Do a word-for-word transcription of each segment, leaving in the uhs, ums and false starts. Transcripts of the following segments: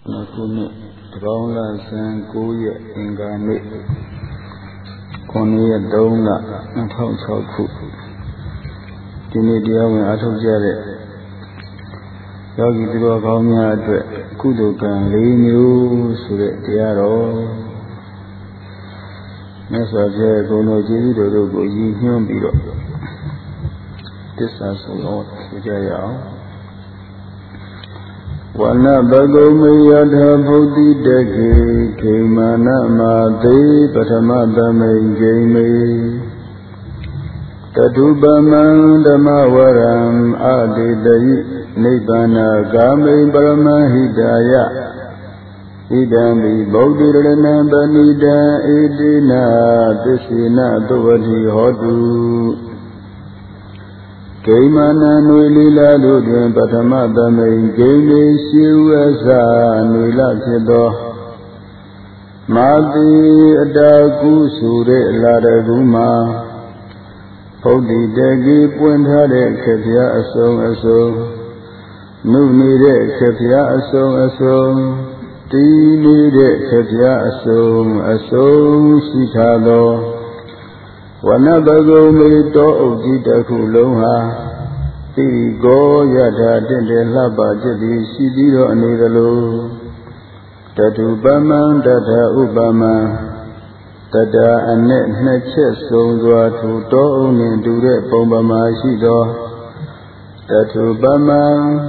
ခုနှစ်တပေါင်းလဆန်းကိုးရက်အင်္ဂါနေ့ခုနှစ်ရက်သုံးလနှစ်ထောင်ခြောက်ခုဒီနေ့တရားဝင်အားထုတ်ကြတဲ့ယောဂီသူတော်ကောင်းများအတွက်ကုသိုလ်ကံ၄မျိုးဆိုတဲ့တရားတော်မြတ်စွာဘုရားဂုဏ်တော်ကျေးဇူးတော်တို့ကိုရည်ညွှန်းပြီးတော့သစ္စာဆုံးတော်ဆိုကြရအောင်ဝနဘဂုံမေယထာဗုဒ္ဓိတခေခေမာနမာသေပထမသမိန်ဂိမေတတုပမံဓမ္မဝရံအာတိတိနိဗ္ဗာနဂာမိပရမဟိတာယဣဒံမိဗုဒ္ဓရဏံပဏိတံဣတိနာသစ္စေနသုဝတိဟောတုဂိမာနံနွေလီလာတို့တွင်ပထမသမိန်ဂိမေရှိဝဆာနွေလဖြစ်သောမာတိအတာကုဆိုတဲ့အလာတကူမှာဗုဒ္ဓိတကေပွင့်ထားတဲ့ခေဖျားအစုံအစုံနုနေတဲ့ခေဖျားအစုံအစုံတီးနေတဲ့ခေဖျားအစုံအစုံရှိထားသောဝနဘဂုံမေတောဥဒိတခုလုံးဟာတိကောယထာတင့်တယ်လှပจิตသည်ရှိပြီးတော့အနေသလိုတတုပမံတထဥပမံတတအနဲ့နှစ်ချက်စုံစွာထူတောအုံနှင့်တူတဲ့ပုံပမာရှိသောတတုပမံ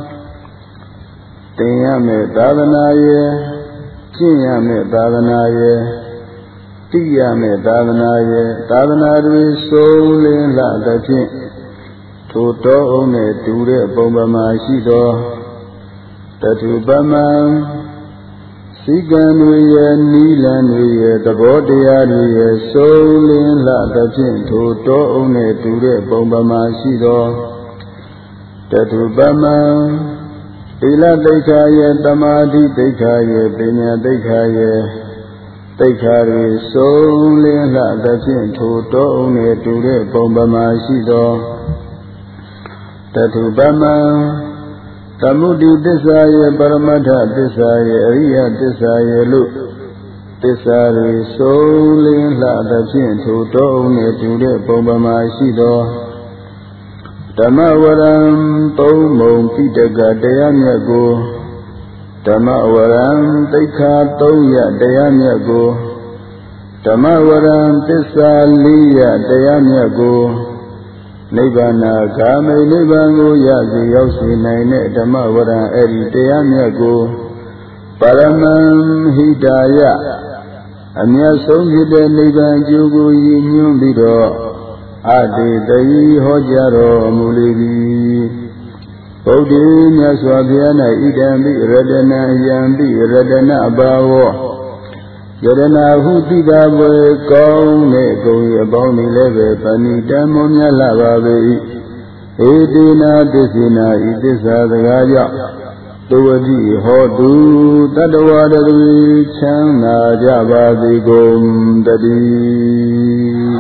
တင်ရမယ့်သာသနာရဲ့ကျင့်ရမယ့်သာသနာရဲ့တိရမယ့်သာသနာရဲ့သာသနာတွေဆုံးလင်းလာသဖြင့်ထိုတောအုံနဲ့တူတဲ့ပုံပမာရှိသောတတုပမံစိကံတွေရဲ့နိလန်တွေရဲ့သဘောတရားတွေရဲ့ဆုံးလင်းလာသဖြင့်ထိုတောအုံနဲ့တူတဲ့ပုံပမာရှိသောတတုပမံသီလသိက္ခာရဲ့သမာဓိသိက္ခာရဲ့ပညာသိက္ခာရဲ့သိက္ခာတွေဆုံးလင်းလှသဖြင့်ထိုတောအုံနဲ့တူတဲ့ပုံပမာရှိသောတတုပမံသမုဒိသစ္စာရဲ့ပရမတ္ထသစ္စာရဲ့အရိယသစ္စာရဲ့လို့သစ္စာတွေဆုံးလင်းလှသဖြင့်ထိုတောအုံနဲ့တူတဲ့ပုံပမာရှိသောဓမ္မဝရံသုံးမုံပိတကတရားမြတ်ကိုဓမ္မဝရံသိက္ခာသုံးရတရားမြတ်ကိုဓမ္မဝရံသစ္စာလေးရတရားမြတ်ကိုနိဗ္ဗာန်ဂါမိနိဗ္ဗာန်ကိုရစေရောက်စေနိုင်တဲ့ဓမ္မဝရံအဲ့ဒီတရားမြတ်ကိုပရမံဟိတာယအမြတ်ဆုံးဖြစ်တဲ့နိဗ္ဗာန်ကျိုးကိုရည်ညွှန်းပြီးတော့အတေတိဟောကြားတော်မူလေသည်ဗုဒ္ဓမြတ်စွာဘုရား၌ဣဒံပိရတနာယံပိရတနာဘာဝယရနာဟုတိတာဘွယ်ကောင်းတဲ့ဂုဏ်အပေါင်းတွေလည်းပဲပဏိတံမောမြတ်လာပါပေ၏ဧတေနာသစ္စေနာဤသစ္စာစကားကြောင့်တဝတိဟောတုတတ္တဝါတွေချမ်းသာကြပါစေကုန်တည်း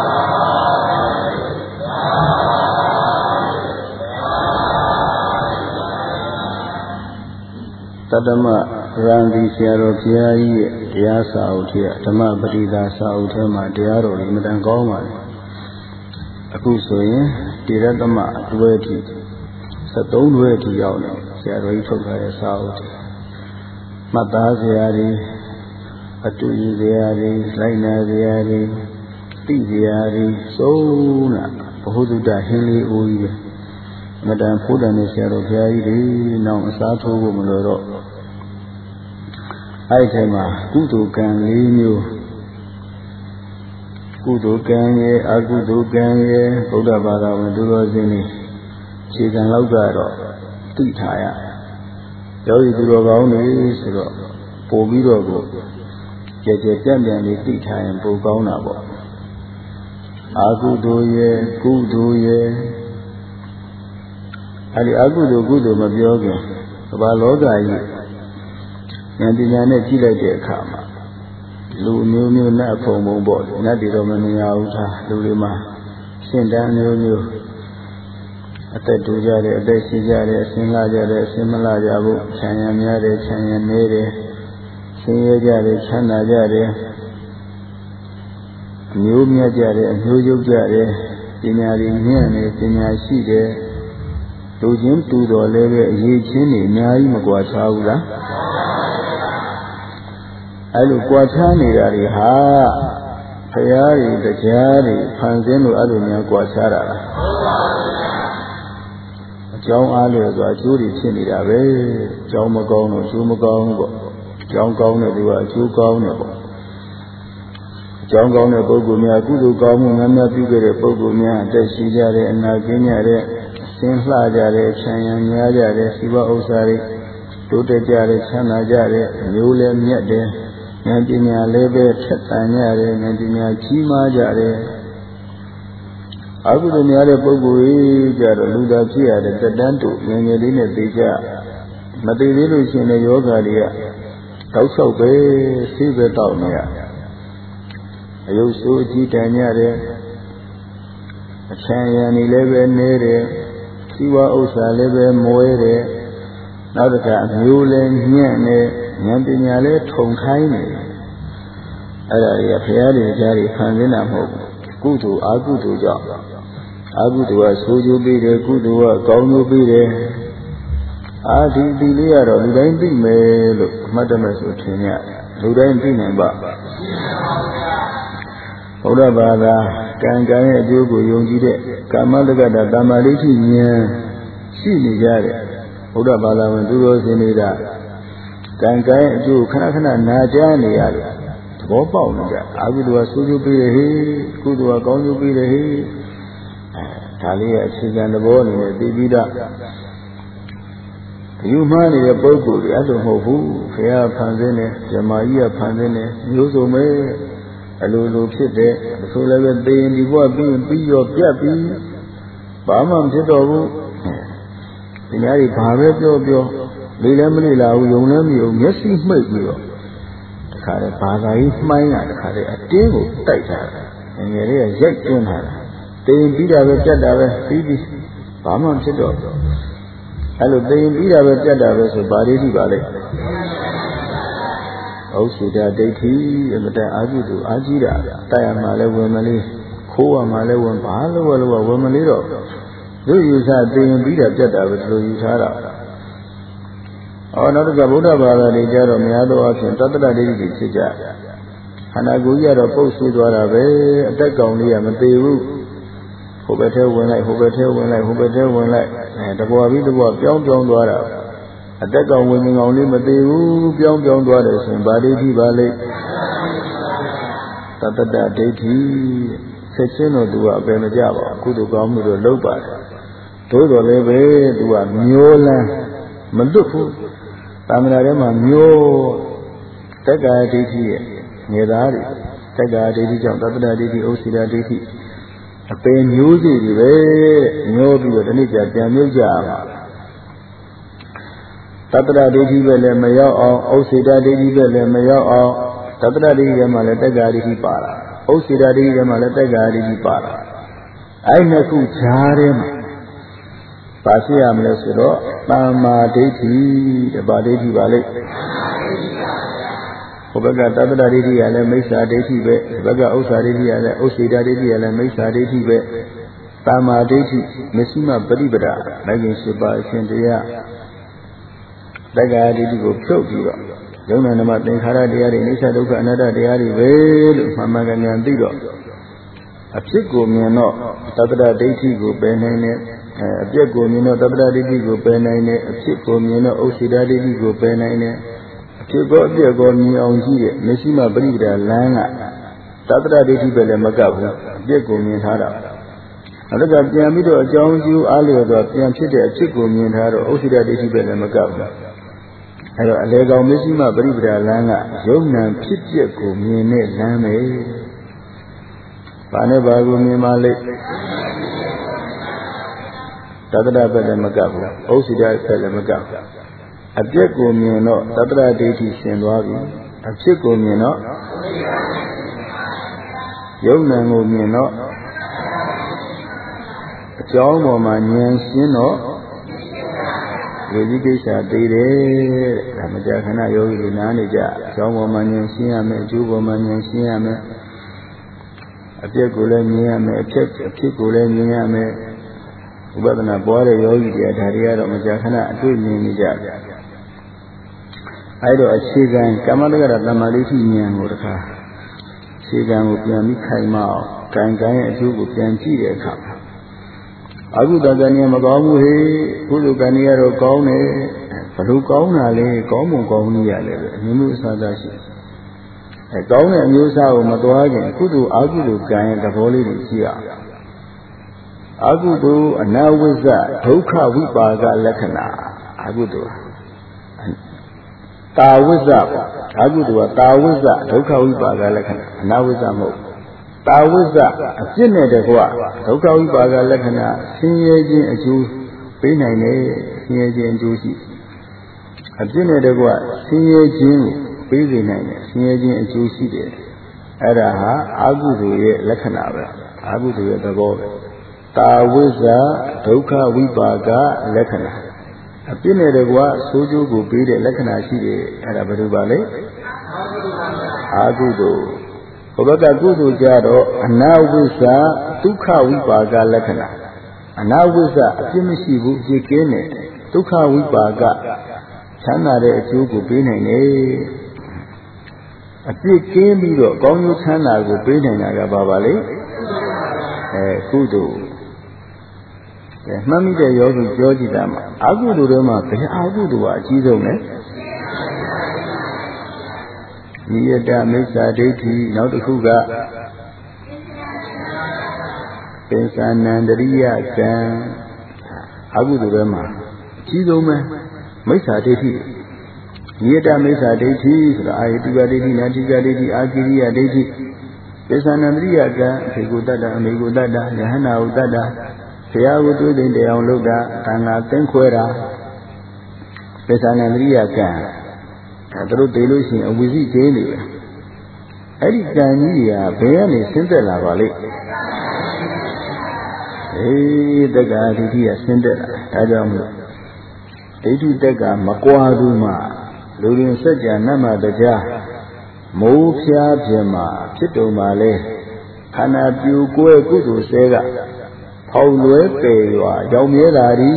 တတ္တမရံဒီဆရာတော်ဘုရားကြီးရဲ့တရားစာအုပ်ထဲဓမ္မပရိသစာအုပ်ထဲမှာတရားတော်ကြီးမတန်ကောင်းပါဘူးအခုဆိုရင်တိရတ္တမအတွဲထိဆက်သုံးတွဲထိရောက်နေဆရာတော်ကြီးထုတ်ထားတဲ့စာအုပ်တွေမှတ်သားဆရာတွေအတူကြီးဆရာတွေလိုက်နာဆရာတွေသိဆရာတွေစုံးလာဘုဟုတုတ္တဟင်းလေးအိုးကြီးပဲမတန်ဖိုးတန်တဲ့ဆရာတော်ဘုရားကြီးတွေနောက်အစားထိုးဖို့မလိုတော့အဲ့ဒီမှာကုသိုလ်ကံ၄မျိုးကုသိုလ်ကံရဲ့အကုသိုလ်ကံရဲ့ဗုဒ္ဓဘာသာဝင်သူတော်စင်တွေခြေကံလောက်ကတော့သိထားရယောဂီသူတော်ကောင်းတွေဆိုတော့ပို့ပြီးတော့ကိုကြဲကြဲပြန့်ပြန့်လေးသိထားရင်ပိုကောင်းတာပေါ့အကုသိုလ်ရဲ့ကုသိုလ်ရဲ့အဲ့ဒီအကုသိုလ်ကုသိုလ်မပြောခင်ကမ္ဘာလောကကြီးဉာဏ်ပညာနဲ့ကြည့်လိုက်တဲ့အခါမှာလူမျိုးမျိုးနဲ့ဖုံဖုံပေါ့နတ်တွေတော့မမြင်ရဘူးသားလူတွေမှာရှင်းတန်းမျိုးမျိုးအသက်တူကြတယ်အသက်ရှိကြတယ်အစင်းလာကြတယ်အစင်းမလာကြဘူးခြံရံများတယ်ခြံရံနေတယ်ဆင်းရဲကြတယ်ချမ်းသာကြတယ်အမျိုးမြတ်ကြတယ်အမျိုးယုတ်ကြတယ်ပညာရည်မြင့်တယ်ပညာရှိတယ်လူချင်းတူတော်လည်းပဲအရေးချင်းနေအများကြီးမကွာခြားဘူးလားအဲ့လိုကွာခြားနေတာတွေဟာဖရာတွေတရားတွေဖန်ဆင်းလို့အဲ့လိုများကွာခြားတာလားအကြောင်းအားလျော်စွာအကျိုးတွေဖြစ်နေတာပဲအကြောင်းမကောင်းလို့အကျိုးမကောင်းဘူးပေါ့အကြောင်းကောင်းတဲ့သူကအကျိုးကောင်းတယ်ပေါ့အကြောင်းကောင်းတဲ့ပုဂ္ဂိုလ်များကုသိုလ်ကောင်းမှုများများပြုခဲ့တဲ့ပုဂ္ဂိုလ်များအသက်ရှိကြတဲ့အနာကင်းကြတဲ့ဆင်းလှကြတဲ့ခြံရံများကြတဲ့စီဝဥစ္စာတွေတိုးတက်ကြတဲ့ချမ်းသာကြတဲ့အမျိုးလည်းမြတ်တယ်ဉာဏ်ပညာလည်းပဲထက်သန်ကြတယ်ဉာဏ်ပညာကြီးမားကြတယ်အကုသိုလ်များတဲ့ပုဂ္ဂိုလ်ကြီးကြတော့လူသားဖြစ်ရတဲ့တက်တန်းတို့ငယ်ငယ်လေးနဲ့သိကြမသိသေးလို့ရှိရင်ယောဂါတွေကတောက်ဆောက်ပဲဆေးပဲတောက်နေရအယုတ်ဆိုးအကြီးတန်းကြတယ်အချမ်းရံနေလည်းပဲနေတယ်စီဝဥစ္စာလည်းပဲမွဲတယ်နောက်တစ်ခါအမျိုးလည်းညံ့နေဉာဏ်ပညာလည်းထုံခိုင်းနေအဲ့ဒါတွေကဘုရားတွေကြားတွေဖန်ဆင်းတာမဟုတ်ဘူးကုသိုလ်အကုသိုလ်ကြောင့်အကုသိုလ်ကဆိုးကျိုးပေးတယ်ကုသိုလ်ကကောင်းကျိုးပေးတယ်အာဒီဒီလေးကတော့လူတိုင်းသိမယ်လို့အမှတ်တမဲ့ဆိုထင်ရလူတိုင်းသိနိုင်ပါဘုရားဘာသာကံကံရဲ့အကျိုးကိုယုံကြည်တဲ့ကာမတက္ကတာတမာလိရှိဉာဏ်ရှိနေကြတဲ့ဘုရားဘာသာဝင်သူတော်စင်တွေကကံကံရဲ့အကျိုးခဏခဏနာကြားနေရတယ်သဘောပေါက်နေကြအာဟုသူကဆိုးကျိုးပေးတယ်ဟေးကုသိုလ်ကကောင်းကျိုးပေးတယ်ဟေးအဲဒါလေးရဲ့အခြေခံသဘောအနေနဲ့သိပြီးတော့ယူမှားနေတဲ့ပုဂ္ဂိုလ်တွေအဲ့လိုမဟုတ်ဘူးခရဖန်ဆင်းတယ်ဇမားကြီးကဖန်ဆင်းတယ်မျိုးစုံပဲအလိုလိုဖြစ်တယ်ဆိုလည်းပဲသိရင်ဒီဘဝပြီးပြီးရောပြတ်ပြီးဘာမှမဖြစ်တော့ဘူးဒီများကြီးဘာပဲပြောပြောလေလည်းမလေလာဘူးယုံလည်းမယုံမျက်စိမှိတ်ပြီးတော့တခါလေဘာသာကြီးမှိုင်းတာတခါလေအတင်းကိုတိုက်ထားတာငယ်ငယ်လေးကရိုက်တွန်းထားတာသိရင်ပြီးတာပဲပြတ်တာပဲပြီးပြီးဘာမှမဖြစ်တော့အဲ့လိုသိရင်ပြီးတာပဲပြတ်တာပဲဆိုဘာတွေရှိပါလဲဩစိတဒိဋ္ဌိအမတန်အာဟုသူအာကြီးတာတိုက်ရမှာလဲဝင်မလေးခိုးရမှာလဲဝင်ဘာလို့ဝလို့ဝင်မလေးတော့သူယူဆသိရင်ပြီးတာပြတ်တာပဲလို့ယူထားတာအော်နောက်တစ်ခါဗုဒ္ဓဘာသာတွေကြတော့များသောအားဖြင့်တတ္တဒိဋ္ဌိတွေဖြစ်ကြခန္ဓာကိုယ်ကြီးကတော့ပုတ်ဆွေးသွားတာပဲအတက်ကောင်လေးကမသေးဘူးဟိုဘက်ထဲဝင်လိုက်ဟိုဘက်ထဲဝင်လိုက်ဟိုဘက်ထဲဝင်လိုက်အဲတပွားပြီးတပွားပြောင်းပြောင်းသွားတာအတက်ကောင်ဝင်ငအောင်လေးမသေးဘူးပြောင်းပြောင်းသွားတယ်ဆိုရင်ဗာဒိဋ္ဌိပါလိမ့်တတ္တဒိဋ္ဌိဆက်ချင်းတော့သူကအပယ်မကြပါဘူးကုသိုလ်ကောင်းမှုတော့လုပ်ပါတယ်သို့တော်လည်းပဲသူကမျိုးလန်းမလွတ်ဘူးသာမဏေထဲမှာမျိုးတက္ကာဒိဋ္ဌိရဲ့ငယ်သားတွေတက္ကာဒိဋ္ဌိကြောင့်တတ္တဒိဋ္ဌိဩစိတဒိဋ္ဌိအပယ်မျိုးစီတွေပဲမျိုးပြီးတော့ဒီနေ့ကျပြန်မြုပ်ကြမှာတတ္တဒိဋ္ဌိပဲလည်းမရောက်အောင်ဩစိတဒိဋ္ဌိပဲလည်းမရောက်အောင်တတ္တဒိဋ္ဌိထဲမှာလည်းတက္ကာဒိဋ္ဌိပါတာဩစိတဒိဋ္ဌိထဲမှာလည်းတက္ကာဒိဋ္ဌိပါတာအဲ့နှစ်ခုခြားတယ်မှာပါရှိရမလဲဆိုတော့တမ္မာဒိဋ္ဌိတပါဒိဋ္ဌိပါလိမ့်ဟိုဘက်ကတတ္တဒိဋ္ဌိကလည်းမိစ္ဆာဒိဋ္ဌိပဲဒီဘက်ကဥစ္စာဒိဋ္ဌိကလည်းဥစ္စေတဒိဋ္ဌိကလည်းမိစ္ဆာဒိဋ္ဌိပဲတမ္မာဒိဋ္ဌိမရှိမပရိပဒနိုင်ရင်ရှိပါအရှင်တရားတက္ကာဒိဋ္ဌိကိုဖြုတ်ပြီးတော့ယုံနာနမသင်္ခါရတရားတွေအိစ္ဆဒုက္ခအနတ္တတရားတွေပဲလို့မှန်မှန်ကန်ကန်သိတော့အဖြစ်ကိုမြင်တော့တတ္တဒိဋ္ဌိကိုပယ်နိုင်တယ်အပြက်ကိုမြင်တော့တတ္တဒိဋ္ဌိကိုပယ်နိုင်တယ်အဖြစ်ကိုမြင်တော့ဥစ္စေတဒိဋ္ဌိကိုပယ်နိုင်တယ်အဖြစ်ကိုအပြက်ကိုမြင်အောင်ကြည့်တဲ့မရှိမပရိပဒလမ်းကတတ္တဒိဋ္ဌိပဲလည်းမကပ်ဘူးအပြက်ကိုမြင်ထားတာအဲ့ဒါကပြန်ပြီးတော့အကြောင်းကျိုးအားလျော်စွာပြန်ဖြစ်တဲ့အဖြစ်ကိုမြင်ထားတော့ဥစ္စေတဒိဋ္ဌိပဲလည်းမကပ်ဘူးအဲ့တော့အလေကောင်မရှိမပရိပဒလမ်းကယုံ nant ဖြစ်ပျက်ကိုမြင်တဲ့လမ်းပဲဘာနဲ့ဘာကိုမြင်ပါလိမ့်တတ္တရပဲလည်းမကပ်ဘူးဩစိတပဲလည်းမကပ်ဘူးအပြက်ကိုမြင်တော့တတ္တရဒိဋ္ဌိရှင်သွားပြီအဖြစ်ကိုမြင်တော့ယုံ nant ကိုမြင်တော့အကြောင်းပေါ်မှာဉာဏ်ရှင်းတော့လူကြီးကိစ္စသိတယ်တဲ့ဒါမကြာခဏယောဂီတွေနားနေကြအကြောင်းပေါ်မှာဉာဏ်ရှင်းရမယ်အကျိုးပေါ်မှာဉာဏ်ရှင်းရမယ်အပြစ်ကိုလည်းမြင်ရမယ်အဖြစ်အဖြစ်ကိုလည်းမြင်ရမယ်ဥပဒနာပွားတဲ့ယောဂီတွေဒါတွေကတော့မကြာခဏအတွေ့မြင်နေကြတယ်အဲဒါအခြေခံကမ္မတက္ကရာတမ္မာဒိဋ္ဌိဉာဏ်ကိုတခါအခြေခံကိုပြန်ပြီးခိုင်မအောင်ကံကံရဲ့အကျိုးကိုပြန်ကြည့်တဲ့အခါအကုသကံဉာဏ်မကောင်းဘူးဟေ့ကုသကံဉာဏ်ကတော့ကောင်းတယ်ဘလို့ကောင်းတာလဲကောင်းမွန်ကောင်းနည်းရလဲအမျိုးမျိုးအစားစားရှိအဲကောင်းတဲ့အမျိုးအစားကိုမသွားခင်ကုသိုလ်အကုသိုလ်ကံရဲ့သဘောလေးတွေကြည့်ရအောင်အကုသိုလ်အနာဝိဇ္ဇဒုက္ခဝိပါကလက္ခဏာအကုသိုလ်တာဝိဇ္ဇပေါ့အကုသိုလ်ကတာဝိဇ္ဇဒုက္ခဝိပါကလက္ခဏာအနာဝိဇ္ဇမဟုတ်တာဝိဇ္ဇအပြစ်နဲ့တကွဒုက္ခဝိပါကလက္ခဏာဆင်းရဲခြင်းအကျိုးပေးနိုင်တယ်ဆင်းရဲခြင်းအကျိုးရှိအပြစ်နဲ့တကွဆင်းရဲခြင်းကိုပေးစေနိုင်တယ်ဆင်းရဲခြင်းအကျိုးရှိတယ်အဲ့ဒါဟာအကုသိုလ်ရဲ့လက္ခဏာပဲအကုသိုလ်ရဲ့သဘောပဲတာဝိဇ္ဇဒုက္ခဝိပါကလက္ခဏာအပြစ်နဲ့တကွဆိုးကျိုးကိုပေးတဲ့လက္ခဏာရှိတယ်အဲ့ဒါဘယ်လိုပါလဲအကုသိုလ်ဘုဘကကုသိုလ်ကြတော့အနာဝိဇ္ဇဒုက္ခဝိပါကလက္ခဏာအနာဝိဇ္ဇအပြစ်မရှိဘူးအပြစ်ကင်းတယ်ဒုက္ခဝိပါကချမ်းသာတဲ့အကျိုးကိုပေးနိုင်တယ်အပြစ်ကင်းပြီးတော့ကောင်းကျိုးချမ်းသာကိုပေးနိုင်တာကဘာပါလဲအဲကုသိုလ်အဲမှတ်မိတဲ့ယောဂီပြောကြည့်တာမှာအကုသိုလ်တွေမှာဘယ်အကုသိုလ်ကအကြီးဆုံးလဲနိယတမိစ္ဆာဒိဋ္ဌိနောက်တစ်ခုကပင်စန္နန္တရိယကံအကုသိုလ်တွေမှာအကြီးဆုံးပဲမိစ္ဆာဒိဋ္ဌိနိယတမိစ္ဆာဒိဋ္ဌိဆိုတာအာယတိကဒိဋ္ဌိနာတိကဒိဋ္ဌိအာကိရိယဒိဋ္ဌိပင်စန္နန္တရိယကံအဖေကိုတတ်တာအမေကိုတတ်တာယဟန္တာကိုတတ်တာဘုရားကိုတွေ့တဲ့တရားလုပ်တာသံဃာသင်္ခွဲတာပင်စန္နန္တရိယကံအဲသူတို့သိလို့ရှိရင်အဝိဇ္ဇိကျင်းနေတယ်အဲ့ဒီကံကြီးတွေကဘယ်ကနေဆင်းသက်လာပါလိမ့်အေးတက္ကဒိဋ္ဌိကဆင်းသက်လာဒါကြောင့်မို့ဒိဋ္ဌိတက္ကမကွာသူမှလူရင်းစัจ जा နတ်မှတရားမိုးဖြားပြမှာဖြစ်တော်မှာလဲခန္ဓာပြူကွဲကုသိုလ်ဆဲကဖောက်လွဲပယ်ရွာရောင်မြဲတာဒီ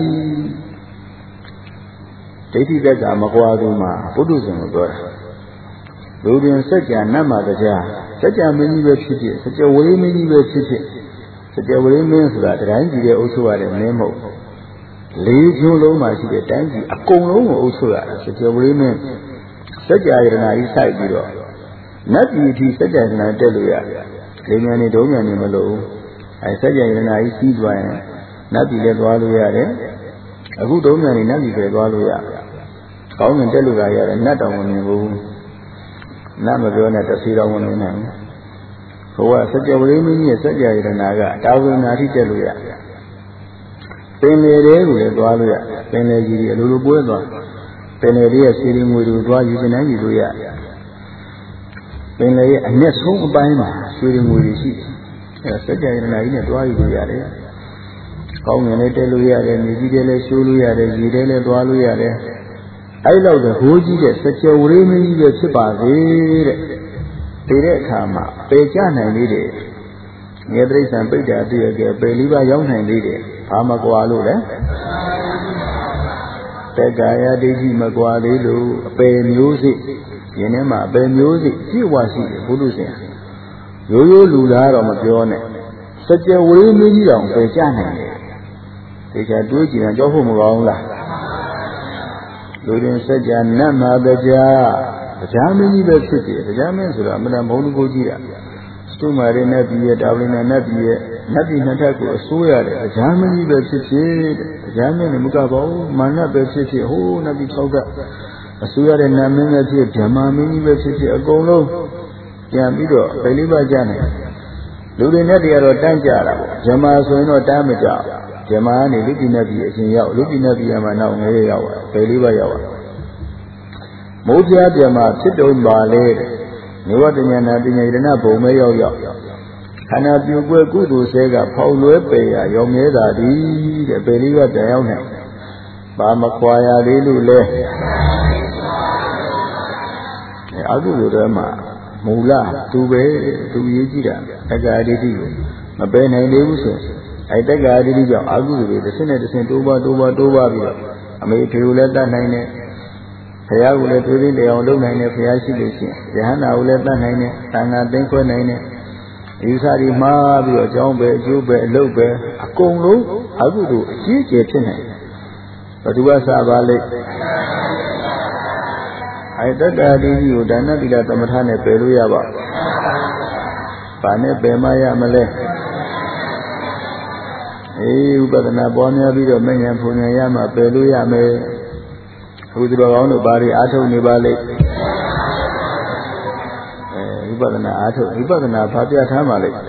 ဒိဋ္ဌိတက္ကမကွာသူမှပုထုဇဉ်ကိုပြောတာလူရင်းစัจ जा နတ်မှတရားစัจ जा မင်းကြီးပဲဖြစ်ဖြစ်စัจ ဝိမင်းကြီးပဲဖြစ်ဖြစ်စัจ ဝိမင်းဆိုတာတိုင်းပြည်ရဲ့အုပ်ချုပ်ရတဲ့မင်းမဟုတ်လေးကျွန်းလုံးမှာရှိတဲ့တိုင်းပြည်အကုန်လုံးကိုအုပ်ချုပ်ရတာစัจ ဝိမင်းစัจ जा ယရဏကြီးစိုက်ပြီးတော့နတ်ပြည်အထိစัจ जा ယရဏတက်လို့ရတယ်လေမြန်နေဒုံးမြန်နေမလို့အဲစัจ जा ယရဏကြီးစီးသွားရင်နတ်ပြည်လည်းသွားလို့ရတယ်အခုဒုံးမြန်နေနတ်ပြည်ပဲသွားလို့ရတယ်ကောင်းရင်တက်လို့ရတယ်နတ်တော်ဝင်နေဘူးနတ်မပြောနဲ့တစီတော်ဝင်နေနိုင်ဘူးဘုရားစัจ ဝိမင်းကြီးရဲ့စัจ जा ယရဏကတာဝိနာထိတက်လို့ရတယ်ပင်လေတွေကိုလည်းသွားလို့ရပင်လေကြီးတွေအလိုလိုပွဲသွားပင်လေတွေရဲ့စီရီငွေတွေသွားယူနေပြီလို့ရပင်လေရဲ့အမျက်ဆုံးအပိုင်းမှာစီရီငွေတွေရှိတယ်အဲစัจ जा ယရဏကြီးနဲ့သွားယူလို့ရတယ်ကောင်းငင်လေးတက်လို့ရတယ်မြေကြီးတွေလည်းရှိုးလို့ရတယ်ရေတွေလည်းသွားလို့ရတယ်အဲ့လောက်တဟိုးကြီးတဲ့စัจ ဝိမင်းကြီးပဲဖြစ်ပါစေတဲ့ဒီတဲ့အခါမှာပေကြနိုင်သေးတယ်မြေတိရစ္ဆာန်ပိဋ္ဌာတည်းရဲ့ပေလေးပါးရောက်နိုင်သေးတယ်ဘာမကွာလို့လဲတက္ကာယဒိဋ္ဌိမကွာသေးလို့အပေမျိုးစိယင်းထဲမှာအပေမျိုးစိကြည့်ဝါရှိတယ်ဘုလူရှင်ရိုးရိုးလူလားတော့မပြောနဲ့စัจ ဝိမင်းကြီးတောင်ပေကြနိုင်တယ်ဒီချာတွေးကြည့်ရင်ကြောက်ဖို့မကောင်းလားလူရင်းစัจ जा နတ်မှာတရားတရားမင်းကြီးပဲဖြစ်တယ်တရားမင်းဆိုတာအမှန်တန်ဘုံလူကိုကြီးတာသုမာရိနတ်ပြည်ရဲ့တာဝိနာနတ်ပြည်ရဲ့နတ်ပြည်နှစ်ထပ်ကိုအစိုးရတယ်တရားမင်းကြီးပဲဖြစ်ဖြစ်တရားမင်းလည်းမကပါဘူးမာနပဲဖြစ်ဖြစ်ဟိုးနတ်ပြည်၆ထပ်အစိုးရတဲ့နတ်မင်းပဲဖြစ်ဗြဟ္မာမင်းကြီးပဲဖြစ်ဖြစ်အကုန်လုံးပြန်ပြီးတော့ဗိလိပကြနိုင်လူတွေနဲ့တည်းကတော့တန်းကြတာပေါ့ဗြဟ္မာဆိုရင်တော့တန်းမကြဗြဟ္မာကနေလူပြည်နတ်ပြည်အရှင်ရောက်လူပြည်နတ်ပြည်မှာနောက်ငယ်ရောက်ဗိလိပရောက်မိုးပြားဗြဟ္မာဖြစ်တော်ပါလေနိဝတ္တဉာဏပညာယရဏဘုံမဲရောက်ရောက်ခန္ဓာပြုတ်ကွယ်ကုသိုလ်ဆဲကဖောက်လွဲပေရရောင်မြဲတာဒီတဲ့ပေလေးကတရားရောက်နေဘာမခွာရသေးလို့လဲအကုသိုလ်တွေမှာမူလသူပဲသူရေးကြည့်တာတက္ကရာဒိဋ္ဌိကိုမပယ်နိုင်သေးဘူးဆိုအဲတက္ကရာဒိဋ္ဌိကြောင့်အကုသိုလ်တွေတစ်ဆင့်နဲ့တစ်ဆင့်တိုးပွားတိုးပွားတိုးပွားပြီးတော့အမေဖေကိုလည်းတတ်နိုင်တယ်ဘုရားကိုလည်းတွေးပြီးတရားလုပ်နိုင်တယ်ဘုရားရှိလို့ရှိရင်ယဟန္တာကိုလည်းတတ်နိုင်တယ်သံဃာသိမ်းခွဲနိုင်တယ်ဒီစားဒီမှားပြီးတော့အကြောင်းပဲအကျိုးပဲအလုပ်ပဲအကုန်လုံးအကုသိုလ်အကြီးကျယ်ဖြစ်နိုင်တယ်ဘယ်သူကစားပါလိမ့်အဲတက္ကရာဒိဋ္ဌိကိုဒါနသီလသမထနဲ့ပယ်လို့ရပါဘာနဲ့ပယ်မှရမလဲအေးဥပဒနာပေါ်များပြီးတော့မဉ္ဇဉ်ဖုန်ဉဏ်ရမှပယ်လို့ရမယ်ဘုသူတော်ကောင်းတို့ဘာတွေအားထုတ်နေပါလိမ့်အဲဥပဒနာအားထုတ်ဥပဒနာဘာပြထားမှလိမ့်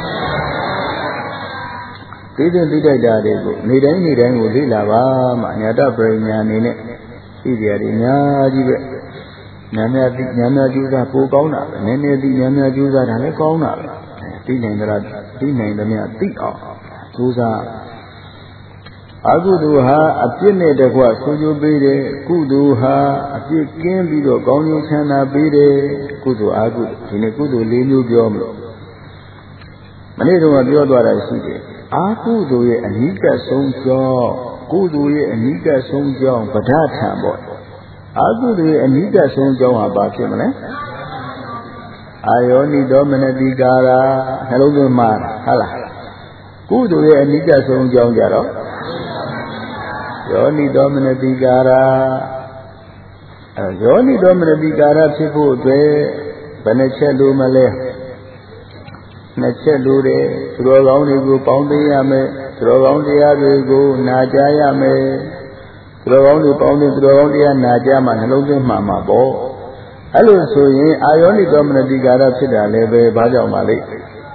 သိတဲ့သိတိုက်တာတွေကိုနေတိုင်းနေတိုင်းကိုလေ့လာပါမှညာတပရိညာအနေနဲ့သိကြရတယ်အများကြီးပဲညာများသိညာများကျူးစားပိုကောင်းတာပဲနည်းနည်းသိညာများကျူးစားတာလည်းကောင်းတာပဲသိနိုင်ကြတာသိနိုင်သမျှသိအောင်ကျူးစားအကုသိုလ်ဟာအပြစ်နဲ့တကွဆူကျိုးပေးတယ်ကုသိုလ်ဟာအပြစ်ကင်းပြီးတော့ကောင်းကျိုးချမ်းသာပေးတယ်ကုသိုလ်အကုသိုလ်ဒီနေ့ကုသိုလ်၄မျိုးပြောမလို့မနေ့တုန်းကပြောသွားတာရှိတယ်အာကုသိုလ်ရဲ့အနိကဆုံးကြောင်းကုသိုလ်ရဲ့အနိကဆုံးကြောင်းဗဒထံပေါ့အာကုသိုလ်ရဲ့အနိကဆုံးကြောင်းဟာဘာဖြစ်မလဲအာယောနိသောမနတိကာရာနှလုံးသွင်းမှာဟုတ်လားကုသိုလ်ရဲ့အနိကဆုံးကြောင်းကြတော့ယောနိသောမနတိကာရာအဲယောနိသောမနတိကာရာဖြစ်ဖို့အတွက်ဘယ်နှချက်လိုမလဲနှစ်ချက်လိုတယ်သူတော်ကောင်းတွေကိုပေါင်းသိရမယ်သူတော်ကောင်းတရားတွေကိုနာကြားရမယ်သူတော်ကောင်းတွေပေါင်းသိသူတော်ကောင်းတရားနာကြားမှနှလုံးသွင်းမှမှာပေါ့အဲ့လိုဆိုရင်အာယောနိသောမနတိကာရဖြစ်တာလည်းပဲဘာကြောင့်ပါလိမ့်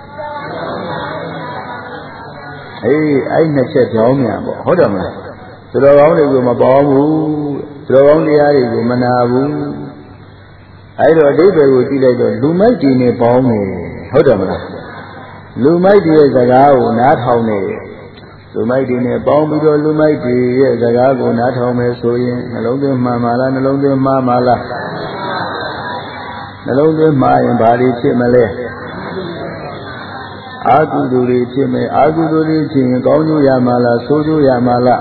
အေးအဲ့နှစ်ချက်ကြောင်းမြန်ပေါ့ဟုတ်တယ်မလားသူတော်ကောင်းတွေကိုမပေါင်းဘူးသူတော်ကောင်းတရားတွေကိုမနာဘူးအဲ့တော့အဓိပ္ပာယ်ကိုကြည့်လိုက်တော့လူမိုက်တွေနဲ့ပေါင်းနေဟုတ်တယ်မလားလူမိုက်တွေရဲ့စကားကိုနားထောင်နေလူမိုက်တွေနဲ့ပေါင်းပြီးတော့လူမိုက်တွေရဲ့စကားကိုနားထောင်မယ်ဆိုရင်နှလုံးသွင်းမှန်ပါလားနှလုံးသွင်းမှားပါလားနှလုံးသွင်းမှားရင်ဘာတွေဖြစ်မလဲအာကုသိုလ်တွေဖြစ်မယ်အာကုသိုလ်တွေဖြစ်ရင်ကောင်းကျိုးရမှာလားဆိုးကျိုးရမှာလား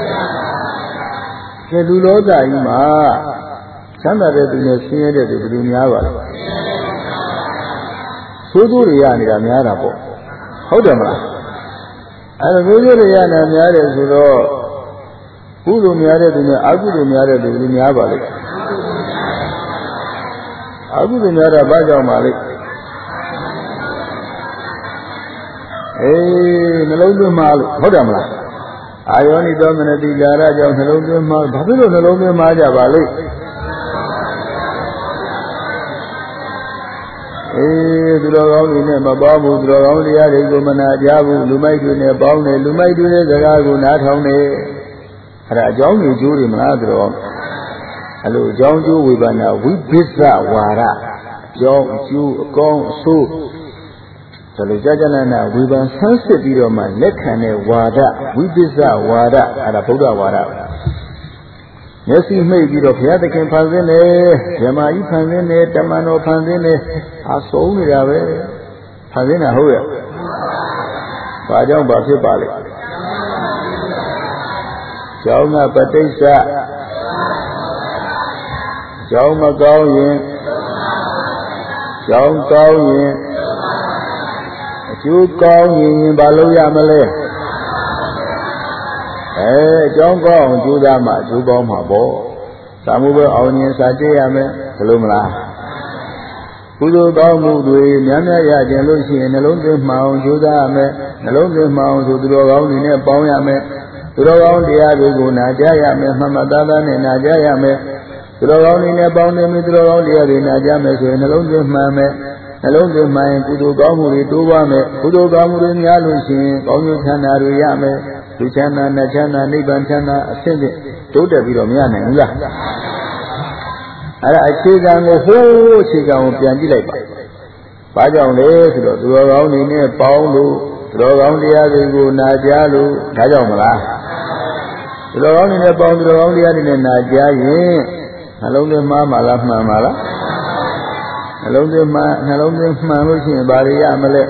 ကဲလူလောကကြီးမှာချမ်းသာတဲ့သူနဲ့ဆင်းရဲတဲ့သူဘယ်လိုများပါလဲဆိုးကျိုးတွေရနေတာများတာပေါ့ဟုတ်တယ်မလားအဲ့ဒါဆိုးကျိုးတွေရနေတာများတယ်ဆိုတော့ကုသိုလ်များတဲ့သူနဲ့အကုသိုလ်များတဲ့သူဘယ်လိုများပါလဲအကုသိုလ်များတာဘာကြောင့်ပါလဲအေးနှလုံးသွင်းမှလို့ဟုတ်တယ်မလားအာယောနိသောမနတိကာရကြောင့်နှလုံးသွင်းမှဘာဖြစ်လို့နှလုံးသွင်းမှကြပါလဲအေးသူတော်ကောင်းတွေနဲ့မပေါင်းဘူးသူတော်ကောင်းတရားတွေကိုမနာကြဘူးလူမိုက်တွေနဲ့ပေါင်းတယ်လူမိုက်တွေရဲ့စကားကိုနားထောင်တယ်အဲ့ဒါအကြောင်းကြီးကျိုးတွေမလားသူတော်အဲ့လိုအကြောင်းကျိုးဝေဘာနာဝိပစ္စဝါရအကြောင်းအကျိုးအကောင်းအဆိုးဒါလိုကြာကြာနာနာဝေဘာဆန်းစစ်ပြီးတော့မှလက်ခံတဲ့ဝါဒဝိပစ္စဝါဒအဲ့ဒါဗုဒ္ဓဝါဒမျက်စိမှိတ်ပြီးတော့ဘုရားသခင်ဖန်ဆင်းတယ်ဓမ္မကြီးဖန်ဆင်းတယ်တမန်တော်ဖန်ဆင်းတယ်အဆုံးနေတာပဲဖန်ဆင်းတာဟုတ်ရဲ့ဘာကြောင့်ဘာဖြစ်ပါလဲကျောင်းကပဋိစ္စကျောင်းမကောင်းရင်ကျောင်းကောင်းရင်အကျိုးကောင်းရင်ဘာလုပ်ရမလဲအဲအကြောင်းကောင်းအောင်ကြိုးစားမှအကျိုးကောင်းမှာပေါ့သာမှုပဲအောင်ရင်စာကြည့်ရမယ်ဘယ်လိုမလားကုသိုလ်ကောင်းမှုတွေများများရကြလို့ရှိရင်နှလုံးသွင်းမှအောင်ကြိုးစားရမယ်နှလုံးသွင်းမှအောင်ဆိုသူတော်ကောင်းတွေနဲ့ပေါင်းရမယ်သူတော်ကောင်းတရားတွေကိုနာကြားရမယ်မှန်မှန်သားသားနဲ့နာကြားရမယ်သူတော်ကောင်းတွေနဲ့ပေါင်းနေပြီသူတော်ကောင်းတရားတွေနာကြားမယ်ဆိုရင်နှလုံးသွင်းမှန်မယ်နှလုံးသွင်းမှရင်ကုသိုလ်ကောင်းမှုတွေတိုးပွားမယ်ကုသိုလ်ကောင်းမှုတွေများလို့ရှိရင်ကောင်းကျိုးချမ်းသာတွေရမယ်သူချမ်းသာနဲ့ချမ်းသာနိဗ္ဗာန်ချမ်းသာအဆင့်ဖြင့်တိုးတက်ပြီးတော့မရနိုင်ဘူးလားအဲ့ဒါအခြေခံကိုဟိုးအခြေခံကိုပြန်ကြည့်လိုက်ပါဘာကြောင့်လဲဆိုတော့သူတော်ကောင်းတွေနဲ့ပေါင်းလို့သူတော်ကောင်းတရားတွေကိုနာကြားလို့ဒါကြောင့်မလားသူတော်ကောင်းတွေနဲ့ပေါင်းသူတော်ကောင်းတရားတွေနဲ့နာကြားရင်နှလုံးသွင်းမှားမှာလားမှန်ပါလားနှလုံးသွင်းမှားနှလုံးသွင်းမှန်လို့ရှိရင်ဘာတွေရမလဲ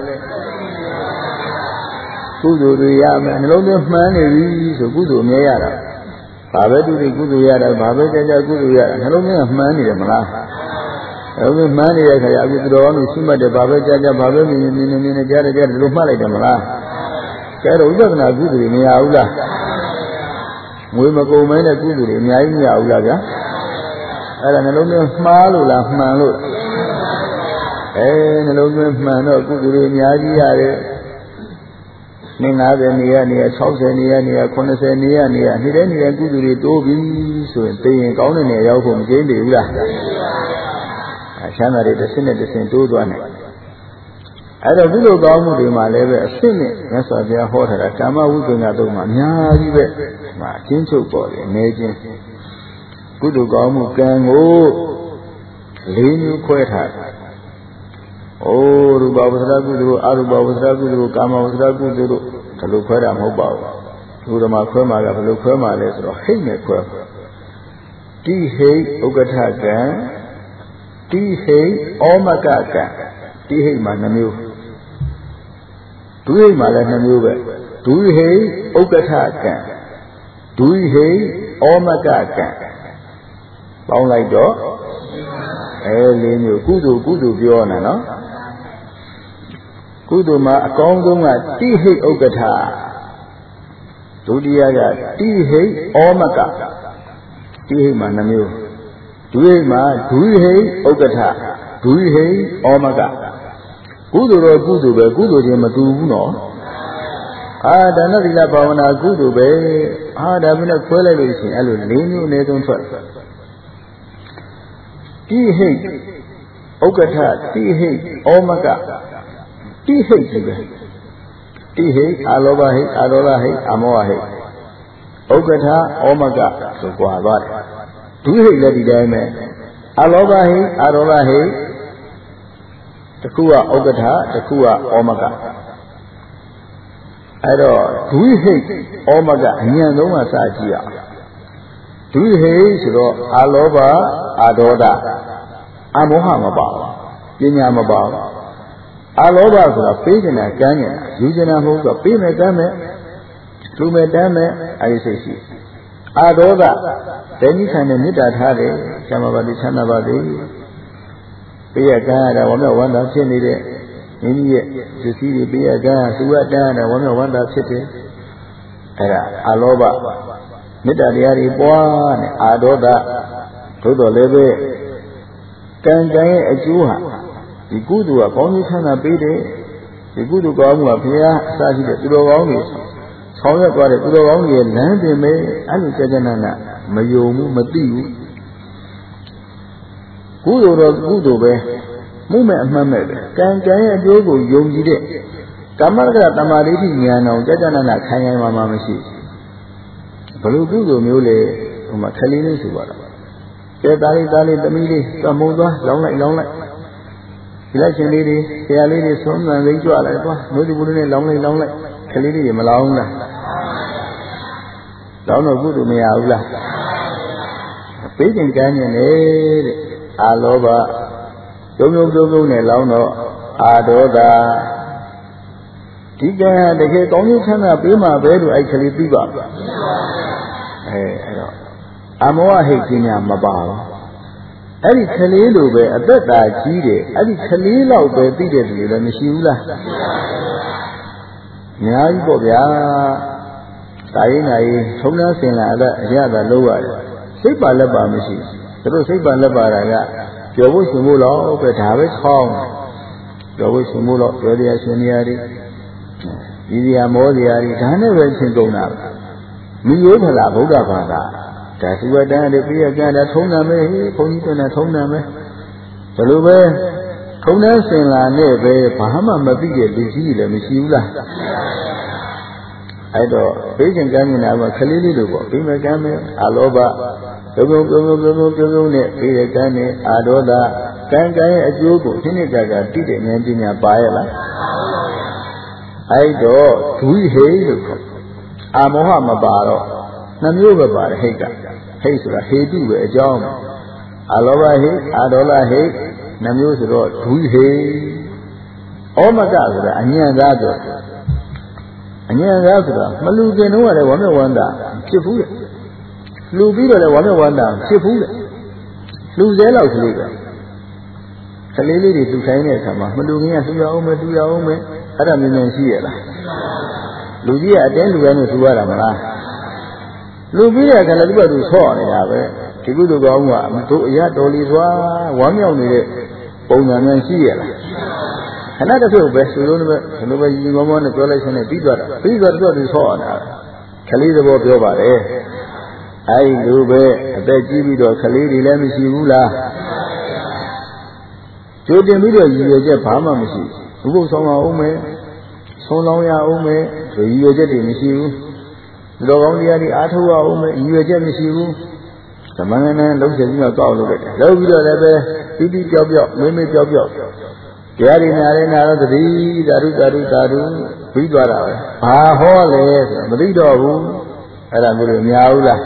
ကုသိုလ်တွေရမယ်နှလုံးသွင်းမှန်နေပြီဆိုကုသိုလ်မြဲရတာဘာပဲတူတူကုသိုလ်ရတာဘာပဲကြကြကုသိုလ်ရတာနှလုံးသွင်းမှန်နေတယ်မလားနှလုံးသွင်းမှန်နေတဲ့ခါကျအခုသူတော်ကောင်းတို့ရှိမှတ်တယ်ဘာပဲကြကြဘာပဲမြင်မြင်မြင်မြင်ကြားတယ်ကြားတယ်လို့မှတ်လိုက်တယ်မလားကျဲတော့ဥပဒနာကုသိုလ်တွေမရဘူးလားငွေမကုန်မဲတဲ့ကုသိုလ်တွေအများကြီးမရဘူးလားဗျာအဲ့ဒါနှလုံးသွင်းမှားလို့လားမှန်လို့အဲနှလုံးသွင်းမှန်တော့ကုသိုလ်တွေအများကြီးရတယ်နေ၅၀နေရနေရ၆၀နေရနေရ၇၀နေရနေရနေတဲ့နေတဲ့ကုသိုလ်တွေတိုးပြီဆိုရင်သိရင်ကောင်းတဲ့နေရာရောက်ဖို့မကျင်းသေးဘူးလားအချမ်းသာတွေတစ်ဆင့်နဲ့တစ်ဆင့်တိုးသွားနိုင်အဲ့တော့ကုသိုလ်ကောင်းမှုတွေမှာလည်းပဲအဆင့်နဲ့မြတ်စွာဘုရားဟောထားတာကာမဝိပ္ပင်္ဂတုံးမှာအများကြီးပဲမှာအချင်းချုပ်ပေါ်တယ်နေချင်းကုသိုလ်ကောင်းမှုကံကိုလေးမျိုးခွဲထားတယ်။အိုးရူပဝဆရာကုသိုလ်အရူပဝဆရာကုသိုလ်ကာမဝဆရာကုသိုလ်တို့ဒါလိုခွဲတာမဟုတ်ပါဘူး။ဘုရားမှာခွဲမှာကဘယ်လိုခွဲမှာလဲဆိုတော့ဟိတ်နဲ့ခွဲ။တိဟိတ်ဥက္ကဋ္ဌကံတိဟိတ်ဩမကကံတိဟိတ်မှာနှမျိုးဒုဟိတ်မှာလည်းနှမျိုးပဲဒုဟိတ်ဥက္ကဋ္ဌကံဒုဟိတ်ဩမကကံပေါင်းလိုက်တော့အဲလေးမျိုးကုသိုလ်ကုသိုလ်ပြောနေနော်ကုသိုလ်မှာအကောင်းဆုံးကတိဟိတ်ဥက္ကဋ္ဌဒုတိယကတိဟိတ်ဩမကတိဟိတ်မှာနှမျိုးဒုဟိတ်မှာဒုဟိတ်ဥက္ကဋ္ဌဒုဟိတ်ဩမကကုသိုလ်တော့ကုသိုလ်ပဲကုသိုလ်ချင်းမတူဘူးနော်အာဒါနသီလဘာဝနာကုသိုလ်ပဲအာဒါမင်းခွဲလိုက်လို့ရှိရင်အဲ့လိုလေးမျိုးအနည်းဆုံးထွက်တိဟိတ်ဥက္ကဋ္ဌတိဟိတ်ဩမကတိဟိတ်ကြီးပဲတိဟိတ်အာလောဘဟိတ်အာဒေါသဟိတ်အာမောဟဟိတ်ဥက္ကဋ္ဌဩမကဆိုကြွားသွားတယ်ဒုဟိတ်လည်းဒီတိုင်းပဲအာလောဘဟိတ်အာဒေါသဟိတ်တစ်ခုကဥက္ကဋ္ဌတစ်ခုကဩမကအဲ့တော့ဒုဟိတ်ဩမကအញ្ញံဆုံးကစကြည့်ရအောင်ဒုဟိတ်ဆိုတော့အာလောဘအာဒေါသအမောဟမပါဘူးပညာမပါဘူးအာလောဘဆိုတာပေးနေတာကမ်းနေတာယူနေတာမဟုတ်တော့ပေးမယ်ကမ်းမယ်လူမယ်တမ်းမယ်အဲဒီစိတ်ရှိအာဒေါသဒိဋ္ဌိခံနဲ့မေတ္တာထားတယ်ချမ်းသာပါသည်ချမ်းသာပါသည်ပေးရကမ်းရတာဝမ်းမြောက်ဝမ်းသာဖြစ်နေတဲ့မိမိရဲ့ပစ္စည်းတွေပေးရကမ်းသူကတမ်းရတာဝမ်းမြောက်ဝမ်းသာဖြစ်တယ်အဲဒါအာလောဘမေတ္တာတရားတွေပွားနေအာဒေါသသို့တော်လည်းပဲကံကံရဲ့အကျိုးဟာဒီကုသိုလ်ကကောင်းကျိုးချမ်းသာပေးတယ်ဒီကုသိုလ်ကောင်းမှုကဘုရားအစရှိတဲ့သူတော်ကောင်းတွေဆောင်ရွက်သွားတဲ့သူတော်ကောင်းတွေရဲ့လမ်းတင်ပဲအဲ့လိုကြာကြာနာနာမယုံဘူးမသိဘူးကုသိုလ်တော့ကုသိုလ်ပဲမှုမဲ့အမှတ်မဲ့ပဲကံကံရဲ့အကျိုးကိုယုံကြည်တဲ့ကမ္မရကတမာဒိဋ္ဌိဉာဏ်အောင်ကြာကြာနာနာခံရင်မှမရှိဘယ်လိုကုသိုလ်မျိုးလဲဟိုမှာခလေးလေးဆိုပါတော့ကျဲသားလေးသားလေးသမီးလေးကမုံသွားလောင်းလိုက်လောင်းလိုက်ဒီလက်ရှင်လေးတွေဆရာလေးတွေဆုံးမှန်သိကြွလိုက်သွားမျိုးဒီဘူးလေးနဲ့လောင်းလိုက်လောင်းလိုက်ခလေးလေးတွေမလောင်းလားလောင်းတော့ကုသိုလ်မရဘူးလားပေးခြင်းကမ်းခြင်းလေတဲ့အာလောဘကျုံကျုံကျုံကျုံနဲ့လောင်းတော့အာဒေါသဒီကံဟာတကယ်ကောင်းကျိုးချမ်းသာပေးမှာပဲလို့အဲ့ခလေးသိပါဘူးအဲအဲ့တော့အမောဟဟိတ်ပညာမပါဘူးအဲ့ဒီခလေးလိုပဲအသက်သာကြီးတယ်အဲ့ဒီခလေးလောက်ပဲသိတဲ့လူတွေလည်းမရှိဘူးလားအများကြီးပေါ့ဗျာဒါရင်းနာရေးထုံးနှန်းစင်လာတဲ့အရသာလုံးရတယ်စိတ်ပါလက်ပါမရှိသူတို့စိတ်ပါလက်ပါတာကကြော်ဖို့ရှင်ဖို့တော့ပဲဒါပဲခေါင်းကြော်ဖို့ရှင်ဖို့တော့ပြောတရားရှင်နေရာတွေဒီစရာမောစရာတွေဒါနဲ့ပဲရှင်းကုန်တာမိရိုးဖလားဗုဒ္ဓဘာသာဒါသုဝတ္တန်တွေပြည့်ကြတာထုံးတယ်မယ်ဘုန်းကြီးတို့နဲ့ထုံးတယ်မယ်ဘယ်လိုပဲထုံးတဲ့စင်လာနဲ့ပဲဘာမှမသိတဲ့လူကြီးလည်းမရှိဘူးလားအဲ့တော့ဘေးကျင်ကမ်းမြင်တာကခလေးလေးလိုပေါ့ပြီးမကမ်းမယ်အာလောဘပြုံပြုံပြုံပြုံပြုံပြုံပြုံပြုံနဲ့ပြီးရကမ်းနဲ့အာဒေါသကံကံရဲ့အကျိုးကိုဒီနေ့ကကတိတဲ့ဉာဏ်ပညာပါရဲ့လားအဲ့တော့ဒွိဟိလို့ခေါ်အာမောဟမပါတော့နှမျိုးပဲပါတယ်ဟိတ်ကဟိတ်ဆိုတာဟေတုပဲအကြောင်းအာလောဘဟိအာဒေါသဟိနှမျိုးဆိုတော့ဒွိဟိဩမကဆိုတာအညံသားဆိုအညံသားဆိုတာမလူကျင်တော့လည်းဝမ်းမြောက်ဝမ်းသာဖြစ်ဘူးလေလူပြီးတော့လည်းဝမ်းမြောက်ဝမ်းသာဖြစ်ဘူးလေလူစဲလောက်ကလေးပဲကလေးလေးတွေလူတိုင်းတဲ့အခါမှာမလူငင်းကလူရအောင်မယ်လူရအောင်မယ်အဲ့ဒါမြင်မြင်ရှိရလားလူကြီးကအတင်းလူရမ်းလို့ထူရတာမလားလူပြီးတဲ့အခါလည်းသူ့ဘက်သူဆော့နေတာပဲဒီကုသိုလ်ကောင်းမှုကတို့အရာတော်လီစွာဝမ်းမြောက်နေတဲ့ပုံစံမျိုးရှိရလားခဏတစ်ဖြုတ်ပဲဆိုလို့ပဲဘယ်လိုပဲညီမောမောနဲ့ပြောလိုက်စနဲ့ပြီးသွားတာပြီးသွားတော့သူဆော့နေတာကလေးသဘောပြောပါတယ်အဲ့လူပဲအသက်ကြီးပြီးတော့ကလေးတွေလည်းမရှိဘူးလားကြိုတင်ပြီးတော့ရည်ရွယ်ချက်ဘာမှမရှိဘူးဘုဘဆောင်အောင်မယ်ဆုံးလောင်းရအောင်မယ်ရည်ရွယ်ချက်တွေမရှိဘူးဒီတော်ကောင်းတရားတွေအားထုတ်ရအောင်မယ်ရည်ရွယ်ချက်မရှိဘူးသမဏနဲ့လုံးချက်ပြီးတော့ကောက်လုပ်လိုက်တယ်လုပ်ပြီးတော့လည်းပဲပြီးပြီးကြောက်ကြောက်မင်းမကြောက်ကြောက်တရားတွေနာရဲနာတော့တတိဓာတုဓာတုဓာတုပြီးသွားတာပဲဘာဟောလဲဆိုမသိတော့ဘူးအဲ့ဒါမျိုးတွေများဘူးလား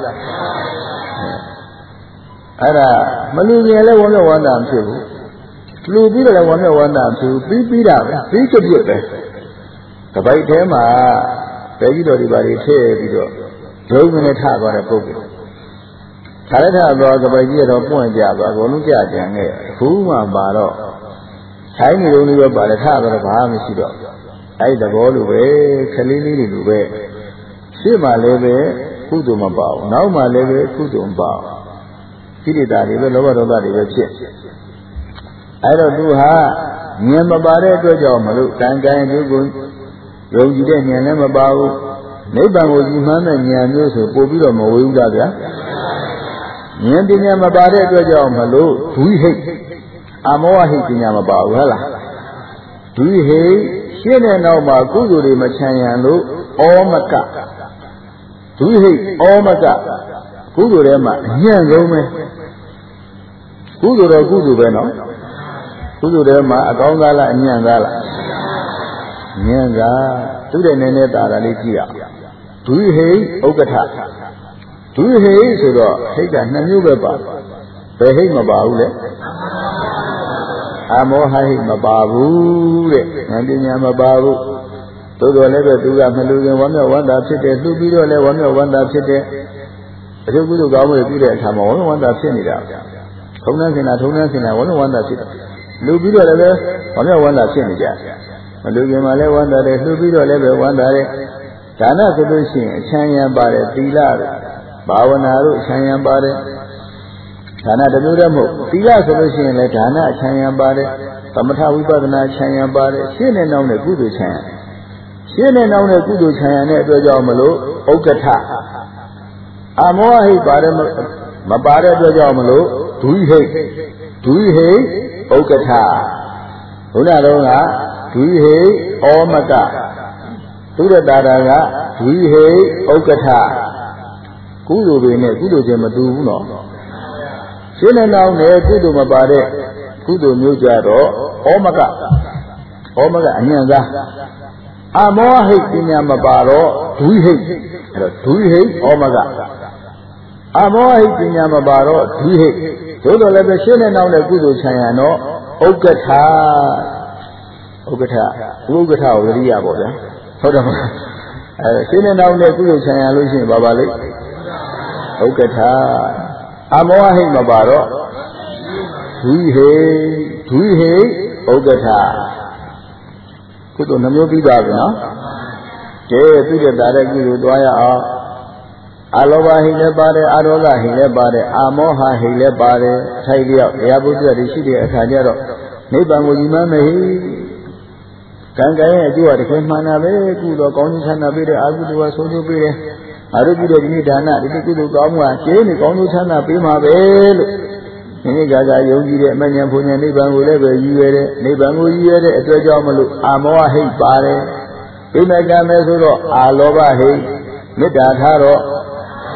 အဲ့ဒါမလူကျင်လည်းဝမ်းမြောက်ဝမ်းသာမဖြစ်ဘူးလူပြီးတော့လည်းဝမ်းမြောက်ဝမ်းသာမဖြစ်ဘူးပြီးပြီးတာပဲပြီးကြပြစ်ပဲတပိုက်ထဲမှာတဲကြီးတော်ဒီပါတွေထည့်ပြီးတော့ဒုံမနဲ့ထသွားတဲ့ပုဂ္ဂိုလ်ခါရထသွားတပိုက်ကြီးတော့ပွင့်ကြသွားအကုန်လုံးကြကြံခဲ့အခုမှပါတော့ဆိုင်နေလုံးလေးပဲပါတယ်ထသွားတော့ဘာမှမရှိတော့အဲ့သဘောလိုပဲခလေးလေးတွေလိုပဲရှေ့မှာလည်းပဲကုသိုလ်မပါဘူးနောက်မှလည်းပဲကုသိုလ်မပါဘူးကိလေသာတွေပဲလောဘဒေါသတွေပဲဖြစ်အဲ့တော့သူဟာဉာဏ်မပါတဲ့အတွက်ကြောင့်မလို့ကံကံအကျိုးကိုယုံကြည်တဲ့ဉာဏ်လည်းမပါဘူးနိဗ္ဗာန်ကိုကြည်မှန်းတဲ့ဉာဏ်မျိုးဆိုပို့ပြီးတော့မဝေဘူးလားဗျာဉာဏ်ပညာမပါတဲ့အတွက်ကြောင့်မလို့ဒွိဟိတ်အမောဟိတ်ပညာမပါဘူးဟုတ်လားဒွိဟိတ်ရှင်းတဲ့နောက်မှာကုသိုလ်တွေမချမ်းရံလို့ဩမကဒွိဟိတ်ဩမကကုသိုလ်ထဲမှာအညံ့ဆုံးပဲကုသိုလ်တော့ကုသိုလ်ပဲနော်ကုသိုလ်ထဲမှာအကောင်းသားလားအညံ့သားလားညံ့သာသူ့တဲ့နည်းနည်းတာတာလေးကြည့်ရဒွိဟိတ်ဥက္ကဋ္ဌဒွိဟိတ်ဆိုတော့ဟိတ်ကနှစ်မျိုးပဲပါဘယ်ဟိတ်မပါဘူးလဲအမောဟဟိတ်မပါဘူးတဲ့ဉာဏ်ပညာမပါဘူးသို့တော်လည်းပဲသူကမလူခင်ဝမ်းမြောက်ဝမ်းသာဖြစ်တယ်လှူပြီးတော့လည်းဝမ်းမြောက်ဝမ်းသာဖြစ်တယ်အကျိုးကုသိုလ်ကောင်းမှုတွေပြုတဲ့အခါမှာဝမ်းမြောက်ဝမ်းသာဖြစ်နေတာထုံနှန်းစင်တာထုံနှန်းစင်တာဝမ်းမြောက်ဝမ်းသာဖြစ်တယ်လှူပြီးတော့လည်းပဲဝမ်းမြောက်ဝမ်းသာဖြစ်နေကြမလူခင်မှာလည်းဝမ်းသာတယ်လှူပြီးတော့လည်းပဲဝမ်းသာတယ်ဒါနဆိုလို့ရှိရင်အချမ်းရံပါတယ်သီလတို့ဘာဝနာတို့အချမ်းရံပါတယ်ဒါနတစ်မျိုးတည်းမဟုတ်သီလဆိုလို့ရှိရင်လည်းဒါနအချမ်းရံပါတယ်သမထဝိပဿနာချမ်းရံပါတယ်ရှင်းနေနောက်နဲ့ကုသိုလ်ချမ်းရံရှင်းနေနောက်နဲ့ကုသိုလ်ချမ်းရံတဲ့အတွက်ကြောင့်မလို့ဥက္ကဋ္ဌအမောဟိတ်ပါတယ်မပါတဲ့အတွက်ကြောင့်မလို့ဒွိဟိတ်ဒွိဟိတ်ဥက္ကဋ္ဌဘုရားတော်ကဒွိဟိတ်ဩမကသုရတာရာကဒွိဟိတ်ဥက္ကဋ္ဌကုသိုလ်တွေနဲ့ကုသိုလ်ချင်းမတူဘူးနော်ရှင်းနေနောက်နဲ့ကုသိုလ်မပါတဲ့ကုသိုလ်မျိုးကြတော့ဩမကဩမကအညံ့သားအမောဟိတ်ပညာမပါတော့ဒွိဟိတ်အဲ့တော့ဒွိဟိတ်ဩမကအမောဟိတ်ပညာမပါတော့ဒွိဟိတ်သို့တော်လည်းပဲရှင်းနေနောက်နဲ့ကုသိုလ်ချမ်းရတော့ဥက္ကဋ္ဌဥက္ကဋ္ဌဥက္ကဋ္ဌကိုသတိရပါဗျာဟုတ်တယ်မလားအဲရှင်းနေနောက်နဲ့ကုသိုလ်ချမ်းရလို့ရှိရင်ဘာပါလိမ့်ဥက္ကဋ္ဌအမောဟိတ်မပါတော့ဒွိဟိတ်ဒွိဟိတ်ဥက္ကဋ္ဌကုသိုလ်နှမျိုးပြီးသွားပြီနော်ကဲသူတဲ့တာတဲ့ကုသိုလ်သွားရအောင်အလောဘဟိတ်လည်းပါတယ်အရောဂဟိတ်လည်းပါတယ်အမောဟဟိတ်လည်းပါတယ်အထိုက်လျောက်တရားပုဒ်တွေရှိတဲ့အခါကျတော့နိဗ္ဗာန်ကိုညီမမေဟိကံကံရဲ့အကျိုးအတကယ်မှန်တာပဲကုသိုလ်ကောင်းခြင်းချမ်းသာပေးတယ်အကုသိုလ်ကဆုံးရှုံးပေးတယ်အရုပ်ပြုတဲ့ဒီနေ့ဒါနဒီကုသိုလ်ကောင်းမှုကကျေးနေကောင်းခြင်းချမ်းသာပေးမှာပဲလို့ဒီနေ့ကကယုံကြည်တဲ့အမှန်ဉာဏ်ဘုံဉာဏ်နိဗ္ဗာန်ကိုလည်းပဲရည်ရွယ်တယ်နိဗ္ဗာန်ကိုရည်ရွယ်တဲ့အတွက်ကြောင့်မလို့အာမောဟဟိတ်ပါတယ်ပြိမကံမဲဆိုတော့အာလောဘဟိတ်မေတ္တာထားတော့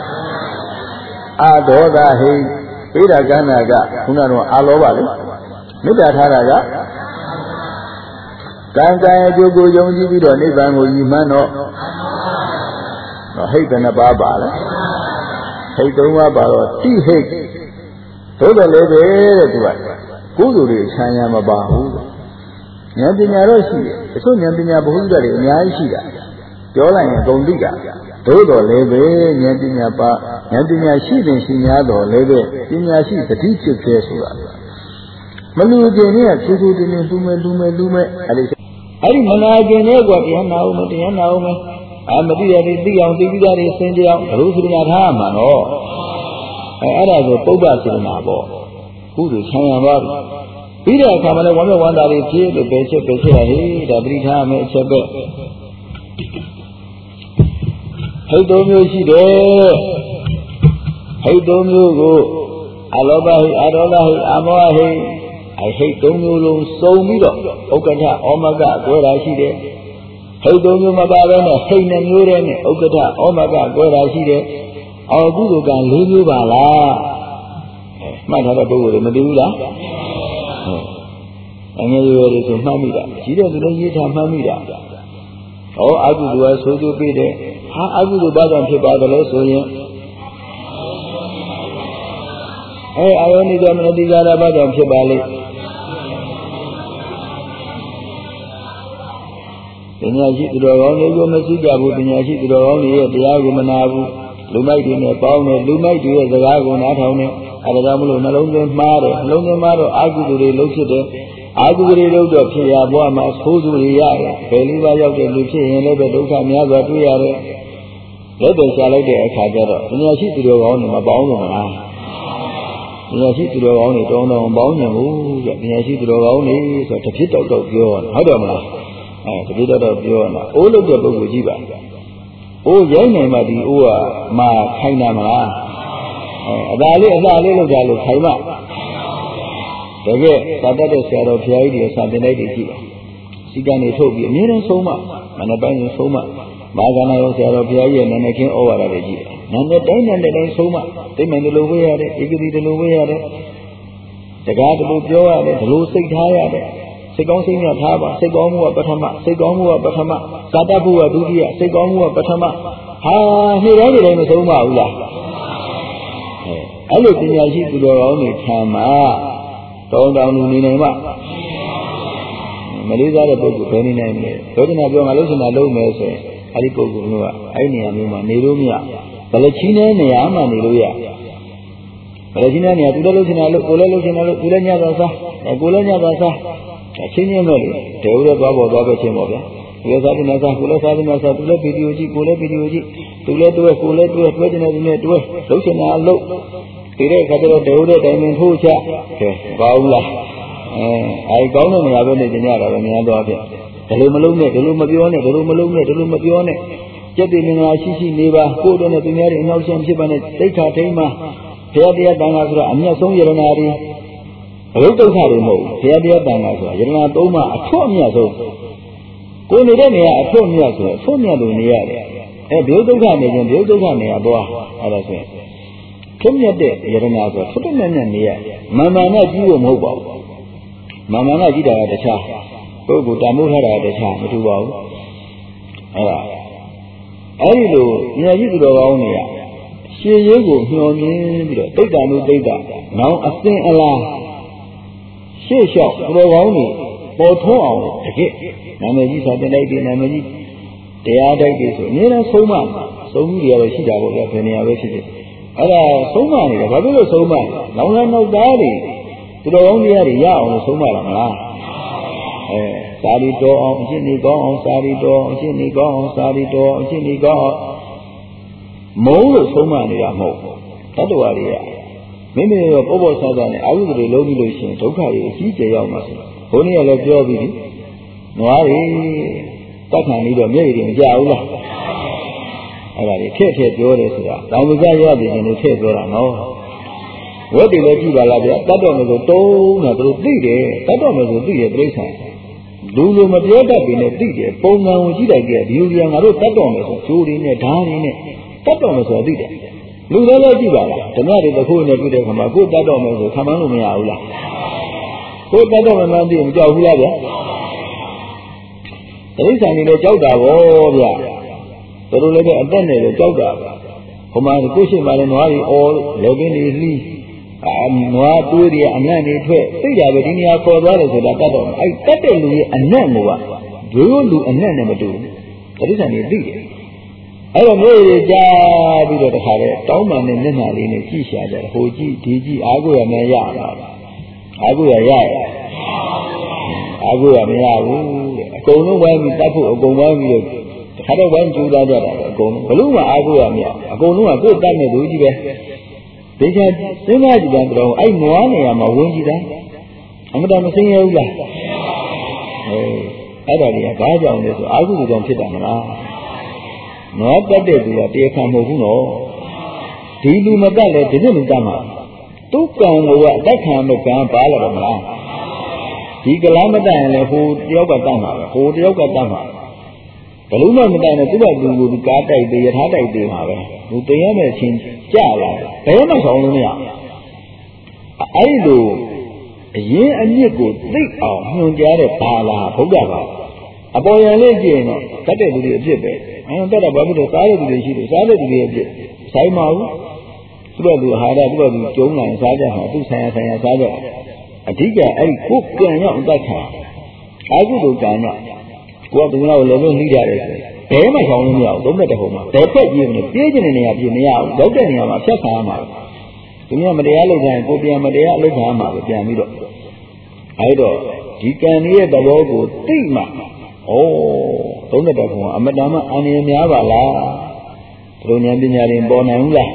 အာဒေါသဟိတ်ပိဒါကန္နာကခုနကတော့အာလောဘလေမေတ္တာထားတာကကံကံအကျိုးကိုယုံကြည်ပြီးတော့နိဗ္ဗာန်ကိုရည်မှန်းတော့ဟိတ်တဲ့နှစ်ပါးပါလားဟိတ်သုံးပါးပါတော့တိဟိတ်သို့တော်လည်းပဲတဲ့သူကကုသိုလ်တွေဆံရမပါဘူးဉာဏ်ပညာတော့ရှိတယ်အချို့ဉာဏ်ပညာဘုဟုတ္တတွေအများကြီးရှိတာပြောလိုက်ရင်အကုန်သိတာသို့တော်လည်းပဲဉာဏ်ပညာပါဉာဏ်ပညာရှိရင်ရှိများတော်လည်းပဲပညာရှိတတိဖြစ်သေးဆိုတာမလူကျင်နဲ့ဖြူဖြူတင်းတင်းလူမဲ့လူမဲ့လူမဲ့အဲ့ဒီအဲ့ဒီမနာကျင်တဲ့ကွာတရားနာအောင်မတရားနာအောင်မအမတိရတိသိအောင်သိပြီးသားတွေစင်ကြအောင်ဘုရုစေတနာထားမှာတော့အဲအဲ့ဒါဆိုပုပ္ပစေတနာပေါ့ကုသိုလ်ဆံရပါပြီပြီးတဲ့အခါမှာလည်းဝမ်းမြောက်ဝမ်းသာတွေဖြစ်လို့ပဲချက်ပဲချက်ရဟေးဒါပရိထားမယ်အချက်ပဲဟိတ်သုံးမျိုးရှိတယ်ဟိတ်သုံးမျိုးကိုအလောဘဟိအဒေါသဟိအမောဟိအဟိတ်သုံးမျိုးလုံးစုံပြီးတော့ဥက္ကဋ္ဌဩမကကွဲတာရှိတယ်ဟိတ်သုံးမျိုးမပါဘဲနဲ့ဟိတ်နှမျိုးတည်းနဲ့ဥက္ကဋ္ဌဩမကကွဲတာရှိတယ်အော်ကုသိုလ်က၄မျိုးပါလားမှတ်ထားတဲ့ပုဂ္ဂိုလ်တွေမသိဘူးလားအငယ်ရွယ်တွေဆိုမှတ်မိတာကြီးတဲ့သူလည်းရေးထားမှတ်မိတာဟောအကုသိုလ်ကဆိုးကျိုးပေးတယ်ဟာအကုသိုလ်ဘာကြောင့်ဖြစ်ပါတယ်လဲဆိုရင်အဲအာယောနိကမနတိကာရဘာကြောင့်ဖြစ်ပါလိမ့်ပညာရှိသူတော်ကောင်းတွေကိုမရှိကြဘူးပညာရှိသူတော်ကောင်းတွေရဲ့တရားကိုမနာဘူးလူမိုက်တွေနဲ့ပေါင်းတယ်လူမိုက်တွေရဲ့စကားကိုနားထောင်တယ်အဲဒါကြောင့်မလို့နှလုံးသွင်းမှားတယ်နှလုံးသွင်းမှားတော့အာကုသိုလ်တွေလုံးဖြစ်တယ်အာကုသိုလ်တွေလုံးတော့ဖြစ်ရဘဝမှာဆိုးစုတွေရတယ်ဘယ်လိုပါရောက်တဲ့လူဖြစ်ရင်လည်းပဲဒုက္ခများစွာတွေ့ရတယ်လက်တော်ရှာလိုက်တဲ့အခါကျတော့ပညာရှိသူတော်ကောင်းတွေမပေါင်းတော့လားပညာရှိသူတော်ကောင်းတွေတောင်းတောင်းပေါင်းညံဘူးတဲ့ပညာရှိသူတော်ကောင်းတွေဆိုတော့တစ်ဖြစ်တော့တော့ပြောတယ်ဟုတ်တယ်မလားအဲတစ်ဖြစ်တော့တော့ပြောတာအိုးလို့တဲ့ပုဂ္ဂိုလ်ကြီးပါအိုးရိုင်းနေမှဒီအိုးကမာခိုင်းတာမလားအဲအသာလေးအသာလေးလောက်ကြလို့ခိုင်းမှတကယ်သာတတ်တဲ့ဆရာတော်ဘုရားကြီးတွေစာသင်လိုက်တွေကြည့်ပါစီကံတွေထုတ်ပြီးအမြဲတမ်းဆုံးမမနက်ပိုင်းရင်ဆုံးမမာဂနာရောဆရာတော်ဘုရားကြီးရဲ့နာနေခင်းဩဝါဒတွေကြည့်နာနေတိုင်းနာနေတိုင်းဆုံးမသိမှန်တယ်လို့ဝေးရတယ်ဧကတိတယ်လို့ဝေးရတယ်တကားတယ်လို့ပြောရတယ်ဒီလိုစိတ်ထားရတယ်စိတ်ကောင်းစိတ်မြတ်ထားပါစိတ်ကောင်းမှုကပထမစိတ်ကောင်းမှုကပထမသာတတ်ဖို့ကဒုတိယစိတ်ကောင်းမှုကပထမဟာနေ့တိုင်းနေ့တိုင်းမဆုံးပါဘူးလားအဲ့လိုပညာရှိသူတော်ကောင်းတွေထမ်းမှာတောင်းတောင်းလူနေနိုင်မှာမလေးစားတဲ့ပုဂ္ဂိုလ်ဘယ်နေနိုင်မလဲဒေါသနာပြောမှလို့စင်တာလုံးမယ်ဆိုရင်အဲ့ဒီပုဂ္ဂိုလ်ကအဲ့ဒီနေရာမျိုးမှာနေလို့မရဘယ်လိုချင်းတဲ့နေရာမှာနေလို့ရဘယ်လိုချင်းတဲ့နေရာသူလည်းလို့စင်တာလို့ကိုလည်းလို့စင်တာလို့သူလည်းညတာစားကိုလည်းညတာစားအချင်းချင်းပဲလေဒေဝရသွားပေါ်သွားပဲချင်းပေါ့ဗျာဒီလိုစားတဲ့နာစားကိုလည်းစားတဲ့နာစားသူလည်းဗီဒီယိုကြည့်ကိုလည်းဗီဒီယိုကြည့်သူလည်းတွဲကိုလည်းတွဲတွဲနေတဲ့သူနဲ့တွဲလုံးချင်တာလို့ဒီတဲ့ခါကျတော့ဒေဝရတိုင်ပင်ထိုးချကဲဘာဘူးလားအဲအဲဒီကောင်းတဲ့နေရာပဲနေကြရတာပဲများတော့ဗျဒီလိုမလုံးနဲ့ဒီလိုမပြောနဲ့ဒီလိုမလုံးနဲ့ဒီလိုမပြောနဲ့ကျက်တည်မင်္ဂလာရှိရှိနေပါကိုယ်တော်နဲ့သူများတွေအနောက်ရှင်းဖြစ်ပါနဲ့သိက္ခာထိမ်းမှာတရားတရားတန်ခါဆိုတာအမြတ်ဆုံးယရနာတွေဘုဒ္ဓဒုက္ခတွေမဟုတ်ဘူးတရားတရားတန်ခါဆိုတာယရနာသုံးပါအထွတ်အမြတ်ဆုံးကိုယ်နေတဲ့နေရာအထွတ်အမြတ်ဆိုအထွတ်အမြတ်လို့နေရတယ်အဲဘုဒ္ဓဒုက္ခနေခြင်းဘုဒ္ဓဒုက္ခနေရာသွားအဲ့ဒါဆိုရင်ထွတ်မြတ်တဲ့ယရနာဆိုထွတ်မြတ်မြတ်နေရမာမာနဲ့ကြီးဖို့မဟုတ်ပါဘူးမာမာနဲ့ကြီးတာကတခြားပုဂ္ဂိုလ်တမိုးထားတာကတခြားမတူပါဘူးအဲ့ဒါအဲ့ဒီလိုဉာဏ်ကြီးသူတော်ကောင်းတွေကရှင်းရေးကိုမျှော်မြင်ပြီးတော့တိတ်တန်လို့တိတ်တာနောင်အစင်အလားရှေ့လျှောက်သူတော်ကောင်းတွေပေါ်ထွန်းအောင်တကယ်နာမည်ကြီးဆိုတဲ့လိုက်တွေနာမည်ကြီးတရားတိုက်တွေဆိုအများနဲ့ဆုံးမဆုံးမှုတွေကတော့ရှိတာပေါ့ဗျာဘယ်နေရာပဲဖြစ်ဖြစ်အဲ့ဒါဆုံးမနေတယ်ဘာဖြစ်လို့ဆုံးမလဲနောင်လည်းနောက်သားတွေသူတော်ကောင်းတရားတွေရအောင်လို့ဆုံးမလာမလားအဲစာရီတော်အောင်အရှင်းနေကောင်းအောင်စာရီတော်အောင်အရှင်းနေကောင်းအောင်စာရီတော်အောင်အရှင်းနေကောင်းအောင်မုံလို့ဆုံးမနေတာမဟုတ်တတ္တဝါတွေကမိမိတို့ပေါ်ပေါ်ဆာဆာနဲ့အာဟုတွေလုံးပြီးလို့ရှိရင်ဒုက္ခတွေအကြီးကျယ်ရောက်မှာဆိုဘုန်းကြီးကလည်းပြောပြီးပြီနွားတွေတက်ခံပြီးတော့မျက်ရည်တွေမကြဘူးလားအဲ့ဒါတွေထည့်ထည့်ပြောတယ်ဆိုတာတောင်မကြရတဲ့ရင်တွေထည့်ပြောတာနော်ဝက်တွေလည်းကြည့်ပါလားဗျာတတ်တော်မယ်ဆိုတုံးတာသူတို့သိတယ်တတ်တော်မယ်ဆိုသိတယ်ပြိဿံလူလိုမပြောတတ်ပြီနဲ့သိတယ်ပုံမှန်ကိုကြည့်လိုက်ကြဒီလိုပြန်ငါတို့တတ်တော်မယ်ဆိုဂျိုးတွေနဲ့ဓားတွေနဲ့တတ်တော်မယ်ဆိုသိတယ်လူလည်းလည်းကြည့်ပါလားဓမ္မတွေတစ်ခုနဲ့တွေ့တဲ့ခါမှာကိုယ်တတ်တော်မယ်ဆိုခံမလို့မရဘူးလားကိုတတ်တော့မှမသိမကြောက်ဘူးလားဗျာတိရစ္ဆာန်တွေလည်းကြောက်တာဗောဗျာတို့လည်းပဲအသက်နဲ့လည်းကြောက်တာဟိုမှာကိုရှိမှလည်းနွားတွေအော်လေပင်တွေလှီးအာနွားသွေးတွေအနံ့တွေထွက်သိတာပဲဒီနေရာခေါ်သွားတယ်ဆိုတာတတ်တော့အဲ့တတ်တဲ့လူရဲ့အနံ့ကိုကရိုးရိုးလူအနံ့နဲ့မတူဘူးတိရစ္ဆာန်တွေသိတယ်အဲ့တော့မျိုးတွေကြားပြီးတော့တခါလေတောင်းပန်တဲ့မျက်နှာလေးနဲ့ကြည့်ရှာကြတယ်ဟိုကြည့်ဒီကြည့်အားကိုရမရပါအားကိုရရရအားကိုရမရဘူးတဲ့အကုန်လုံးဝိုင်းပြီးတတ်ဖို့အကုန်ဝိုင်းပြီးတော့တခါတော့ဝိုင်းကြိုးစားကြတာအကုန်လုံးဘလို့မှအားကိုရမရအကုန်လုံးကကိုယ်တတ်နေသူကြီးပဲဒီကစဉ်းစားကြည့်ကြတော့အဲ့နွားနေရာမှာဝင်ကြည့်တယ်အမှန်တမ်းမသိရဘူးလားအဲအဲ့ဒါတွေကဘာကြောင့်လဲဆိုအာဟုကြောင့်ဖြစ်တာမလားနွားတတ်တဲ့သူကတရားခံမဟုတ်ဘူးနော်ဒီလူမတတ်လဲဒီလိုလူတတ်မှာသူ့ကံကအတတ်ခံမဲ့ကံပါလာတော့မလားဒီကလားမတတ်ရင်လည်းဟိုတယောက်ကတတ်မှာပဲဟိုတယောက်ကတတ်မှာဘလို့မှမတတ်နဲ့သူ့ကလူကိုဒီကားတိုက်သေးရထားတိုက်သေးမှာပဲလူတင်ရမယ့်ချင်းကြလာတယ်ဘယ်မှဆောင်လို့မရအဲ့လိုအရင်အမြစ်ကိုသိအောင်ညွှန်ကြားတဲ့ဘာလာဘုရားပါအပေါ်ရန်လေးကြည့်ရင်တော့တတ်တဲ့လူတွေအဖြစ်ပဲအဲတတ်တာဘာဖြစ်လို့စားတဲ့လူတွေရှိတယ်စားတဲ့လူတွေအဖြစ်ဆိုင်မဘူးသူ့ဘသူအာဟာရသူ့ဘသူကျုံးနိုင်စားကြမှာသူဆိုင်ရဆိုင်ရစားကြအဓိကအဲ့ဒီကိုကံရောက်အတတ်ခံအာဟုတို့ကံရောက်ကိုကဘုရားကိုလည်းလုံးနှီးကြတယ်ဆိုဘယ်မှဆောင်လို့မရဘူးသုံးတဲ့တခုမှာဘယ်ဖက်ကြည့်မလဲပြေးကျင်တဲ့နေရာပြေးမရဘူးရောက်တဲ့နေရာမှာဖြတ်ခါရမှာသူများမတရားလုပ်တိုင်းကိုပြန်မတရားလုပ်ခါရမှာပဲပြန်ပြီးတော့အဲ့တော့ဒီကံရဲ့သဘောကိုသိမှဩသုံးတဲ့တခုမှာအမတန်မှအန္တရာယ်များပါလားသူတို့ဉာဏ်ပညာတွေပေါ်နိုင်ဘူးလား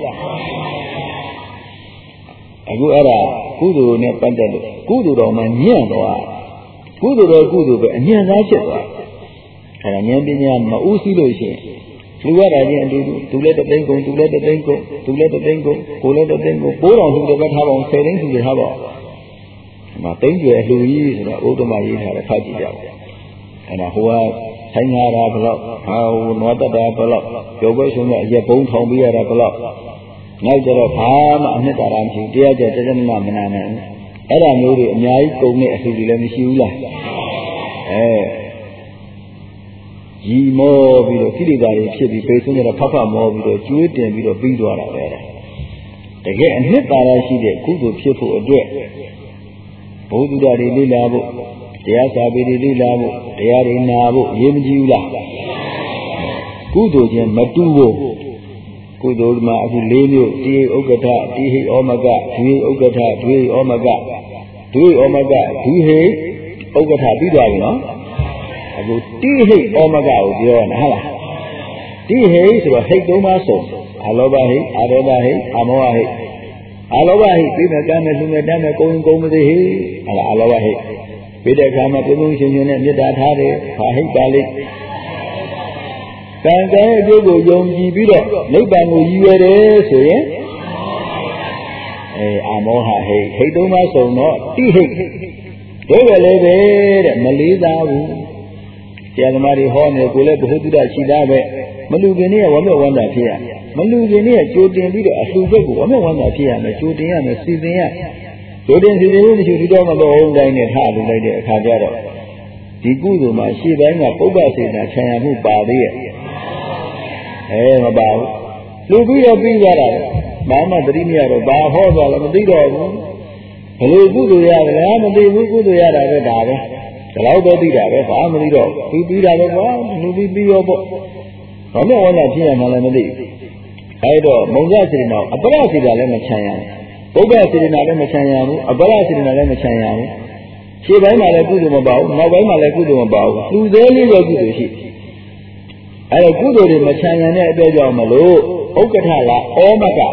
အခုအဲ့ဒါကုသိုလ်နဲ့ပတ်သက်လို့ကုသိုလ်တော်မှညံ့သွားကုသိုလ်တော်ကုသိုလ်ပဲအညံ့သားဖြစ်သွားအဲ့ဒါဉာဏ်ပညာမဥသိလို့ရှိရင်လူရတာချင်းအတူတူသူလည်းတသိန်းကုန်သူလည်းတသိန်းကုန်သူလည်းတသိန်းကုန်ကိုလည်းတသိန်းကုန်ပိုးတော်သူတစ်ပတ်ထားပါအောင်ဆယ်သိန်းသူတွေထားပါအောင်မသိန်းကျွယ်အလူကြီးဆိုတော့ဥဒ္ဓမရေးထားတယ်ဖတ်ကြည့်ကြပါအဲ့ဒါဟိုကဆိုင်ငါတာဘလောက်ဟာဟိုနွားတက်တာဘလောက်ကျော်ပွဲရှင်ကအရက်ပုံးထောင်ပေးရတာဘလောက်နောက်ကြတော့ဘာမှအနှစ်သာရမရှိတရားကြတကယ်မှမနာနိုင်အဲ့ဒါမျိုးတွေအများကြီးကုန်တဲ့အလူတွေလည်းမရှိဘူးလားအဲရီမောပြီးတော့ကိလေသာတွေဖြစ်ပြီးပေဆုံးကြတော့ဖတ်ဖတ်မောပြီးတော့ကျွေးတင်ပြီးတော့ပြီးသွားတာပဲတကယ်အနှစ်သာရရှိတဲ့ကုသိုလ်ဖြစ်ဖို့အတွက်ဘုဒ္ဓတွေလေ့လာဖို့တရားစာပေတွေလေ့လာဖို့တရားတွေနာဖို့အရေးမကြီးဘူးလားကုသိုလ်ချင်းမတူဘူးကုသိုလ်မှာအခု၄မျိုးတိဥက္ကဋ္ဌတိဟိဩမကဒွေဥက္ကဋ္ဌဒွေဩမကဒွေဩမကဒွေဟိဥက္ကဋ္ဌပြီးသွားပြီနော်အခုတိဟိဩမကကိုပြောရနော်ဟုတ်လားတိဟိဆိုတော့ဟိတ်သုံးပါးစုံအလောဘဟိအာရောဘဟိအမောဟဟိအလောဘဟိပြီးမဲ့ကမ်းမဲ့လူမဲ့တမ်းမဲ့ကုံကုံမသိဟိဟုတ်လားအလောဘဟိပြီးတဲ့အခါမှာပြုံးပြုံးရှင်ရှင်နဲ့မေတ္တာထားတယ်ဘာဟိပါလိကံကံအကျိုးကိုယုံကြည်ပြီးတော့နိဗ္ဗာန်ကိုရည်ရွယ်တယ်ဆိုရင်အဲအမောဟဟိဟိတ်သုံးပါးစုံတော့တိဟိတို့ပဲလေပဲတဲ့မလေးစားဘူးဆရာသမားတွေဟောနေကိုလည်းဘုဟုတ္တရှိသားပဲမလူခင်နဲ့ဝမ်းမြောက်ဝမ်းသာဖြစ်ရမလူခင်နဲ့ကြိုတင်ပြီးတော့အလှူဘက်ကိုဝမ်းမြောက်ဝမ်းသာဖြစ်ရမယ်ကြိုတင်ရမယ်စီစဉ်ရကြိုတင်စီစဉ်လို့မရှိဒီတော့မတော့အောင်တိုင်းနဲ့ထားလို့လိုက်တဲ့အခါကျတော့ဒီကုသိုလ်မှာရှေ့ပိုင်းကပုပ္ပစေနာခြံရမှုပါသေးရဲ့အဲမပါဘူးလူပြီးတော့ပြီးသွားတာဘာမှသတိမရတော့ဘာဟောသွားလဲမသိတော့ဘူးဘယ်လိုကုသိုလ်ရတယ်လဲမသိဘူးကုသိုလ်ရတာပဲဒါပဲဒါတော့တော့သိတာပဲဘာမှမသိတော့ပြီးပြီးတာပဲကွာလူပြီးပြီးရောပေါ့ဘာမှဝမ်းသာဖြစ်ရမှလည်းမသိဘူးအဲတော့မုံဇစေနာအပရစေနာလည်းမချမ်းရဘူးပုပ္ပစေနာလည်းမချမ်းရဘူးအပရစေနာလည်းမချမ်းရဘူးရှေ့ပိုင်းမှာလည်းကုသိုလ်မပါဘူးနောက်ပိုင်းမှာလည်းကုသိုလ်မပါဘူးသူသေးလေးတော့ကုသိုလ်ရှိအဲတော့ကုသိုလ်တွေမချမ်းရတဲ့အတွက်ကြောင့်မလို့ဥက္ကဋ္ဌလားဩမက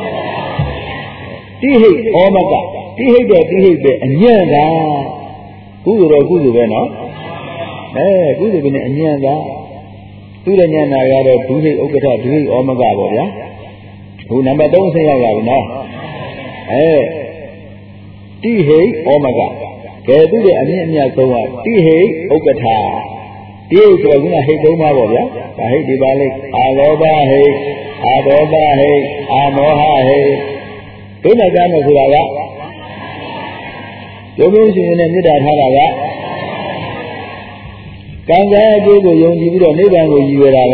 တိဟိဩမကတိဟိတော့တိဟိပဲအညံ့တာကုသိုလ်တော့ကုသိုလ်ပဲနော်အဲကုသိုလ်ပဲနဲ့အညံ့တာသူ့ရဲ့ဉာဏ်နာကတော့ဒုဟိဥက္ကဋ္ဌဒုဟိဩမကပေါ့ဗျာခုနံပါတ်၃ဆင်းရောက်လာပြီနော်အဲတိဟိဩမကကဲသူ့ရဲ့အမြင့်အမြတ်ဆုံးကတိဟိဥက္ကဋ္ဌတိဟိဆိုတော့ခုနဟိသုံးပါပေါ့ဗျာဒါဟိဒီပါလိအာလောဘဟိအာဒေါသဟိအာမောဟဟိဒိဋ္ဌကံလို့ဆိုတာကပြောပြောရှင်ရှင်နဲ့မေတ္တာထားတာကကံကံအကျိုးကိုယုံကြည်ပြီးတော့နိဗ္ဗာန်ကိုရည်ရွယ်တာက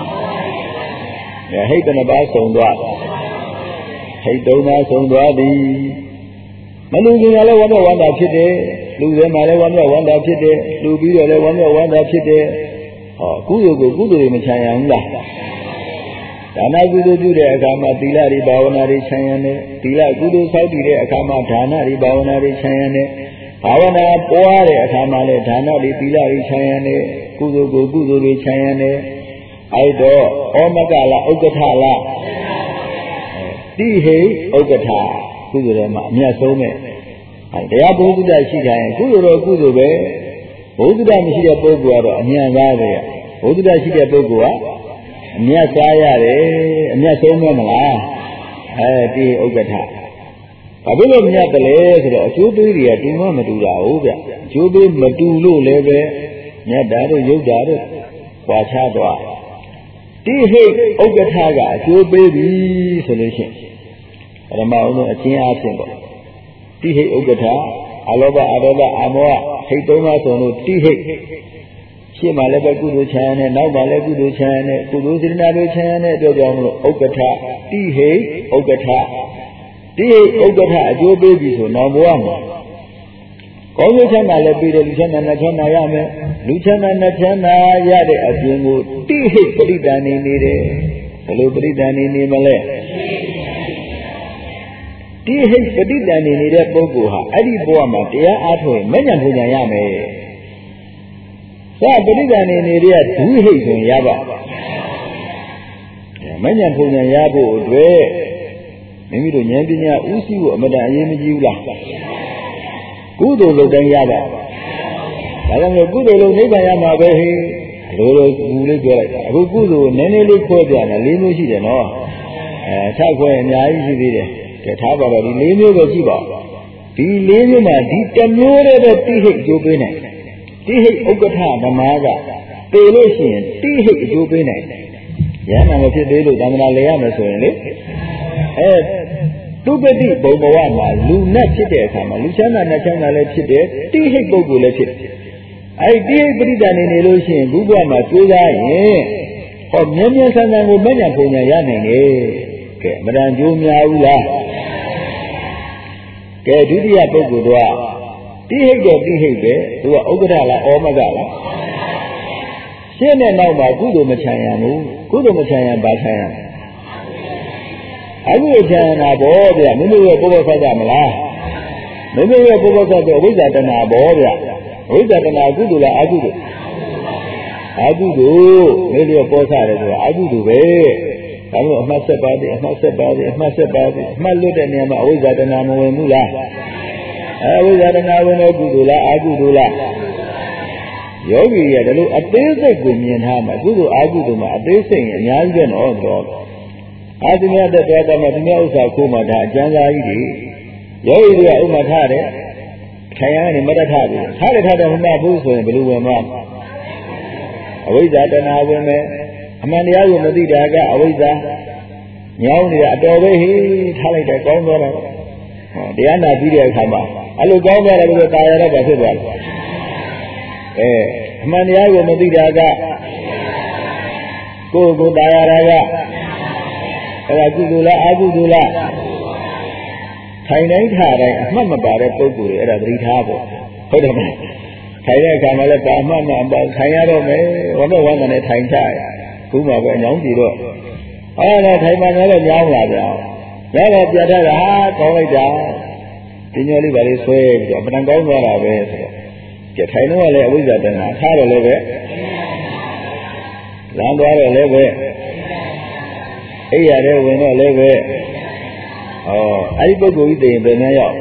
ဟိတ်တနပါဆုံးသွားဟိတ်သုံးပါဆုံးသွားသည်မလူကြီးကလည်းဝမ်းမြောက်ဝမ်းသာဖြစ်တယ်လူတွေမှာလည်းဝမ်းမြောက်ဝမ်းသာဖြစ်တယ်လူပြီးတော့လည်းဝမ်းမြောက်ဝမ်းသာဖြစ်တယ်ဟောကုသိုလ်ကိုကုသိုလ်တွေမချမ်းရဘူးလားဒါနကုသိုလ်ပြုတဲ့အခါမှာသီလတွေဘာဝနာတွေချမ်းရတယ်သီလကုသိုလ်ဆောက်တည်တဲ့အခါမှာဒါနတွေဘာဝနာတွေချမ်းရတယ်ဘာဝနာပွားတဲ့အခါမှာလည်းဒါနတွေသီလတွေချမ်းရတယ်ကုသိုလ်ကိုကုသိုလ်တွေချမ်းရတယ်အဲ့တော့ဩမကလားဥက္ကဋ္ဌလားတိဟိဥက္ကဋ္ဌကုသိုလ်တွေမှာအမြတ်ဆုံးပဲအဲတရားဘုဒ္ဓရှိကြရင်ကုသိုလ်တော့ကုသိုလ်ပဲဘုဒ္ဓမရှိတဲ့ပုဂ္ဂိုလ်ကတော့အမြတ်သားပဲဘုဒ္ဓရှိတဲ့ပုဂ္ဂိုလ်ကအမြတ်စားရတယ်အမြတ်ဆုံးမလားအဲဒီဥက္ကဋ္ဌဘာဖြစ်လို့မြတ်တယ်လဲဆိုတော့အကျိုးပေးတွေကတူမှမတူတာဟုတ်ဗျအကျိုးပေးမတူလို့လည်းပဲမြတ်တာတို့ရုပ်တာတို့ပွာချသွားတိဟိဥက္ကဋ္ဌကအကျိုးပေးပြီဆိုလို့ရှိရင်ပရမအောင်လို့အချင်းအားဖြင့်ပေါ့တိဟိဥက္ကဋ္ဌအလောဘအဒေါသအမောဟဟိတ်သုံးပါးဆိုလို့တိဟိရှေ့မှာလည်းပဲကုသိုလ်ချမ်းနဲ့နောက်မှာလည်းကုသိုလ်ချမ်းနဲ့ကုသိုလ်စေတနာတွေချမ်းနဲ့ပြောကြအောင်လို့ဥက္ကဋ္ဌတိဟိဥက္ကဋ္ဌတိဟိဥက္ကဋ္ဌအကျိုးပေးပြီဆိုနောက်ဘဝမှာကောင်းကျိုးချမ်းသာလည်းပြီးတယ်လူချမ်းသာနဲ့ချမ်းသာရမယ်လူချမ်းသာနဲ့ချမ်းသာရတဲ့အပြင်ကိုတိဟိပရိဒဏ်နေနေတယ်ဘယ်လိုပရိဒဏ်နေနေမလဲတိဟိပရိဒဏ်နေနေတဲ့ပုဂ္ဂိုလ်ဟာအဲ့ဒီဘဝမှာတရားအားထုတ်ရင်မဉ္ဇဉ်ပူဇဉ်ရမယ်သာပရိဒဏ်နေနေတဲ့ဒုဟိဆိုရင်ရပါမဉ္ဇဉ်ပူဇဉ်ရဖို့အတွက်မိမိတို့ဉာဏ်ပညာဥသိဖို့အမတန်အရေးမကြီးဘူးလားကုသိုလ်လုပ်တိုင်းရပါဒါကြောင့်ကုသိုလ်လုပ်နိဗ္ဗာန်ရမှာပဲဟိလိုလိုကူလေးပြောလိုက်တာအခုကုသိုလ်နည်းနည်းလေးခွဲပြတယ်လေးမျိုးရှိတယ်နော်အဲ၆ခွဲအများကြီးရှိသေးတယ်ကဲထားပါတော့ဒီလေးမျိုးပဲရှိပါဒီလေးမျိုးမှာဒီတစ်မျိုးတည်းပဲတိဟိတ်အကျိုးပေးနိုင်တိဟိတ်ဥက္ကဋ္ဌဓမ္မကပေလို့ရှိရင်တိဟိတ်အကျိုးပေးနိုင်ရဟန္တာမဖြစ်သေးလို့သံဃာလဲရမယ်ဆိုရင်လေအဲသူပတိဘုံဘဝမှာလူနဲ့ဖြစ်တဲ့အခါမှာလူချမ်းသာနဲ့ချမ်းသာလည်းဖြစ်တယ်တိဟိတ်ပုဂ္ဂိုလ်လည်းဖြစ်တယ်အဲဒီတိဟိတ်ပရိဒဏ်နေနေလို့ရှိရင်ဘုရားမှာကြိုးစားရင်ဟောမြဲမြဲဆန်းဆန်းကိုမဉ္ဇဉ်ပုံညာရနိုင်တယ်ကဲမတန်ကြိုးများဘူးလားကဲဒုတိယပုဂ္ဂိုလ်တော့တိဟိတ်တော့တိဟိတ်ပဲသူကဥက္ကဋ္ဌလားဩမကလားရှင်းတဲ့နောက်မှာကုသိုလ်မချမ်းရဘူးကုသိုလ်မချမ်းရဘာချမ်းရအခုချမ်းသာဘောဗျမိမိရဲ့ပုဗ္ဗဆောက်ကြမလားမိမိရဲ့ပုဗ္ဗဆောက်တော့ဝိဇ္ဇာတဏဘောဗျဝိဇ္ဇာတဏကုသိုလ်လားအကုသိုလ်အကုသိုလ်မိမိရဲ့ပေါ်စားတယ်ဆိုတာအကုသိုလ်ပဲဒါလို့အမှတ်ဆက်ပါသေးအမှတ်ဆက်ပါသေးအမှတ်ဆက်ပါသေးအမှတ်လွတ်တဲ့နေရာမှာအဝိဇ္ဇာတဏမဝင်ဘူးလားအဲဝိဇ္ဇာတဏဝင်တော့ကုသိုလ်လားအကုသိုလ်လားယောဂီရဒါလို့အသေးစိတ်ကိုမြင်ထားမှာကုသိုလ်အကုသိုလ်မှာအသေးစိတ်အများကြီးပဲနော်တော့အာသမြတ်တဲ့တော်တော်မှာဒီမျိုးဥစ္စာကိုမှဒါအကျဉ်းစားကြီးတွေယောဂီတွေကဥမ္မာထားတယ်ထိုင်ရနေမတတ်ထားတယ်ထားတယ်ထားတယ်မမှတ်ဘူးဆိုရင်ဘယ်လိုဝင်မလဲအဝိဇ္ဇာတဏဝင်မယ်အမှန်တရားကိုမသိတာကအဝိဇ္ဇာညောင်းနေတာအတော်ပဲဟိထားလိုက်တယ်ကောင်းသွားတာဟောတရားနာပြီးတဲ့အခါမှာအဲ့လိုကောင်းသွားတယ်လို့တာရတော့ဖြစ်သွားတယ်အဲအမှန်တရားကိုမသိတာကကိုယ်ကိုတာရတာကအဲ့ဒါကုသိုလ်လားအကုသိုလ်လားထိုင်တိုင်းထားတိုင်းအမှတ်မပါတဲ့ပုဂ္ဂိုလ်တွေအဲ့ဒါသတိထားဖို့ဟုတ်တယ်မလားထိုင်တဲ့အခါမှာလည်းပါအမှတ်မပါထိုင်ရတော့မယ်ဝမ်းနဲ့ဝမ်းနဲ့ထိုင်ချရခုမှပဲညောင်းကြည့်တော့အဲ့ဒါထိုင်မှလည်းညောင်းလာဗျာညောင်းတော့ပြတ်ထားတာဟာကောင်းလိုက်တာဒီညောလေးပါလေးဆွဲပြီးတော့ပဏ္ဍကောင်းသွားတာပဲဆိုတော့ကြထိုင်တော့လည်းအဝိဇ္ဇာတဏ္ဍထားတော့လည်းပဲလမ်းသွားတော့လည်းပဲအိယာတဲ့ဝင်တော့လည်းပဲဩအဲ့ဒီပုဂ္ဂိုလ်ကြီးတည်ရင်ဘယ်နှရောက်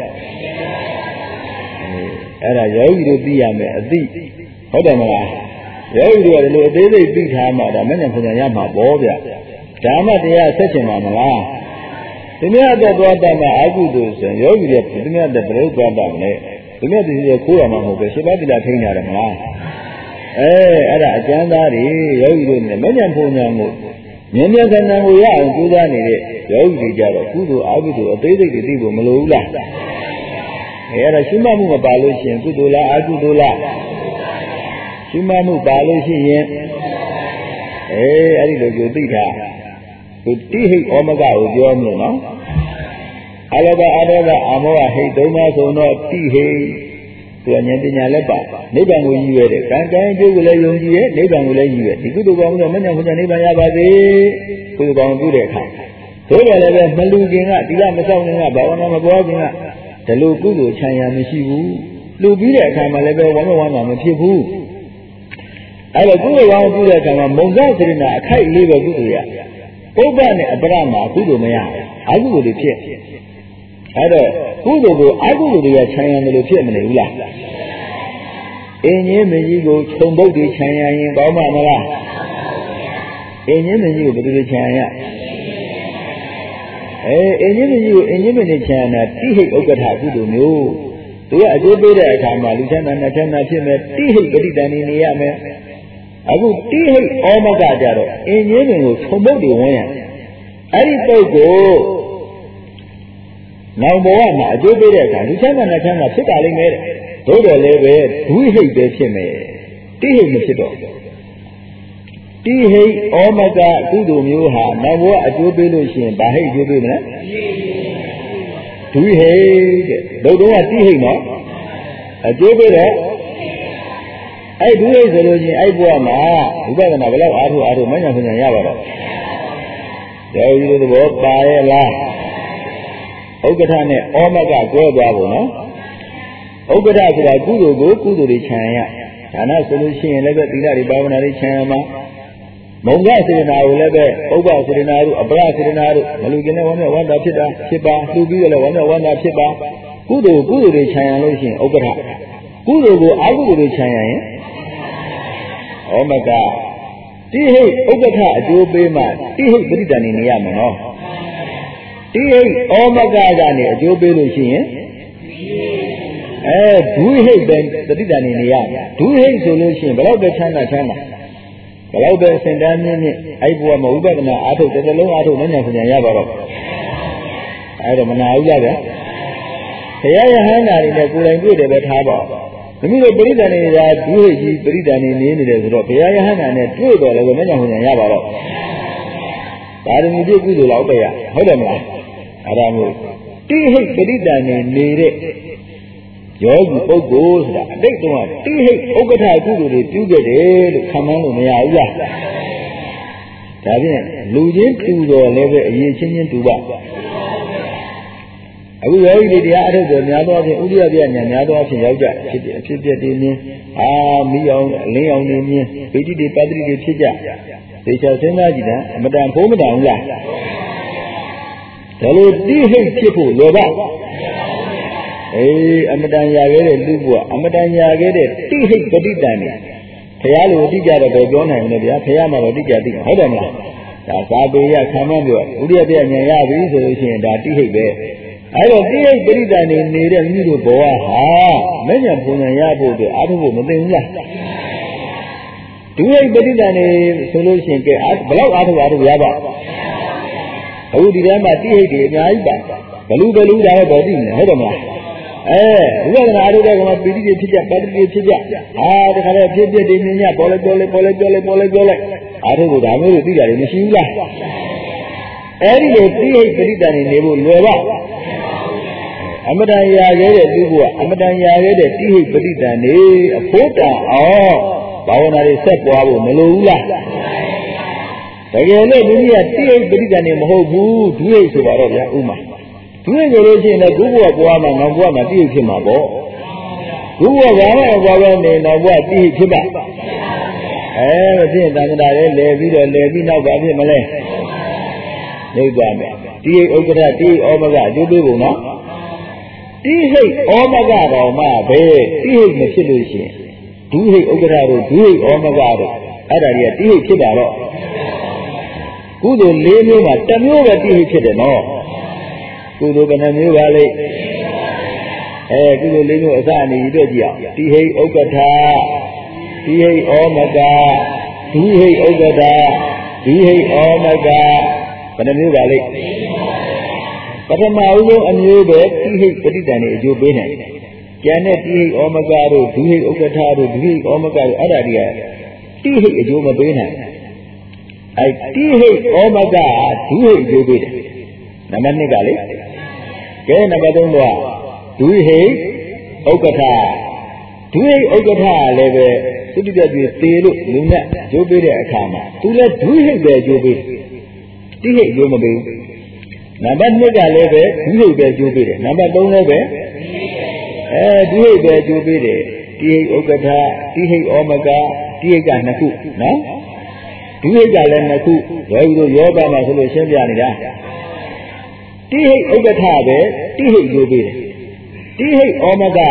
အဲ့ဒါယောဂီတို့သိရမယ်အသိဟုတ်တယ်မလားယောဂီတို့ကလည်းအသေးစိတ်သိထားမှဒါမဉ္ဇဉ်ပညာရမှာပေါ့ဗျဒါမှတရားဆက်ချင်မှာမလားဒီမြတ်တဲ့သွားတတ်မှာအကုသိုလ်ဆိုရင်ယောဂီတွေဒီမြတ်တဲ့ဘယ်လိုသွားတတ်မလဲဒီမြတ်တည်းကြီးခိုးရမှာမဟုတ်ပဲရှင်းပါတိလာထိန်းရတယ်မလားအဲအဲ့ဒါအကျမ်းသားတွေယောဂီတို့နဲ့မဉ္ဇဉ်ပညာကိုမြင်မြင်ဆန်းဆန်းကိုရအောင်ကြိုးစားနေတဲ့ယောဂီတွေကြတော့ကုသိုလ်အကုသိုလ်အသေးစိတ်တွေသိဖို့မလိုဘူးလားဟအဲ့ဒါရှုမှတ်မှုမပါလို့ရှိရင်ကုသိုလ်လားအကုသိုလ်လားရှုမှတ်မှုပါလို့ရှိရင်အေးအဲ့ဒီလိုကိုသိတာကိုတိဟိတ်ဩမကကိုပြောမလို့နော်အလောဘအရောဘအမောဟဟိတ်သုံးပါးဆိုတော့တိဟိတ်သူဉာဏ်ပညာလည်းပါနိဗ္ဗာန်ကိုရည်ရွယ်တယ်ကံကံအကျိုးကိုလည်းယုံကြည်ရဲ့နိဗ္ဗာန်ကိုလည်းရည်ရွယ်ဒီကုသိုလ်ကောင်းမှုတော့မဉ္ဇဉ်ဘုရားနိဗ္ဗာန်ရပါစေကုသိုလ်ကောင်းပြုတဲ့အခါတို့တယ်လည်းပဲမလူခင်ကဒီကမဆောင်ခင်ကဘာဝနာမပွားခင်ကဒီလိုကုသိုလ်ချမ်းသာမရှိဘူးလူပြီးတဲ့အခါမှာလည်းပဲဝမ်းမဝမ်းသာမဖြစ်ဘူးအဲ့တော့ကုသိုလ်ကောင်းပြုတဲ့အခါမှာမုံဇစေတနာအခိုက်လေးပဲကုသိုလ်ရပုပ္ပနဲ့အပရမှာကုသိုလ်မရအကုသိုလ်တွေဖြစ်အဲ့တော့ကုသိုလ်ကိုအကုသိုလ်တွေကချမ်းသာတယ်လို့ဖြစ်မနေဘူးလားအင်းကြီးမကြီးကိုခြုံပုတ်တွေချမ်းသာရင်ကောင်းမှာမလားအင်းကြီးမကြီးကိုဘယ်လိုချမ်းသာရအဲအင်းကြီးမကြီးကိုအင်းကြီးမနဲ့ချမ်းသာတိဟိတ်ဥက္ကဋ္ဌကုသိုလ်မျိုးသူကအကျိုးပေးတဲ့အခါမှာလူချမ်းသာနဲ့ချမ်းသာဖြစ်မယ်တိဟိတ်ပဋိတန်နေနေရမယ်အခုတိဟိတ်ဩမကကြတော့အင်းကြီးတွေကိုခြုံပုတ်တွေဝင်ရအဲ့ဒီပုတ်ကိုနောင်ဘဝမှာအကျိုးပေးတဲ့အခါလူချမ်းသာနဲ့ချမ်းသာဖြစ်တာလိမ့်မယ်တဲ့တို့တယ်လည်းပဲဒွိဟိတ်ပဲဖြစ်မယ်တိဟိတ်မဖြစ်တော့တိဟိတ်ဩမကကုသိုလ်မျိုးဟာနောင်ဘဝအကျိုးပေးလို့ရှိရင်ဘာဟိတ်အကျိုးပေးမလဲဒွိဟိတ်တဲ့တို့တော့တိဟိတ်နော်အကျိုးပေးတော့အဲ့ဒွိဟိတ်ဆိုလို့ရှိရင်အဲ့ဘဝမှာဝိပဿနာဘယ်လောက်အားထုတ်အားထုတ်မဉ္ဇဉ်ပညာရပါတော့တော်ကြီးတို့ဘောပါရဲ့လားဥက္ကဋ္ဌနဲ့ဩမကကွဲသွားဖို့နော်ဥက္ကဋ္ဌဆိုတာကုသိုလ်ကိုကုသိုလ်တွေခြံရဒါနဆိုလို့ရှိရင်လည်းပဲသီလတွေဘာဝနာတွေခြံရမှာမုံကစေတနာကိုလည်းပဲဥပ္ပစေတနာတို့အပရစေတနာတို့မလူကျင်တဲ့ဝမ်းနဲ့ဝမ်းသာဖြစ်တာဖြစ်ပါလှူပြီးတော့လည်းဝမ်းနဲ့ဝမ်းသာဖြစ်ပါကုသိုလ်ကုသိုလ်တွေခြံရလို့ရှိရင်ဥက္ကဋ္ဌကုသိုလ်ကိုအကုသိုလ်တွေခြံရရင်ဩမကတိဟိတ်ဥက္ကဋ္ဌအကျိုးပေးမှတိဟိတ်ပဋိတန်နေနေရမှာနော်တိဟိတ်ဩမကကနေအကျိုးပေးလို့ရှိရင်အဲဒွိဟိတ်ပဲပဋိတန်နေနေရမှာဒွိဟိတ်ဆိုလို့ရှိရင်ဘယ်တော့ပဲချမ်းသာချမ်းသာဘယ်တော့ပဲစင်တန်းမြင့်မြင့်အဲ့ဘဝမှာဝိပဿနာအားထုတ်တစ်လုံးအားထုတ်မဉ္ဇဉ်ပညာရပါတော့အဲ့တော့မနာဘူးလားဗျာဘုရားယဟန္တာတွေနဲ့ကိုယ်တိုင်တွေ့တယ်ပဲထားပါမိမိတို့ပရိသတ်တွေကဒွိဟိတ်ကြီးပရိသတ်နေနေနေတယ်ဆိုတော့ဘုရားယဟန္တာနဲ့တွေ့တော်လည်းမဉ္ဇဉ်ပညာရပါတော့ဒါရမီပြည့်ကုသိုလ်လောက်ပဲရဟုတ်တယ်မလားအဲ့ဒါမျိုးတိဟိတ်ပရိသတ်နေနေတဲ့ယောဂီပုဂ္ဂိုလ်ဆိုတာအတိတ်တုန်းကတိဟိတ်ဥက္ကဋ္ဌကုသိုလ်တွေပြုခဲ့တယ်လို့ခံမှန်းလို့မရဘူးလားဒါဖြင့်လူချင်းတူတော်လည်းပဲအရင်ချင်းချင်းတူပါအခုယောဂီတွေတရားအထုတ်တော်များသောအားဖြင့်ဥဒိယပြညာများသောအားဖြင့်ရောက်ကြဖြစ်တယ်အဖြစ်ပြက်တွေမြင်အာမိအောင်အလင်းအောင်တွေမြင်ပိဋိတွေပတ္တိတွေဖြစ်ကြသေချာစဉ်းစားကြည့်တာအမတန်ဖိုးမတန်ဘူးလားဒါလို့တိဟိတ်ဖြစ်ဖို့လောဘအေးအမတန်ရခဲ့တဲ့လူဘဝအမတန်ရခဲ့တဲ့တိဟိတ်ပဋိတန်နေဘုရားလိုတိကြတော့ပြောနိုင်တယ်ဗျာဘုရားမှာတော့တိကြသိဟုတ်တယ်မလားဒါသာပေရခံမှန်းပြောဥဒိယပြညာရပြီဆိုလို့ရှိရင်ဒါတိဟိတ်ပဲအဲ့တော့တိဟိတ်ပဋိတန်နေနေတဲ့မိတို့ဘဝဟာမဉ္ဇဉ်ပညာရဖို့အတွက်အားထုတ်ဖို့မသိဘူးလားဒုဟိတ်ပဋိတန်နေဆိုလို့ရှိရင်ကဲဘယ်လောက်အားထုတ်အားထုတ်ရပါအခုဒီထဲမှာတိဟိတ်တွေအများကြီးပါဘလူဘလူဒါပဲပေါ်သိနေဟုတ်တယ်မလားအဲဝိပဿနာအားထုတ်တဲ့ကမှာပီတိတွေဖြစ်ကြပတ္တိတွေဖြစ်ကြအာတခါတည်းဖြစ်ဖြစ်တွေမြင်ရပေါ်လဲပေါ်လဲပေါ်လဲပြောလဲပေါ်လဲပြောလဲအားထုတ်ဖို့ဒါမျိုးတွေသိတာတွေမရှိဘူးလားအဲဒီလိုတိဟိတ်ပရိတန်နေနေဖို့လွယ်ပါအမတန်ရာခဲ့တဲ့သူကအမတန်ရာခဲ့တဲ့တိဟိတ်ပရိတန်နေအဖို့တန်အောင်ဘာဝနာတွေဆက်ပွားဖို့မလိုဘူးလားတကယ်လို့ဒီနေ့ကတိဟိတ်ပရိတန်နေမဟုတ်ဘူးဒုဟိတ်ဆိုပါတော့ဗျာဥမာဒုဟိတ်ဆိုလို့ရှိရင်လည်းဘုရားပွားမှာငေါဘွားမှာတိဟိတ်ဖြစ်မှာပေါ့ဘုရားကလည်းပွားပဲနေတော့ဘွားတိဟိတ်ဖြစ်ပါအဲမဖြစ်ရင်တန်ခါလည်းလဲပြီးတော့လဲပြီးနောက်ပါဖြစ်မလဲနေကြမယ်တိဟိတ်ဥက္ကဋ္ဌတိဟိတ်ဩမကအကျိုးပေးဖို့နော်တိဟိတ်ဩမကတော်မှပဲတိဟိတ်မဖြစ်လို့ရှိရင်ဒုဟိတ်ဥက္ကဋ္ဌတို့ဒုဟိတ်ဩမကတို့အဲ့ဒါတွေကတိဟိတ်ဖြစ်တာတော့ကုသိုလ်၄မျိုးမှာတစ်မျိုးပဲတိဟိတ်ဖြစ်တယ်နော်ကုသိုလ်ဘယ်နှမျိုးပါလဲအဲကုသိုလ်၄မျိုးအစအနေနဲ့တွေ့ကြည့်အောင်တိဟိတ်ဥက္ကဋ္ဌတိဟိတ်ဩမကဒုဟိတ်ဥက္ကဋ္ဌဒုဟိတ်ဩမကဘယ်နှမျိုးပါလဲပထမဦးဆုံးအမျိုးပဲတိဟိတ်ပဋိတန်နေအကျိုးပေးနိုင်တယ်ကျန်တဲ့တိဟိတ်ဩမကတို့ဒုဟိတ်ဥက္ကဋ္ဌတို့ဒုဟိတ်ဩမကတို့အဲ့ဒါတွေကတိဟိတ်အကျိုးမပေးနိုင်အဲ့တိဟိတ်ဩမကဒုဟိတ်အကျိုးပေးတယ်နံပါတ်နှစ်ကလေကဲနံပါတ်သုံးကဒုဟိတ်ဥက္ကဋ္ဌဒုဟိတ်ဥက္ကဋ္ဌလည်းပဲသုတ္တပြည့်သေလို့လူနဲ့အကျိုးပေးတဲ့အခါမှာသူလည်းဒုဟိတ်ပဲအကျိုးပေးတိဟိတ်အကျိုးမပေးဘူးနံပါတ်နှစ်ကလည်းပဲဒုဟိတ်ပဲအကျိုးပေးတယ်နံပါတ်သုံးလည်းပဲအဲဒုဟိတ်ပဲအကျိုးပေးတယ်တိဟိတ်ဥက္ကဋ္ဌတိဟိတ်ဩမကတိဟိတ်ကနှစ်ခုနော်ဒုဟိတ်ကလည်းနှစ်ခုယောဂီတို့ယောဂမှာဆိုလို့ရှင်းပြနေတာတိဟိတ်ဥက္ကဋ္ဌပဲတိဟိတ်အကျိုးပေးတယ်တိဟိတ်ဩမက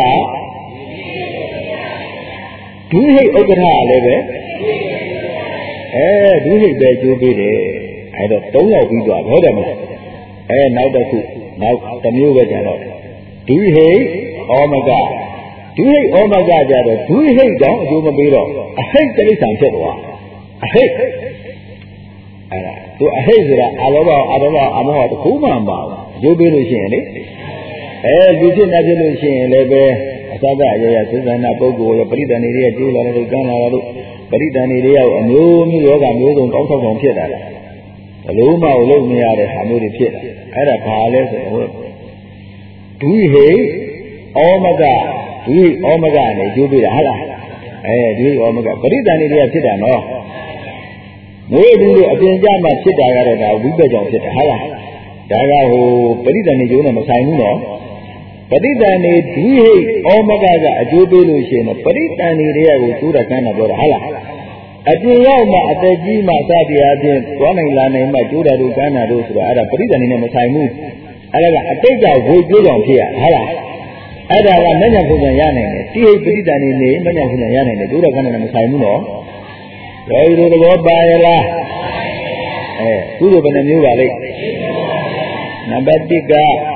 ဒုဟိတ်ဥက္ကဋ္ဌလည်းပဲအဲဒုဟိတ်ပဲအကျိုးပေးတယ်အဲတော့သုံးယောက်ပြီးသွားဟုတ်တယ်မလားအဲနောက်တစ်ခုနောက်တစ်မျိုးပဲကျန်တော့ဒုဟိတ်ဩမကဒုဟိတ်ဩမကကြတော့ဒုဟိတ်တောင်အကျိုးမပေးတော့အဟိတ်တိရစ္ဆာန်ဖြစ်သွားအဟိတ်အဲ့ဒါသူအဟိတ်ဆိုတာအာလောဘအာရောဘအမောဟတခုမှမပါဘူးအကျိုးပေးလို့ရှိရင်လေအဲလူဖြစ်နေဖြစ်လို့ရှိရင်လည်းပဲအစကအရရသုဇနာပုဂ္ဂိုလ်ရဲ့ပရိဒဏ်တွေကကျိုးလာတဲ့ကံလာတော့ပရိဒဏ်တွေရောက်အမျိုးမျိုးယောဂမျိုးစုံတောင်းဆောက်ဆောင်ဖြစ်တာလားဘလို့မှလုံးမရတဲ့ဟာမျိုးတွေဖြစ်တာအဲ့ဒါဘာလဲဆိုတော့ဒုဟိတ်ဩမကဒုဟိတ်ဩမကနဲ့ကျိုးပေးတာဟုတ်လားအဲဒုဟိတ်ဩမကပရိဒဏ်တွေကဖြစ်တာနော်ငွေတူလို့အပြင်ကြမှာဖြစ်တာကတော့ဒါဝိပဿနာဖြစ်တာဟုတ်လားဒါကဟိုပရိဒဏ်တွေကျိုးနဲ့မဆိုင်ဘူးနော်ပရိဒဏ်တွေဒုဟိတ်ဩမကကအကျိုးပေးလို့ရှိရင်ပရိဒဏ်တွေကကိုကျိုးတာကမ်းတာပြောတာဟုတ်လားအပြင်ရောက်မှအသက်ကြီးမှစသည်အပြင်သွားနိုင်လာနိုင်မှကျိုးတာတို့ကမ်းတာတို့ဆိုတာအဲ့ဒါပရိဒဏ်တွေနဲ့မဆိုင်ဘူးအဲ့ဒါကအတိတ်ကဝေကျိုးကြောင့်ဖြစ်ရဟုတ်လားအဲ့ဒါကမညံပုံစံရနိုင်တယ်တိဟိတ်ပရိဒဏ်တွေနေမညံပုံစံရနိုင်တယ်ကျိုးတာကမ်းတာနဲ့မဆိုင်ဘူးနော်ယောဂီတို့သဘောပါရလားအဲသူတို့ဘယ်နှမျိုးပါလိမ့်နံပါတ်တစ်က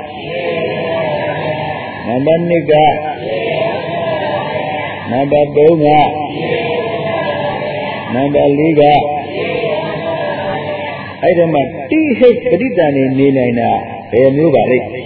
နံပါတ်နှစ်ကနံပါတ်သုံးကနံပါတ်လေးကအဲ့ဒီမှာတိဟိတ်ပရိဒဏ်နေနေနိုင်တာဘယ်မျိုးပါလိမ့်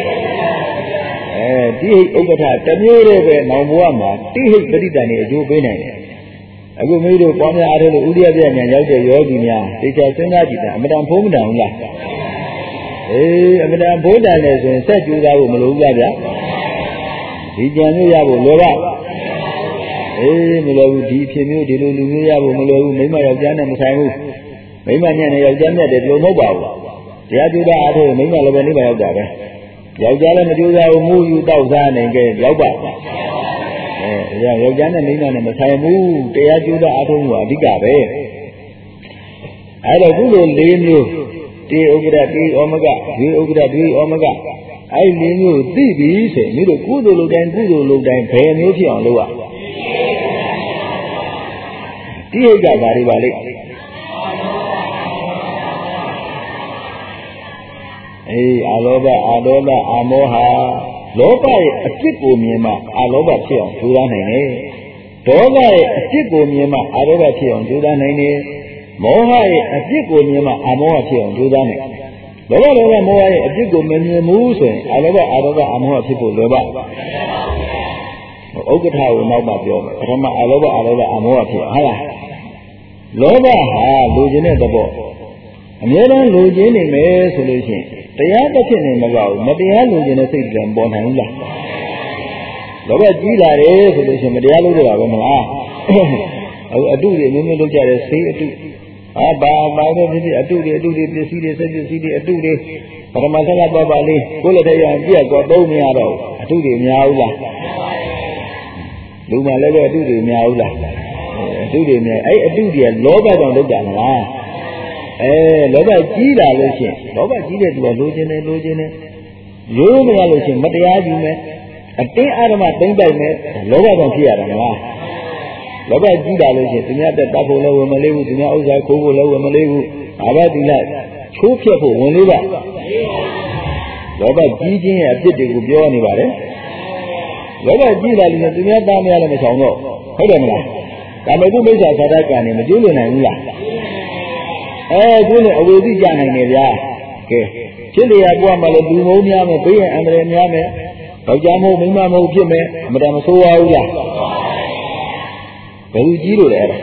အဲဒီဟိတ်ဥက္ကဋ္ဌတစ်မျိုးတည်းပဲနောင်ဘဝမှာတိဟိတ်ပရိဒဏ်နေအကျိုးပေးနိုင်တယ်အခုမိတို့ပေါင်းများအားထုတ်လို့ဥဒိယပြညာရောက်တဲ့ယောဂီများသိချာစဉ်းစားကြည့်တာအမတန်ဖုံးမတန်ဘူးလားအေးအမတန်ဘိုးတန်တယ်ဆိုရင်စက်ကြိုးစားဖို့မလိုဘူးကြဗျာဒီကြံမျိုးရဖို့လိုပါအေးမလိုဘူးဒီဖြစ်မျိုးဒီလိုလူမျိုးရဖို့မလိုဘူးမိမယောက်ျားနဲ့မဆိုင်ဘူးမိမညံ့နဲ့ယောက်ျားမြတ်တယ်ဒီလိုမဟုတ်ပါဘူးတရားကြိုးစားအားထုတ်မိမလည်းပဲနိဗ္ဗာန်ရောက်တာပဲယောက်ျားလည်းမကြိုးစားဘူးမူယူတောက်စားနိုင်ကြရောက်ပါအဲယောက်ျားနဲ့မိန်းမနဲ့မဆိုင်ဘူးတရားကျိုးတာအထုံးကအဓိကပဲအဲတော့ခုလို၄မျိုးတေဥက္ကဋ္ဌတေဩမကဒွေဥက္ကဋ္ဌဒွေဩမကအဲဒီ၄မျိုးသိပြီဆိုရင်တို့ကုသိုလ်လုပ်တိုင်းကုသိုလ်လုပ်တိုင်းဘယ်မျိုးဖြစ်အောင်လုပ်ရတိဟိတ်ကဘာတွေပါလိမ့်အေးအာလောဘအာဒေါသအာမောဟလောဘရဲ့အဖြစ်ကိုမြင်မှအာလောဘဖြစ်အောင်ကြိုးစားနိုင်တယ်။ဒေါသရဲ့အဖြစ်ကိုမြင်မှအာဒေါသဖြစ်အောင်ကြိုးစားနိုင်တယ်။မောဟရဲ့အဖြစ်ကိုမြင်မှအာမောဟဖြစ်အောင်ကြိုးစားနိုင်တယ်။လောဘဒေါသမောဟရဲ့အဖြစ်ကိုမမြင်ဘူးဆိုရင်အာလောဘအာဒေါသအာမောဟဖြစ်ဖို့လွယ်ပါ့။ဥက္ကဋ္ဌကိုနောက်မှပြောမယ်။ပထမအာလောဘအာဒေါသအာမောဟဖြစ်ဟုတ်လား။လောဘဟာလူကျင်တဲ့သဘောအများအားလူကျင်နေမယ်ဆိုလို့ရှိရင်တရားတစ်ဖြစ်နေမကောက်မတရားလူကျင်တဲ့စိတ်ကပေါ်နိုင်ဘူးလားလောဘကြီးလာတယ်ဆိုလို့ရှိရင်မတရားလုပ်ကြတာပဲမလားအခုအတုတွေမျိုးမျိုးလုပ်ကြတယ်ဆေးအတုအာဘာဘာပဲဖြစ်ဖြစ်အတုတွေအတုတွေပစ္စည်းတွေစက်ပစ္စည်းတွေအတုတွေပရမသကပပလေးကိုယ်လက်ထက်ရအောင်ပြက်တော့သုံးမရတော့အတုတွေများဘူးလားလူမှလည်းပဲအတုတွေများဘူးလားအတုတွေများအဲ့အတုတွေကလောဘကြောင့်လုပ်ကြမလားအဲလောဘကြီးလာလို့ရှိရင်လောဘကြီးတဲ့သူကလိုချင်တယ်လိုချင်တယ်ရိုးမရလို့ရှိရင်မတရားယူမယ်အတင်းအာရမသိမ့်ပိုက်မယ်လောဘကြောင့်ဖြစ်ရတာမလားလောဘကြီးလာလို့ရှိရင်သူများတက်တပ်ဖို့လည်းဝင်မလေးဘူးသူများဥစ္စာခိုးဖို့လည်းဝင်မလေးဘူးဘာပဲဒီလိုက်ချိုးဖြက်ဖို့ဝင်လေးပါလောဘကြီးခြင်းရဲ့အပြစ်တွေကိုပြောနေပါတယ်လောဘကြီးလာလို့သူများသားများလည်းမဆောင်တော့ဟုတ်တယ်မလားဒါပေမဲ့သူမိစ္ဆာသာတကံနေမကျိုးလွန်နိုင်ဘူးလားအဲကျိုးလွန်အဝေသိကြနိုင်တယ်ဗျာကဲဖြစ်လျာပွားမှလည်းလူမုန်းများမယ်ဘေးရန်အန္တရာယ်များမယ်ယောက်ျားမဟုတ်မိန်းမမဟုတ်ဖြစ်မယ်အမှန်တမ်းမဆိုးရဘူးလားဘယ်လိုကြီးလို့လဲအဲ့ဒါ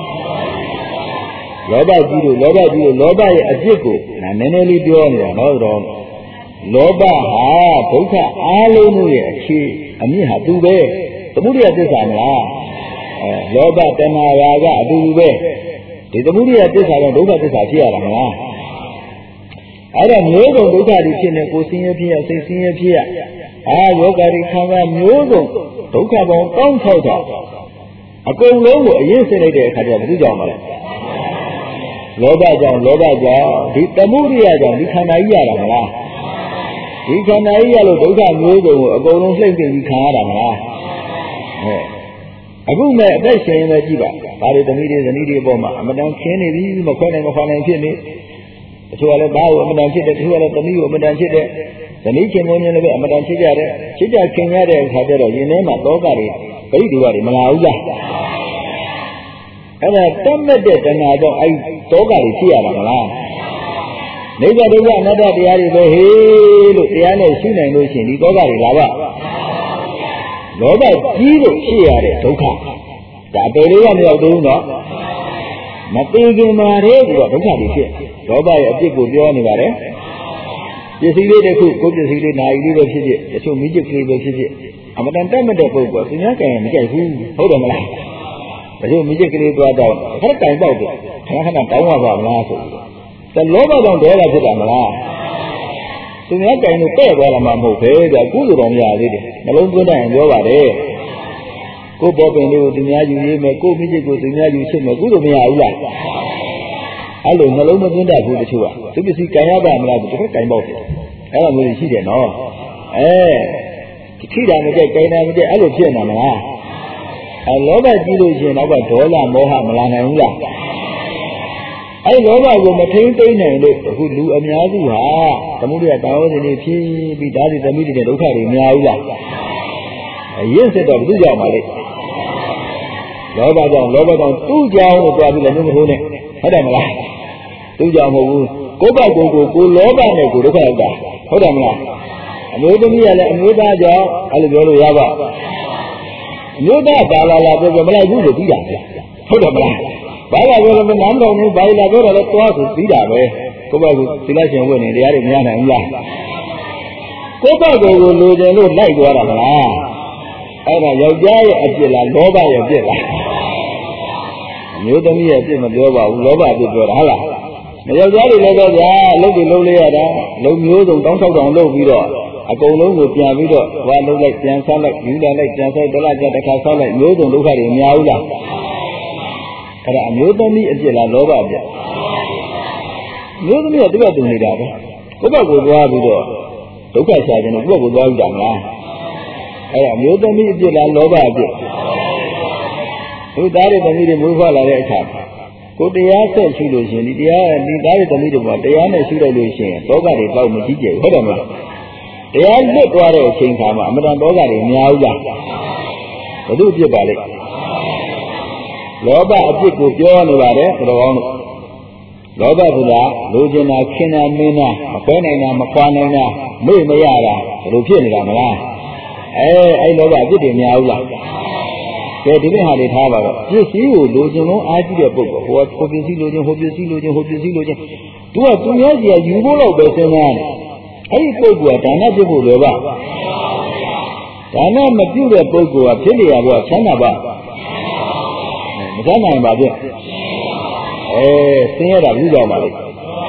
လောဘကြီးလို့လောဘကြီးလို့လောဘရဲ့အဖြစ်ကိုနာနည်းနည်းလေးပြောနေတာတော့တော့လောဘဟာဒုက္ခအားလုံးတို့ရဲ့အခြေအမြင့်ဟာသူပဲသမုဒိယသစ္စာမလားအဲလောဘတဏှာရာကအတူတူပဲဒီသမုဒိယသစ္စာကဒုက္ခသစ္စာဖြစ်ရတာမလားအဲ့ဒါမျိုးစုံဒုက္ခတွေဖြစ်နေကိုယ်ဆင်းရဲဖြစ်ရစိတ်ဆင်းရဲဖြစ်ရအာယောဂတွေခံစားမျိုးစုံဒုက္ခပေါင်းတောင်းထောက်တာအကုန်လုံးကိုအရင်စိတ်လိုက်တဲ့အခါကျတော့ဘယ်သူကြောင့်မလဲလောဘကြောင့်လောဘကြောင့်ဒီသမုဒိယကြောင့်ဒီခန္ဓာကြီးရတာမလားဒီခန္ဓာကြီးရလို့ဒုက္ခမျိုးစုံကိုအကုန်လုံးလှိမ့်တင်ပြီးခံရတာမလားဟဲ့အခုမဲ့အသက်ရှင်နေကြည့်ပါဒါတွေသမီးတွေဇနီးတွေအပေါ်မှာအမတန်ခင်းနေပြီမခွဲနိုင်မခွာနိုင်ဖြစ်နေတချို့ကလည်းဘာကိုအမတန်ဖြစ်တယ်တချို့ကလည်းသမီးကိုအမတန်ဖြစ်တယ်ဇနီးခင်မင်းလည်းပဲအမတန်ဖြစ်ကြတယ်ဖြစ်ကြခင်ရတဲ့အခါကျတော့ရင်ထဲမှာတောကတွေပရိဒီဝတွေမလာဘူးလားအဲ့ဒါတတ်မဲ့တဲ့တဏှာကြောင့်အဲ့တောကတွေဖြစ်ရတာမလားနိဗ္ဗာန်ဒုက္ခအနတ္တတရားတွေပဲဟေးလို့တရားနဲ့ရှုနိုင်လို့ရှိရင်ဒီတောကတွေလာပါလောဘကြီးလို့ဖြစ်ရတဲ့ဒုက္ခဒါပေလေးကမရောက်သေးဘူးနော်မသိခင်မှာတည်းကတော့ဒုက္ခတွေဖြစ်လောဘရဲ့အပြစ်ကိုပြောနေပါတယ်ပစ္စည်းလေးတစ်ခုကိုယ်ပစ္စည်းလေးနာရီလေးပဲဖြစ်ဖြစ်တချို့မိကျကလေးပဲဖြစ်ဖြစ်အမတန်တတ်မဲ့တဲ့ပုဂ္ဂိုလ်ကသူများကံရင်မကြိုက်ဘူးဟုတ်တယ်မလားတချို့မိကျကလေးသွားတော့ခက်တိုင်ပေါက်တယ်ခဏခဏတောင်းရပါမလားဆိုပြီးတော့လောဘကြောင့်ဒေါသဖြစ်တာမလားသူများကံလို့တဲ့သွားလာမှမဟုတ်ပဲကြာကုသိုလ်တော်မရသေးတယ်နှလုံးသွင်းတိုင်းပြောပါတယ်ကိုယ်ပေါ်ပင်လေးကိုသူများယူရေးမယ်ကိုယ်မိကျကိုသူများယူချစ်မယ်ကုသိုလ်မရဘူးလားအဲ့လိုနှလုံးမသွင်းတတ်ဘူးတချို့ကသူပစ္စည်းကံရပါမလားတစ်ခါကံပေါက်တယ်အဲ့လိုမျိုးရှိတယ်နော်အဲခိတာမကြိုက်ကံတာမကြိုက်အဲ့လိုဖြစ်နေမှာလားအဲလောဘကြီးလို့ရှိရင်တော့ဒေါသမောဟမလာနိုင်ဘူးလားအဲလောဘကိုမထိန်သိမ့်နိုင်လို့အခုလူအများစုဟာသမုဒိယတာဝစဉ်တွေဖြစ်ပြီးဓာတိသမီးတွေဒုက္ခတွေများဘူးလားအရင်စစ်တော့ဘုရားကြောင့်ပါလေလောဘကြောင့်လောဘကြောင့်သူ့ကြောင့်လို့ပြောပြီးလည်းမထိုးနဲ့ဟုတ်တယ်မလားသူ့ကြောင့်မဟုတ်ဘူးကိုယ့်ဘက်ကိုယ်ကိုကိုလောဘနဲ့ကိုဒုက္ခရောက်တာဟုတ်တယ်မလားအမျိုးသမီးကလည်းအမျိုးသားကြောင့်အဲ့လိုပြောလို့ရပါအမျိုးသားပါလာလာပြောမလိုက်ဘူးလို့ပြီးတာပဲဟုတ်တယ်မလားဘာသာပြောလို့နားမတော်ဘူးဘာလာပြောတော့လည်းသွားဆိုပြီးတာပဲကိုယ့်ဘက်ကိုသီလရှင်ဝင်နေတရားတွေမရနိုင်ဘူးလားကိုယ့်ဘက်ကိုယ်ကိုလိုချင်လို့လိုက်သွားတာမလားအဲ့ဒါယောက်ျားရဲ့အပြစ်လားလောဘရဲ့အပြစ်လားအမျိုးသမီးရဲ့အပြစ်မပြောပါဘူးလောဘအပြစ်ပြောတာဟုတ်လားယောက်ျားတွေလည်းတော့ဗျာအလုပ်တွေလုပ်လိုက်ရတာလုံမျိုးစုံတောင်းထောက်တောင်လုပ်ပြီးတော့အကုန်လုံးကိုပြန်ပြီးတော့ဟွာလုပ်လိုက်ပြန်ဆောက်လိုက်ယူလာလိုက်ပြန်ဆောက်တလားကြတစ်ခါဆောက်လိုက်မျိုးစုံဒုက္ခတွေအများဘူးလားအဲ့ဒါအမျိုးသမီးအပြစ်လားလောဘအပြစ်မျိုးသမီးကသူ့ဘက်တူနေတာပဲကိုယ့်ဘက်ကိုသွားပြီးတော့ဒုက္ခရှာခြင်းနဲ့ကိုယ့်ဘက်ကိုသွားပြီးတာမလားအဲ့ဒါမျိုးသမီးအပြစ်လားလောဘအပြစ်သူသားတွေသမီးတွေမွေးဖွားလာတဲ့အခါကိုတရားဆက်ရှိလို့ရှင်ဒီတရားဒီသားရဲ့သမီးတွေမှာတရားနဲ့ရှိလိုက်လို့ရှင်တောကတွေတော့မကြည့်ကြဘူးဟုတ်တယ်မလားတရားလွတ်သွားတဲ့အချိန်ခါမှာအမတန်တောကတွေများဘူးလားဘု து ပြစ်ပါလိမ့်လောဘအပြစ်ကိုပြောနေပါတယ်ဘုတော်ကောင်းတို့လောဘဆိုတာလိုချင်တာခင်တာမင်းတာမပဲနိုင်တာမခွာနိုင်တာမေ့မရတာဘယ်လိုဖြစ်နေတာမလားအဲအဲ့လောဘအပြစ်တွေများဘူးလားကဲဒီနေ့ဟာတွေထားပါတော့ပစ္စည်းကိုလိုချင်လုံးအားကြီးတဲ့ပုဂ္ဂိုလ်ဟိုကဟိုပစ္စည်းလိုချင်ဟိုပစ္စည်းလိုချင်ဟိုပစ္စည်းလိုချင်သူကသူများကြီးယူဖို့တော့ပဲစဉ်းစားတယ်အဲ့ဒီပုဂ္ဂိုလ်ကဒါနပြုဖို့လွယ်ပါဒါနမပြုတဲ့ပုဂ္ဂိုလ်ကဖြစ်နေရတော့ချမ်းသာပါမချမ်းသာရင်ပါပြန်အဲဆင်းရဲတာဘူးကြောင့်ပါလေ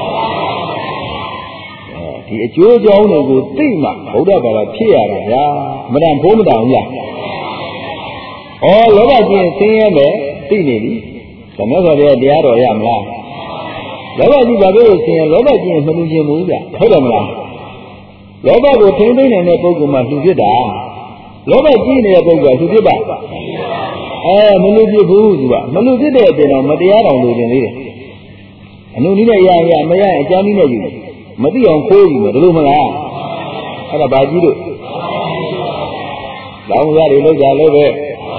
ဒီအကျိုးအကြောင်းတွေကိုသိမှဘုရားဘာသာဖြစ်ရတာဗျာမတန်ဖိုးမတောင်ဘူးလားဩလောဘကြီးဆင်းရဲမယ်သိနေပြီသမတ်တော်ရဲ့တရားတော်ရမလားလောဘကြီးဘာလို့ဆင်းရဲလောဘကြီးမလူခြင်းဘူးဗျဟုတ်တယ်မလားလောဘကိုထိန်းသိမ်းနိုင်တဲ့ပုဂ္ဂိုလ်မှလူဖြစ်တာလောဘကြီးနေတဲ့ပုဂ္ဂိုလ်ကလူဖြစ်ပါအဲမလူဖြစ်ဘူးသူကမလူဖြစ်တဲ့အပြင်တော့မတရားတော်လူတင်သေးတယ်အနုနည်းနဲ့ရရမရရင်အကြောင်းနည်းနဲ့ယူမသိအောင်ခိုးယူမယ်ဒါလို့မလားအဲ့ဒါဘာကြီးလို့လောင်းစားတွေလောက်ကြလို့ပဲ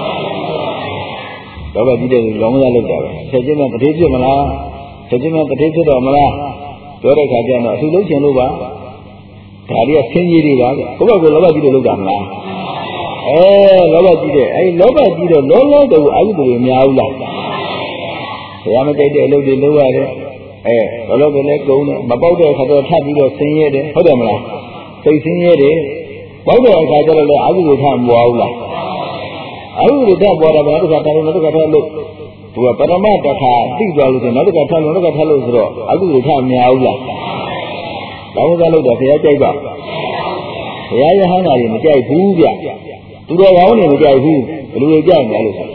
လောဘကြီးတဲ့လောင်းစားလောက်တာပဲဆက်ချင်းမှတတိဖြစ်မလားဆက်ချင်းမှတတိဖြစ်တော့မလားပြောတဲ့ခါကျတော့အထူးလုံးချင်လို့ပါဒါတွေကဆင်းရဲတွေပါဗျဘုရားကလောဘကြီးလို့လုပ်တာမလားအဲလောဘကြီးတဲ့အဲလောဘကြီးတော့လောလောတူအာဟုတွေများဘူးလားဘုရားမကြိုက်တဲ့အလုပ်တွေလုပ်ရတယ်အဲလောလောပဲလဲကုန်တယ်မပေါက်တဲ့အခါတော့ထပ်ပြီးတော့ဆင်းရဲတယ်ဟုတ်တယ်မလားစိတ်ဆင်းရဲတယ်ပေါက်တဲ့အခါကျတော့လေအာဟုတွေထပ်မပွားဘူးလားအာဟုတွေထပ်ပွားတာပဲနောက်တစ်ခါတောင်းနောက်တစ်ခါထပ်လို့သူကပရမတ္ထသိသွားလို့ဆိုနောက်တစ်ခါထပ်လို့နောက်တစ်ခါထပ်လို့ဆိုတော့အာဟုတွေထပ်များဘူးလားတောင်းစားလို့တော့ဘုရားကြိုက်ပါဘုရားရဟန်းသားတွေမကြိုက်ဘူးဗျသူတော်ကောင်းတွေမကြိုက်ဘူးဘယ်လိုကြိုက်မလဲလို့ဆို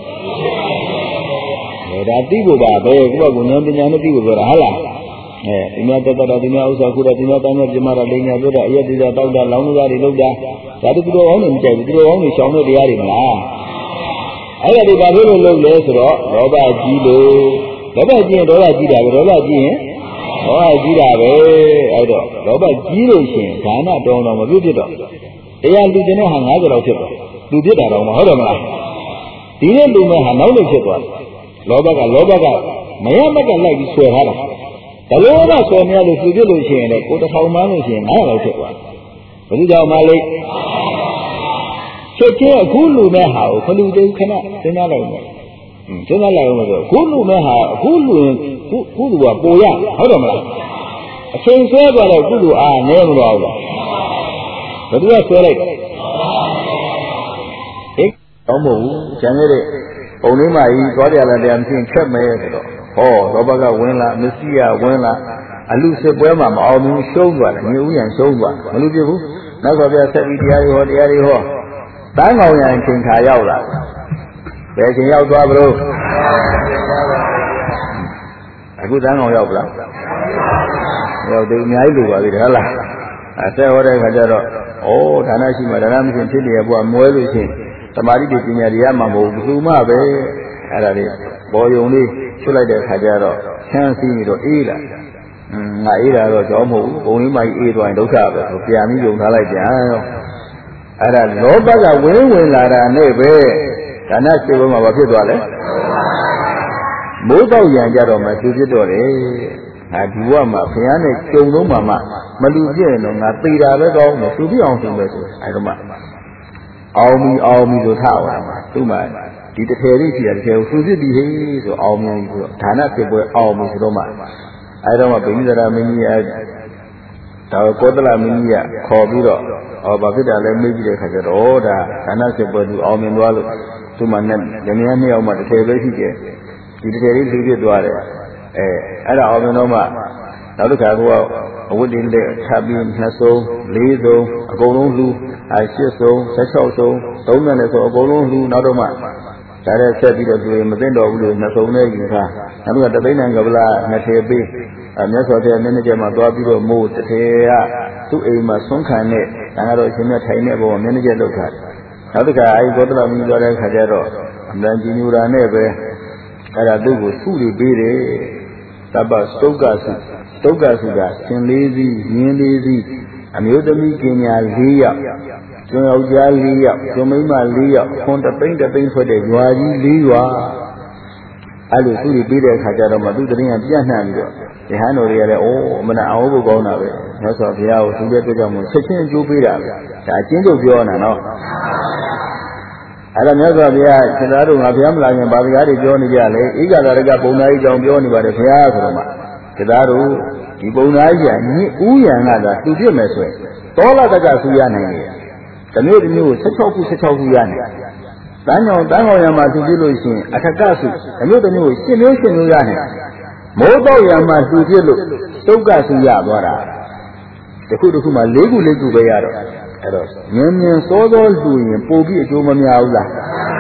ဒါသိဖို့ပါပဲကိုယ့်ကဉာဏ်ပညာနဲ့သိဖို့ပြောတာဟုတ်လားအဲဒီမှာတတတာဒီမှာဥစ္စာခုတာဒီမှာတန်းနဲ့ပြမတာလိညာပြောတာအယက်တိတာတောက်တာလောင်းသားတွေလောက်တာဒါသူတော်ကောင်းတွေမကြိုက်ဘူးသူတော်ကောင်းတွေရှောင်တဲ့တရားတွေမလားအဲ့ဒါဒီဘာလို့လို့လုပ်လဲဆိုတော့လောဘကြီးလို့လောဘကြီးရင်ဒေါသကြီးတာပဲဒေါသကြီးရင်ဒေါသကြီးတာပဲအဲ့တော့လောဘကြီးလို့ရှိရင်ဒါနတောင်းတော့မပြုတ်ဖြစ်တော့တရားလူကျင်တဲ့ဟာငါးဆယ်လောက်ဖြစ်သွားလူဖြစ်တာတော့မဟုတ်တယ်မလားဒီနေ့လူမဲ့ဟာနောက်နေဖြစ်သွားတယ်လောဘကလောဘကမရမကလိုက်ပြီးဆွဲထားတာဒါလိုမှဆွဲမရလို့သူဖြစ်လို့ရှိရင်လည်းကိုတစ်ထောင်မှန်းလို့ရှိရင်ငါးလောက်ဖြစ်သွားဘယ်လိုကြောင့်မလဲချက်ချင်းအခုလူမဲ့ဟာကိုခလူတိခဏစဉ်းစားလိုက်မယ်စဉ်းစားလိုက်အောင်ဆိုအခုလူမဲ့ဟာအခုလူခုခုလူကပိုရဟုတ်တယ်မလားအချိန်ဆွဲသွားတော့ခုလူအားနည်းမလို့ဘူးဘယ်သူကဆွဲလိုက်ဟင်တော့မဟုတ်ဘူးကျန်ခဲ့တဲ့ပုံလေးမကြီးသွားကြလာတယ်အဖြစ်ခက်မယ်ဆိုတော့ဟောလောဘကဝင်လာမစ္စည်းကဝင်လာအလူစစ်ပွဲမှာမအောင်ဘူးရှုံးသွားတယ်မြေဥယံရှုံးသွားမလို့ပြဘူးနောက်ဆိုပြဆက်ပြီးတရားတွေဟောတရားတွေဟောတန်းကောင်ရံချိန်ခါရောက်လာဘယ်ချိန်ရောက်သွားဘလို့အခုတန်းကောင်ရောက်လားရောက်တယ်အများကြီးလိုပါပြီဟုတ်လားအဲဆက်ဟောတဲ့ခါကျတော့ဩဒါနရှိမှဒါနမရှိဖြစ်တယ်ဘုရားမွဲလို့ရှိရင်သမာဓိတွေပညာတွေရမှာမဟုတ်ဘူးသူမှပဲအဲ့ဒါလေးပေါ်ယုံလေးချွတ်လိုက်တဲ့ခါကျတော့ဆန်းစီးပြီးတော့အေးလာอืมငါအေးတာတော့ကြောင်းမဟုတ်ဘူးဘုံလေးမကြီးအေးသွားရင်ဒုက္ခပဲဆိုပြန်ပြီးယုံထားလိုက်ပြန်ရောအဲ့ဒါလောဘကဝင်းဝင်လာတာနဲ့ပဲဒါနစေဘမှာဘာဖြစ်သွားလဲမိုးတော့ရံကြတော့မှသူဖြစ်တော့တယ်ငါဒီဘဝမှာဘုရားနဲ့ကြုံတော့မှမလူပြည့်ရင်တော့ငါသေတာပဲကောင်းတယ်သူပြအောင်ဆိုပဲဆိုအဲ့တော့မှအောင်မီအောင်မီလို့ထားအောင်မှာသူ့မှာဒီတစ်ထည်လေးရှိတယ်တစ်ထည်ကိုသူဖြစ်ပြီးဟေးဆိုအောင်မြင်ပြီးတော့ဒါနဖြစ်ပွဲအောင်မီဆိုတော့မှအဲ့တော့မှဗိမိသရာမင်းကြီးအဲဒါကောသလမင်းကြီးကခေါ်ပြီးတော့ဟောဘာဖြစ်တာလဲမေးကြည့်တဲ့ခါကျတော့ဒါဒါနဖြစ်ပွဲသူအောင်မြင်သွားလို့သူ့မှာနဲ့လင်မယားနှစ်ယောက်မှတစ်ထည်ပဲရှိတယ်ဒီတစ်ထည်လေးသူဖြစ်သွားတယ်အဲအဲ့ဒါအောင်မြင်တော့မှနောက်တစ်ခါကအဝတ်တွေနဲ့ထပ်ပြီးနှစ်စုံလေးစုံအကုန်လုံးလူအဲရှစ်စုံဆက်၆စုံသုံးနဲ့လည်းဆိုအကုန်လုံးလူနောက်တော့မှဒါနဲ့ဆက်ပြီးတော့သူမသိတော့ဘူးလို့နှစ်စုံနဲ့ယူထားနောက်တစ်ခါတသိန်းနဲ့ကပလာနှစ်ထည်ပေးအဲမြတ်စွာဘုရားနည်းနည်းကျမှသွားပြီးတော့မိုးတစ်ထည်ကသူ့အိမ်မှာဆွမ်းခံတဲ့ဒါကတော့အရှင်မြတ်ထိုင်တဲ့ဘုံမှာနည်းနည်းကျလောက်ထားတယ်နောက်တစ်ခါအဲဒီဘောဓလမင်းသွားတဲ့ခါကျတော့အမှန်ကြီးညူတာနဲ့ပဲအဲ့ဒါသူ့ကိုစုတွေပေးတယ်သဗ္ဗစတုက္ကစုဒုက္ခဆိုတာရှင်လေးစီးမြင်းလေးစီးအမျိုးသမီးကညာ၄ယောက်ကျွန်းယောက်ျား၄ယောက်ကျွန်းမိန်းမ၄ယောက်ခွန်တသိန်းတသိန်းထွက်တဲ့ရွာကြီး၄ရွာအဲ့လိုသူတွေပြီးတဲ့အခါကျတော့မှသူတရင်ကပြန့်နှံ့ပြီးတော့ဒီဟန်တော်တွေကလည်းအိုးမနာအောင်ဖို့ကောင်းတာပဲမြတ်စွာဘုရားကိုသူတဲ့အတွက်ကြောင့်မို့ချက်ချင်းအကျိုးပေးတာပဲဒါအချင်းတို့ပြောနေတာနော်အဲ့ဒါမြတ်စွာဘုရားသင်္သာတို့ငါဘုရားမလာရင်ဗာစကားတွေပြောနေကြလေဧကသာရကပုံသားကြီးကြောင့်ပြောနေပါတယ်ဘုရားဆိုတော့မှသင်္သာတို့ဒီပုံသားကြီးကညဥ်ဥယံကသာသူပြစ်မယ်ဆိုရင်တောလတကဆူရနိုင်တယ်တမျိုးတမျိုး၁၆ခု၁၆ခုရနိုင်တန်းကြောင်တန်းကောင်ရံမှာသူပြစ်လို့ရှိရင်အခကဆုတမျိုးတမျိုးရှင်းမျိုးရှင်းမျိုးရနိုင်မိုးတော့ရံမှာသူပြစ်လို့ဒုက္ခဆူရသွားတာတခုတခုမှ၄ခု၄ခုပဲရတော့အဲ့တော့မြင်မြင်စောစောလူရင်ပို့ပြီးအကျိုးမများဘူးလား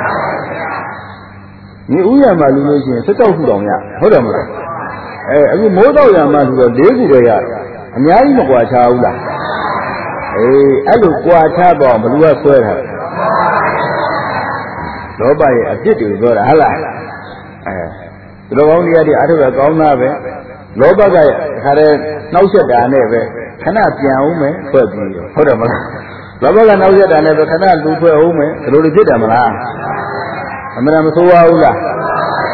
ဒီဥယျာဉ်မှာလူလို့ရှိရင်၁၆ခုတောင်ရဟုတ်တယ်မလားအဲအခုမိုးတော့ရံမှာလူတော့၄ခုပဲရတယ်အများကြီးမကွာခြားဘူးလားအေးအဲ့လိုကွာခြားတော့ဘယ်သူကဆွဲတာလောဘရဲ့အပြစ်တွေပြောတာဟုတ်လားအဲသူတော်ကောင်းတရားတွေအားထုတ်ရကောင်းသားပဲလောဘကခါတဲ့နှောက်ရက်တာနဲ့ပဲခဏပြန်အောင်မယ်ဖွဲ့ပြီးဟုတ်တယ်မလားလောဘကနှောက်ရက်တာနဲ့ပဲခဏလူဖွဲ့အောင်မယ်ဒီလိုလိုဖြစ်တယ်မလားအမှန်မဆိုးပါဘူးလား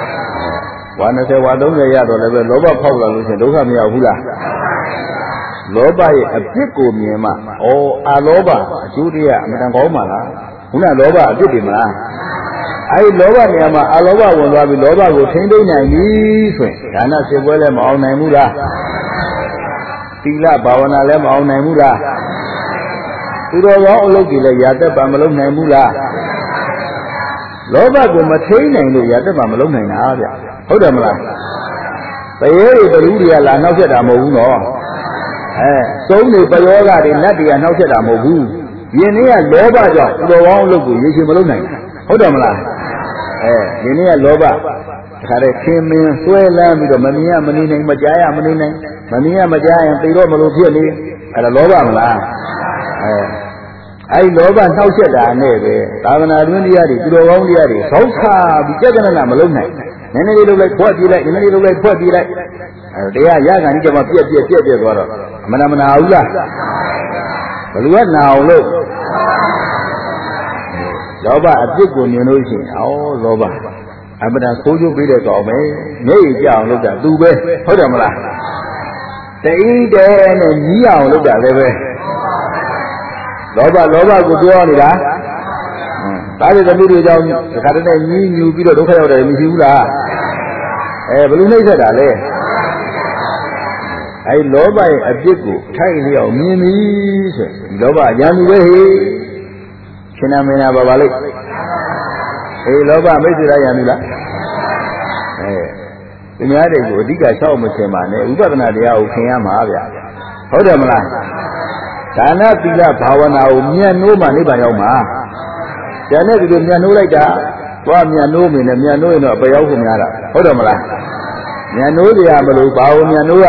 ဝါ၂၀ဝါ၃၀ရတော့လည်းပဲလောဘဖောက်လာလို့ရှိရင်ဒုက္ခမရောက်ဘူးလားလောဘရဲ့အပြစ်ကိုမြင်မှဩအာလောဘအကျိုးတရားအမှန်တန်ကောင်းပါလားခုနလောဘအပြစ်တွေမလားအဲဒီလောဘနေရာမှာအာလောဘဝင်သွားပြီးလောဘကိုထိန်းသိမ်းနိုင်ပြီဆိုရင်ဒါနစေပွဲလည်းမအောင်နိုင်ဘူးလားသီလဘာဝနာလည်းမအောင်နိုင်ဘူးလားသူတော်ကောင်းအလုပ်တွေလည်းရာသက်ပါမလုပ်နိုင်ဘူးလားလောဘကိုမထိန်းနိုင်လို့ရာသက်ပါမလုပ်နိုင်တာဗျဟုတ်တယ်မလားတရေတွေဘလူတွေကလာနှောက်ရက်တာမဟုတ်ဘူးနော်အဲသုံးနေပယောဂတွေနတ်တွေကနှောက်ရက်တာမဟုတ်ဘူးယင်းနေ့ကလောဘကြောင့်သူတော်ကောင်းအလုပ်ကိုရေရှည်မလုပ်နိုင်ဘူးဟုတ်တယ်မလားအဲယင်းနေ့ကလောဘတခါတည်းခင်မင်းဆွဲလန်းပြီးတော့မမြင်ရမနေနိုင်မကြားရမနေနိုင်မမြင်ရမကြားရင်သိတော့မလို့ဖြစ်နေအဲ့ဒါလောဘမလားအဲအဲ့လောဘနှောက်ရက်တာနဲ့ပဲသာသနာတွင်းတရားတွေသူတော်ကောင်းတရားတွေခေါက်ခါပြီးကြက်ကနနာမလုပ်နိုင်နည်းနည်းလေးလုပ်လိုက်ဖွက်ပြေးလိုက်နည်းနည်းလေးလုပ်လိုက်ဖွက်ပြေးလိုက်အဲတရားရခံကြမှာပြက်ပြက်ပြက်ပြက်သွားတော့မနာမနာဘူးလားဘယ်လိုကနာအောင်လို့လောဘအပြစ်ကိုမြင်လို့ရှိရင်ဩလောဘအပဒါခိုးချိုးပေးတဲ့ကောင်ပဲမျက်ရည်ကြအောင်လုပ်တာသူပဲဟုတ်တယ်မလားတိတ်တဲနဲ့ညီးအောင်လုပ်တာလည်းပဲလောဘလောဘကိုပြောနေတာဒါတွေသမီးတွေကြောင့်ဒီခါတည်းနဲ့ညီးညူပြီးတော့ဒုက္ခရောက်တယ်မရှိဘူးလားအဲဘယ်လိုနှိမ့်ဆက်တာလဲအဲလောဘရဲ့အပြစ်ကိုထိုက်လျောက်မြင်ပြီဆိုဒီလောဘအញ្ញူပဲဟေ့ရှင်နာမင်းနာပါပါလိမ့်အေးလောဘမိတ်ဆွေရရပြီလားအဲဒီများတွေကိုအဓိကရှောက်မချင်ပါနဲ့ဥပဒနာတရားကိုခင်ရမှာဗျဟုတ်တယ်မလားဒါနသီလဘာဝနာကိုမြတ်နိုးမှနိဗ္ဗာန်ရောက်မှာကျန်တဲ့ဒီလိုမြတ်နိုးလိုက်တာသွားမြတ်နိုးမင်းနဲ့မြတ်နိုးရင်တော့အပရောက်ကိုများတာဟုတ်တယ်မလားမြတ်နိုးတရားမလို့ဘာကိုမြတ်နိုးရ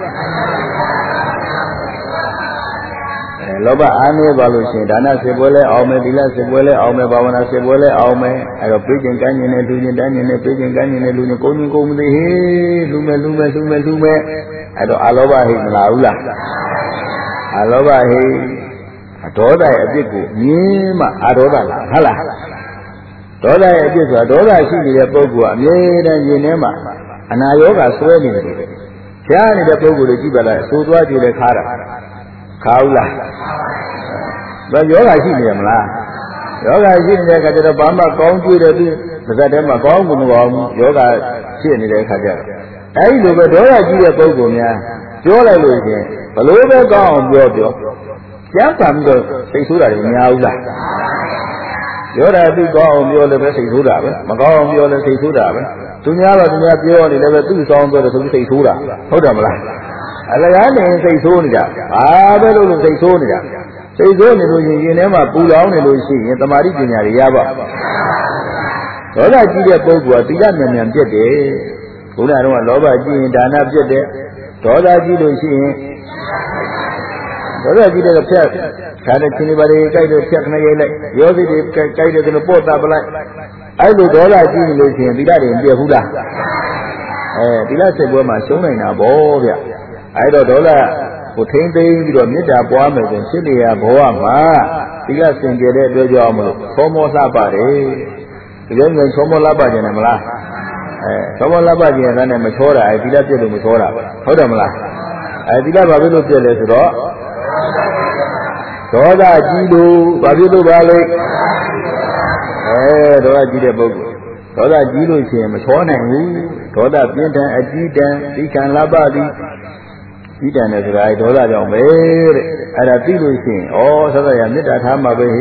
လောဘအားနည်းပါလို့ရှိရင်ဒါနစေပွဲလဲအောင်မယ်သီလစေပွဲလဲအောင်မယ်ဘာဝနာစေပွဲလဲအောင်မယ်အဲ့တော့ပြေးခြင်းကမ်းခြင်းနဲ့လူခြင်းတန်းခြင်းနဲ့ပြေးခြင်းကမ်းခြင်းနဲ့လူခြင်းကိုင်းခြင်းကိုမသိဟေးလူမဲ့လူမဲ့လူမဲ့လူမဲ့အဲ့တော့အလောဘဟိမလာဘူးလားအလောဘဟိအဒေါသရဲ့အပြစ်ကိုမြင်မှအဒေါသလားဟုတ်လားဒေါသရဲ့အပြစ်ဆိုတာဒေါသရှိနေတဲ့ပုဂ္ဂိုလ်ကအမြဲတမ်းရင်ထဲမှာအနာရောဂါဆွဲနေတယ်ကြားနေတဲ့ပုဂ္ဂိုလ်တွေကြည့်ပါလားသိုးသွားကြည့်လဲခါတာခါဘူးလားဒါယောဂရှိနေရမလားယောဂရှိနေတဲ့အခါကျတော့ဘာမှကောင်းကြည့်တယ်သူပါဇက်ထဲမှာကောင်းမှုမကောင်းဘူးယောဂဖြစ်နေတဲ့အခါကျတော့အဲဒီလိုပဲဒေါသကြီးတဲ့ပုဂ္ဂိုလ်များပြောလိုက်လို့ရှင်ဘလို့ပဲကောင်းအောင်ပြောပြောကျမ်းစာပြီးတော့စိတ်ဆိုးတာတွေများဘူးလားပြောတာသူကောင်းအောင်ပြောလည်းပဲစိတ်ဆိုးတာပဲမကောင်းအောင်ပြောလည်းစိတ်ဆိုးတာပဲသူများတော့သူများပြောနေလည်းပဲသူ့ဆောင်ပြောတယ်ဆိုပြီးစိတ်ဆိုးတာဟုတ်တယ်မလားအလကားနေစိတ်ဆိုးနေတာဘာပဲလို့လို့စိတ်ဆိုးနေတာစိတ်ဆိုးနေလို့ရင်ရင်ထဲမှာပူလောင်နေလို့ရှိရင်တမာတိပညာတွေရပါဒေါသကြီးတဲ့ပုဂ္ဂိုလ်ကသီလမြန်မြန်ပြတ်တယ်ဘုရားတော်ကလောဘကြီးရင်ဒါနပြတ်တယ်ဒေါသကြီးလို့ရှိရင်ဒေါသကြီးတဲ့ဖြတ်ခါတဲ့ချင်းတွေပါတွေကြိုက်တဲ့ဖြတ်ခဏရိုက်လိုက်ရောစိတ်တွေကြိုက်တဲ့ကလေးပို့တာပလိုက်အဲ့လိုဒေါသကြီးနေလို့ရှိရင်သီလတွေမပြတ်ဘူးလားအဲသီလစိတ်ပွဲမှာရှုံးနိုင်တာဗောဗျအဲ့တော့ဒေါသကိုထိမ့်သိမ်းပြီးတော့မေတ္တာပွားမယ်ဆိုရှင်းနေရဘဝမှာသီလစင်ကြယ်တဲ့အတွက်ကြောင့်မလို့သောမောလှပါတယ်ဒီလိုမျိုးသောမောလှပခြင်းနဲ့မလားအဲသောမောလှပခြင်းနဲ့မချောတာအဲသီလပြည့်လို့မချောတာဟုတ်တယ်မလားအဲသီလဘာဖြစ်လို့ပြည့်လဲဆိုတော့ဒေါသကြီးလို့ဘာဖြစ်လို့ပါလဲအဲဒေါသကြီးတဲ့ပုဂ္ဂိုလ်ဒေါသကြီးလို့ရှိရင်မချောနိုင်ဘူးဒေါသပြင်းထန်အကြီးတန်းဒီကံလှပသည်ဒီတန်တယ်ဆိုတာအဲဒေါသကြောင့်ပဲတဲ့အဲ့ဒါသိလို့ရှိရင်ဩဆက်ဆက်ရမေတ္တာထားမှာပဲဟိ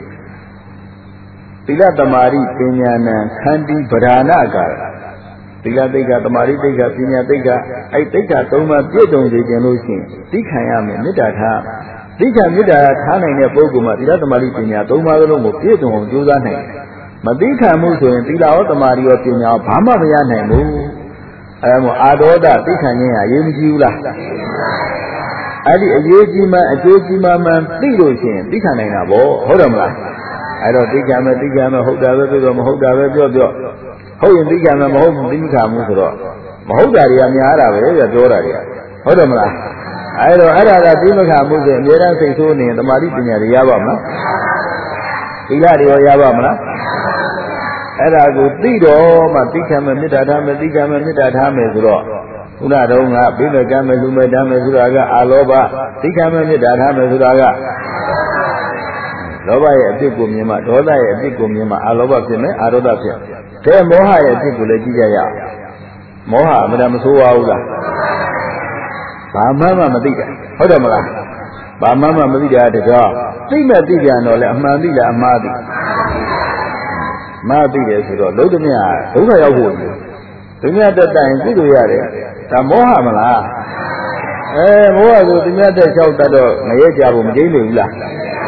သီလသမารိပညာနံခန္တီဗဒါနကာသီလသိက္ခာသမารိသိက္ခာပညာသိက္ခာအဲ့သိက္ခာသုံးပါးပြည့်စုံစေခြင်းလို့ရှိရင်သိခံရမယ်မေတ္တာထားသိက္ခာမေတ္တာထားနိုင်တဲ့ပုဂ္ဂိုလ်မှာသီလသမารိပညာသုံးပါးလုံးကိုပြည့်စုံအောင်ကြိုးစားနိုင်တယ်မသိခံမှုဆိုရင်သီလရောသမารိရောပညာဘာမှမရနိုင်ဘူးအဲမို့အာဒေါသသိခံခြင်းဟာအရေးမကြီးဘူးလားအဲ့ဒီအရေးကြီးမှအကျိုးကြီးမှမှသိလို့ရှိရင်သိခံနိုင်တာဗောဟုတ်တယ်မလားအဲ့တော့သိခံမယ်သိခံမယ်ဟုတ်တာပဲပြောမဟုတ်တာပဲပြောပြောဟုတ်ရင်သိခံမယ်မဟုတ်ဘူးသိမခံဘူးဆိုတော့မဟုတ်တာတွေကများတာပဲပြပြောတာတွေကဟုတ်တယ်မလားအဲ့တော့အဲ့ဒါကသိမခံမှုဆိုရင်အများအားစိတ်ဆိုးနေရင်တမာတိပညာတွေရပါမလားသီလတွေရောရပါမလားအဲ့ဒါကိုသိတော့မှသိခံမယ်မေတ္တာထားမယ်သိခံမယ်မေတ္တာထားမယ်ဆိုတော့ခုနတော့ငါပြိမဲ့ကမ်းမဲ့လူမဲ့တမ်းမဲ့ဆိုတာကအာလောဘသိက္ခာမဲ့မေတ္တာထားမဲ့ဆိုတာကလောဘရဲ့အပြစ်ကိုမြင်မှဒေါသရဲ့အပြစ်ကိုမြင်မှအာလောဘဖြစ်မယ်အာရောဓဖြစ်တဲ့မောဟရဲ့အပြစ်ကိုလည်းကြည့်ကြရအောင်မောဟအမှန်တမဆိုးပါဘူးလားဘာမှမမသိတာဟုတ်တယ်မလားဘာမှမမသိတာတကြောင်သိမဲ့သိကြတော့လေအမှန်သိလားအမှားသိမှားသိတယ်ဆိုတော့လုံးသမျှဒုက္ခရောက်ဖို့သူများတက်တိုင်ကုသိုလ်ရတယ်ဒါမောဟမလားအဲမောဟကိုသူများတက်လျှောက်တတ်တော့မရဲကြဘူးမကျိန်းနေဘူးလား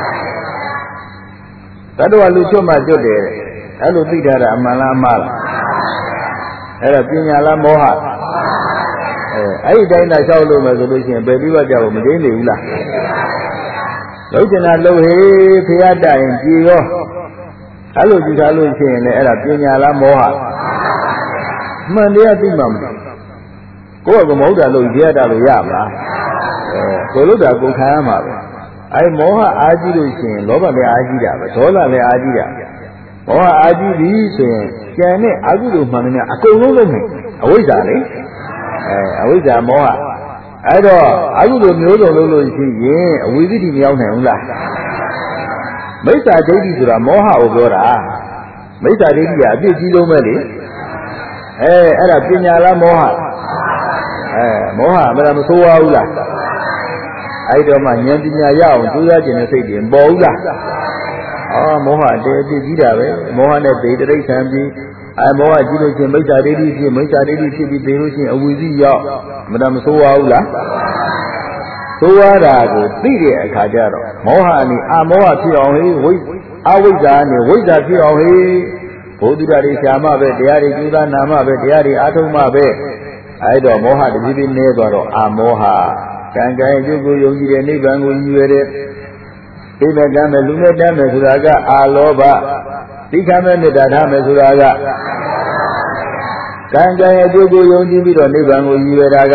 တတ္တဝလူချွတ်မှကျွတ်တယ်အဲ့လိုသိထားတာအမှန်လားအမှားလားအဲ့ဒါပညာလားမောဟအဲအဲ့ဒီတိုင်းသာလျှောက်လို့မယ်ဆိုလို့ရှိရင်ဘယ်ပြီးတော့ကြဘူးမကျိန်းနေဘူးလားလုံးကျင်တာလုံးဟေးဖျားတိုင်ကြည်ရောအဲ့လိုကြည့်ထားလို့ရှိရင်လည်းအဲ့ဒါပညာလားမောဟမှန်တရားသိမှမသိကိုယ့်ကမဟုတ်တာလို့ရရတာလို့ရမလားအဲကိုလို့တာကိုခံရမှာပဲအဲမောဟအားကြီးလို့ရှိရင်လောဘလည်းအားကြီးတာပဲဒေါသလည်းအားကြီးတာမောဟအားကြီးပြီဆိုရင်ကျန်တဲ့အကုသိုလ်မှန်တယ်များအကုန်လုံးလုံးမယ်အဝိဇ္ဇာလေအဲအဝိဇ္ဇာမောဟအဲ့တော့အကုသိုလ်မျိုးစုံလုံးလို့ရှိရင်အဝိဇ္ဇိမရောက်နိုင်ဘူးလားမိစ္ဆာဒိဋ္ဌိဆိုတာမောဟကိုပြောတာမိစ္ဆာဒိဋ္ဌိကအပြစ်ကြီးဆုံးပဲလေအဲအဲ့ဒါပညာလားမောဟအဲမောဟအမှန်မဆိုးပါဘူးလားအဲ့တော့မှဉာဏ်ပညာရအောင်ကြိုးစားခြင်းနဲ့စိတ်တွေပေါ်ဘူးလားအော်မောဟတည်းအပြစ်ကြီးတာပဲမောဟနဲ့ဒေတရိစ္ဆာန်ပြီးအဲမောဟကြီးလို့ချင်းမိစ္ဆာဒိဋ္ဌိဖြစ်မိစ္ဆာဒိဋ္ဌိဖြစ်ပြီးသေလို့ချင်းအဝိဇ္ဇိရောက်အမှန်မဆိုးပါဘူးလားဆိုးရတာကိုသိတဲ့အခါကျတော့မောဟနဲ့အမောဟဖြစ်အောင်ဟေးဝိအဝိဇ္ဇာနဲ့ဝိဇ္ဇာဖြစ်အောင်ဟေးဘုဒ္ဓရာတွေရှားမှပဲတရားတွေကျူးသားနာမှပဲတရားတွေအားထုတ်မှပဲအဲ့တော့မောဟတဖြည်းဖြည်းနည်းသွားတော့အာမောဟကံကံအကျိုးကိုယုံကြည်တဲ့နိဗ္ဗာန်ကိုရည်ရွယ်တဲ့သိမဲ့ကံမဲ့လူနဲ့တမ်းမဲ့ဆိုတာကအာလောဘသိက္ခာမဲ့မေတ္တာထားမဲ့ဆိုတာကကံကံအကျိုးကိုယုံကြည်ပြီးတော့နိဗ္ဗာန်ကိုရည်ရွယ်တာက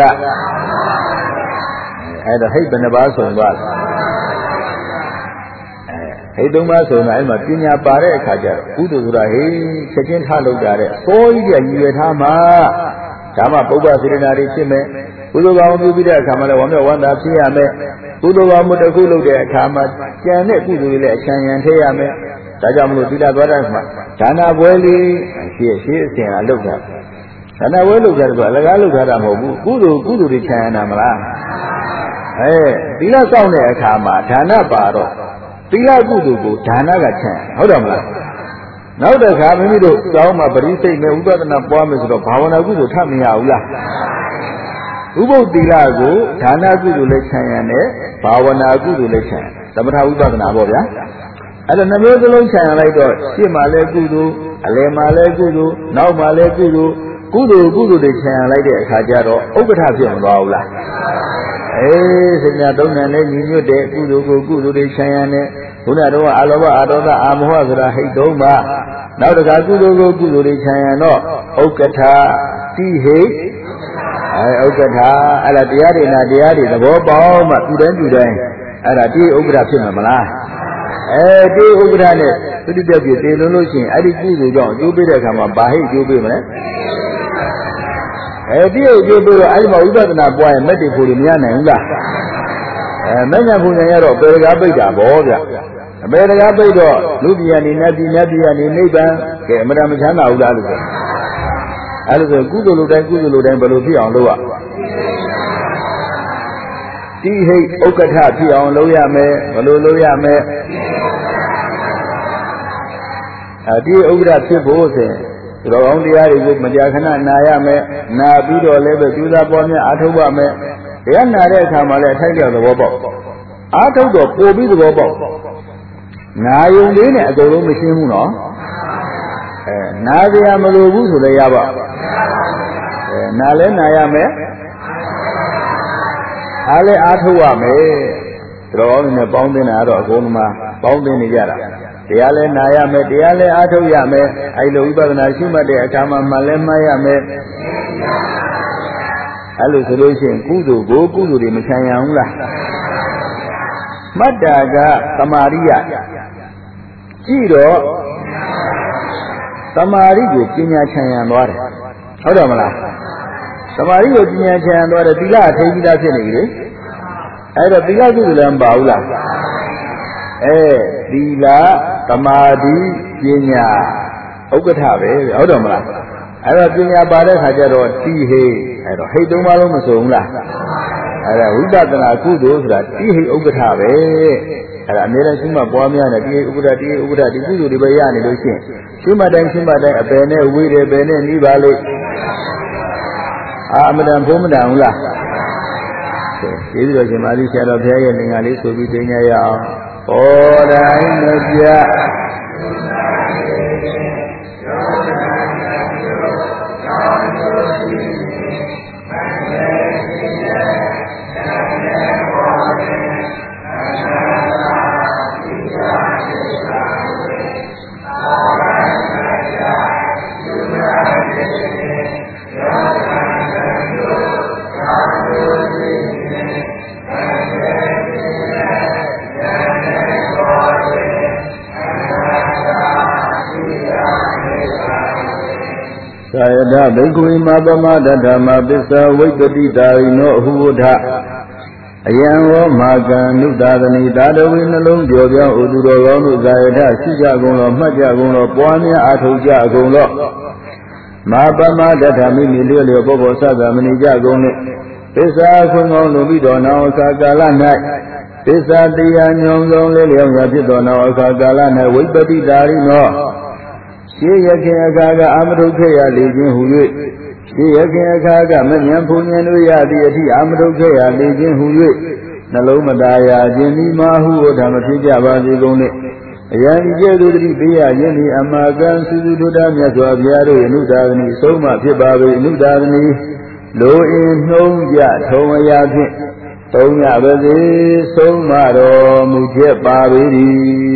အဲ့တော့ဟိတ်ဘယ်နှပါးဆုံးသွားလဲဟိတ်သုံးပါးဆုံးတာအဲ့မှာပညာပါတဲ့အခါကျတော့ကုသိုလ်ဆိုတာဟေးချက်ချင်းထားလို့ကြတဲ့စိုးကြီးကရည်ရွယ်ထားမှာဒါမှပုဗ္ဗစေတနာတွေဖြစ်မယ်ကုသိုလ်ကောင်းပြုပြီးတဲ့အခါမှာလည်းဝမ်းမြောက်ဝမ်းသာဖြစ်ရမယ်ကုသိုလ်ကောင်းမှုတစ်ခုလုပ်တဲ့အခါမှာကြံတဲ့ကုသိုလ်တွေလည်းအချမ်းရံထည့်ရမယ်ဒါကြောင့်မလို့သီလသွားတဲ့မှာဒါနပွဲလေးရှေ့ရှေ့အစဉ်အလုပ်တာဒါနပွဲလုပ်ကြတယ်ဆိုအလကားလုပ်ထားတာမဟုတ်ဘူးကုသိုလ်ကုသိုလ်တွေချမ်းရံတာမလားအဲသီလစောင့်တဲ့အခါမှာဒါနပါတော့သီလကုသိုလ်ကိုဒါနကချမ်းဟုတ်တယ်မလားနောက်တစ်ခါမိမိတို့ကျောင်းမှာပရိစိတ်နဲ့ဥပဒနာပွားမယ်ဆိုတော့ဘာဝနာကုသိုလ်ထပ်မရဘူးလားဥပုသ္တိလကိုဒါနကုသိုလ်လည်းခြံရံတယ်ဘာဝနာကုသိုလ်လည်းခြံသမထဥပဒနာပေါ့ဗျာအဲ့တော့နှမျိုးစလုံးခြံရလိုက်တော့ရှေ့မှာလည်းကုသိုလ်အလယ်မှာလည်းကုသိုလ်နောက်မှာလည်းကုသိုလ်ကုသိုလ်ကုသိုလ်တွေခြံရလိုက်တဲ့အခါကျတော့ဥပ္ပထဖြစ်မသွားဘူးလားအေးစဉ္ညာသုံးဏနဲ့ညီညွတ်တဲ့ကုသိုလ်ကိုကုသိုလ်တွေခြံရံတယ်ဘုရားတော်ကအလောဘအာဒေါသအာမောဟဆိုတာဟိတ်သုံးပါနောက်တခါကုသိုလ်ကိုကုသိုလ်တွေခြံရံတော့ဥက္ကဋ္ဌတိဟိအဲဥက္ကဋ္ဌအဲ့ဒါတရားတွေနာတရားတွေသဘောပေါက်မှသူတိုင်းသူတိုင်းအဲ့ဒါတိဥက္ကဋ္ဌဖြစ်မှာမလားအဲတိဥက္ကဋ္ဌနဲ့သုတိတပြည့်တည်လုံးလို့ရှိရင်အဲ့ဒီကုသိုလ်ကြောင့်အကျိုးပေးတဲ့အခါမှာဘာဟိတ်အကျိုးပေးမလဲအဲတိအကျိုးပေးတော့အဲ့ဒီမှာဝိပဿနာပွားရင်မက်တိဖို့လို့မရနိုင်ဘူးလားအဲမညာဖို့ညာရတော့ပေရကားပိတ်တာဗောဗျအပေရကားပိတ်တော့လူပြည်ကနေနတ်ပြည်နတ်ပြည်ကနေနိဗ္ဗာန်ကဲအမှန်တမချမ်းသာဘူးလားလို့ဆိုအဲ့လိုဆိုကုသိုလ်လိုတိုင်းကုသိုလ်လိုတိုင်းဘယ်လိုဖြစ်အောင်လုပ်ရတိဟိတ်ဥက္ကဋ္ဌဖြစ်အောင်လုပ်ရမယ်ဘယ်လိုလုပ်ရမယ်အတိဥက္ကဋ္ဌဖြစ်ဖို့ဆိုရင်သူတော်ကောင်းတရားတွေကိုမကြာခဏနာရမယ်နာပြီးတော့လည်းပဲကျူးစာပေါ်များအားထုတ်ပါမယ်တရားနာတဲ့အခါမှာလည်းအထိုက်တဲ့သဘောပေါက်အားထုတ်တော့ပို့ပြီးသဘောပေါက်နာယုံလေးနဲ့အကုန်လုံးမရှင်းဘူးနော်အဲနာကြရမလို့ဘူးဆိုလည်းရပါအဲနာလဲနာရမယ်အားလဲအားထုတ်ရမယ်သူတော်ကောင်းတွေနဲ့ပေါင်းတင်တာတော့အကုန်လုံးမှာပေါင်းတင်နေကြတာတရားလဲနာရမယ်တရားလဲအားထုတ်ရမယ်အဲ့လိုဝိပဿနာရှုမှတ်တဲ့အခါမှာမှလဲမှတ်ရမယ်အဲ့လိုဆိုလို့ရှိရင်ကုသိုလ်ကိုကုသိုလ်တွေမချမ်းရဘူးလားမှတ်တာကသမာရိယကြည့်တော့သမာဓိကိုပညာချမ်းရံသွားတယ်ဟုတ်တယ်မလားသမာဓိကိုဉာဏ်ချမ်းသွားတယ်သီလအထိပ်ကြီးသားဖြစ်နေပြီလေအဲ့တော့သီလကုသိုလ်လည်းမပါဘူးလားအဲသီလသမာဓိပညာဥက္ကဋ္ဌပဲဟုတ်တယ်မလားအဲ့တော့ပညာပါတဲ့ခါကျတော့တိဟိအဲ့တော့ဟိတ်သုံးပါးလုံးမစုံဘူးလားအဲ့ဒါဝိပဿနာကုသိုလ်ဆိုတာတိဟိဥက္ကဋ္ဌပဲအဲ့ဒါအများနဲ့ရှိမှပွားများတယ်တိဟိဥက္ကဋ္ဌတိဟိဥက္ကဋ္ဌဒီကုသိုလ်တွေပဲရနေလို့ရှိရင်ရှိမှတိုင်းရှိမှတိုင်းအပယ်နဲ့ဝိတယ်ပယ်နဲ့နှီးပါလိမ့်အာအမတန်ဘုံမတန်ဘူးလားကျေးဇူးတော်ရှင်မာသီဆရာတော်ဘုရားရဲ့သင်္ဃာလေးဆိုပြီးသိညာရအောင်ဟောတိုင်းမပြသာယတဘိက္ခဝေမပမဒဓမ္မပစ္စဝိတ္တိတာရိနောအဟုဝထအယံဝောမာကံနုသာသနိသာတဝိနှလုံးပြောပြောင်းဥသူတော်ကောင်းတို့သာယတရှိကြကုန်လောမှတ်ကြကုန်လောပွားများအားထုတ်ကြကုန်လောမာပမဒဓမ္မိမိလျော့လျော့ဘောဘောသဗ္ဗမဏိကြကုန်နှင့်ပစ္စခွင့်ကောင်းလူပြီးတော်နောအခါကာလ၌ပစ္စတရားညုံဆုံးလေးလျောင်းရာဖြစ်တော်နောအခါကာလ၌ဝိပ္ပတိတာရိနောရှေးရခင်အခါကအမထုတ်ခဲ့ရလေခြင်းဟူ၍ရှေးရခင်အခါကမဉ္ဇဉ်ဘုံဉ္ဇဉ်တို့ရသည့်အထိအမထုတ်ခဲ့ရလေခြင်းဟူ၍နှလုံးမသားရခြင်းဒီမာဟုဝဓမ္မဖြစ်ကြပါစေကုန်နှင့်အယံဒီကျေသူတိပေးရခြင်းဒီအမာကံစုစုဒုဒမြတ်စွာဘုရားတို့၏အနုဒါသနီအဆုံးမဖြစ်ပါပေအနုဒါသနီလိုအင်နှုံးကြထုံအရာဖြင့်သုံးရပါစေဆုံးမတော်မူချက်ပါပေ၏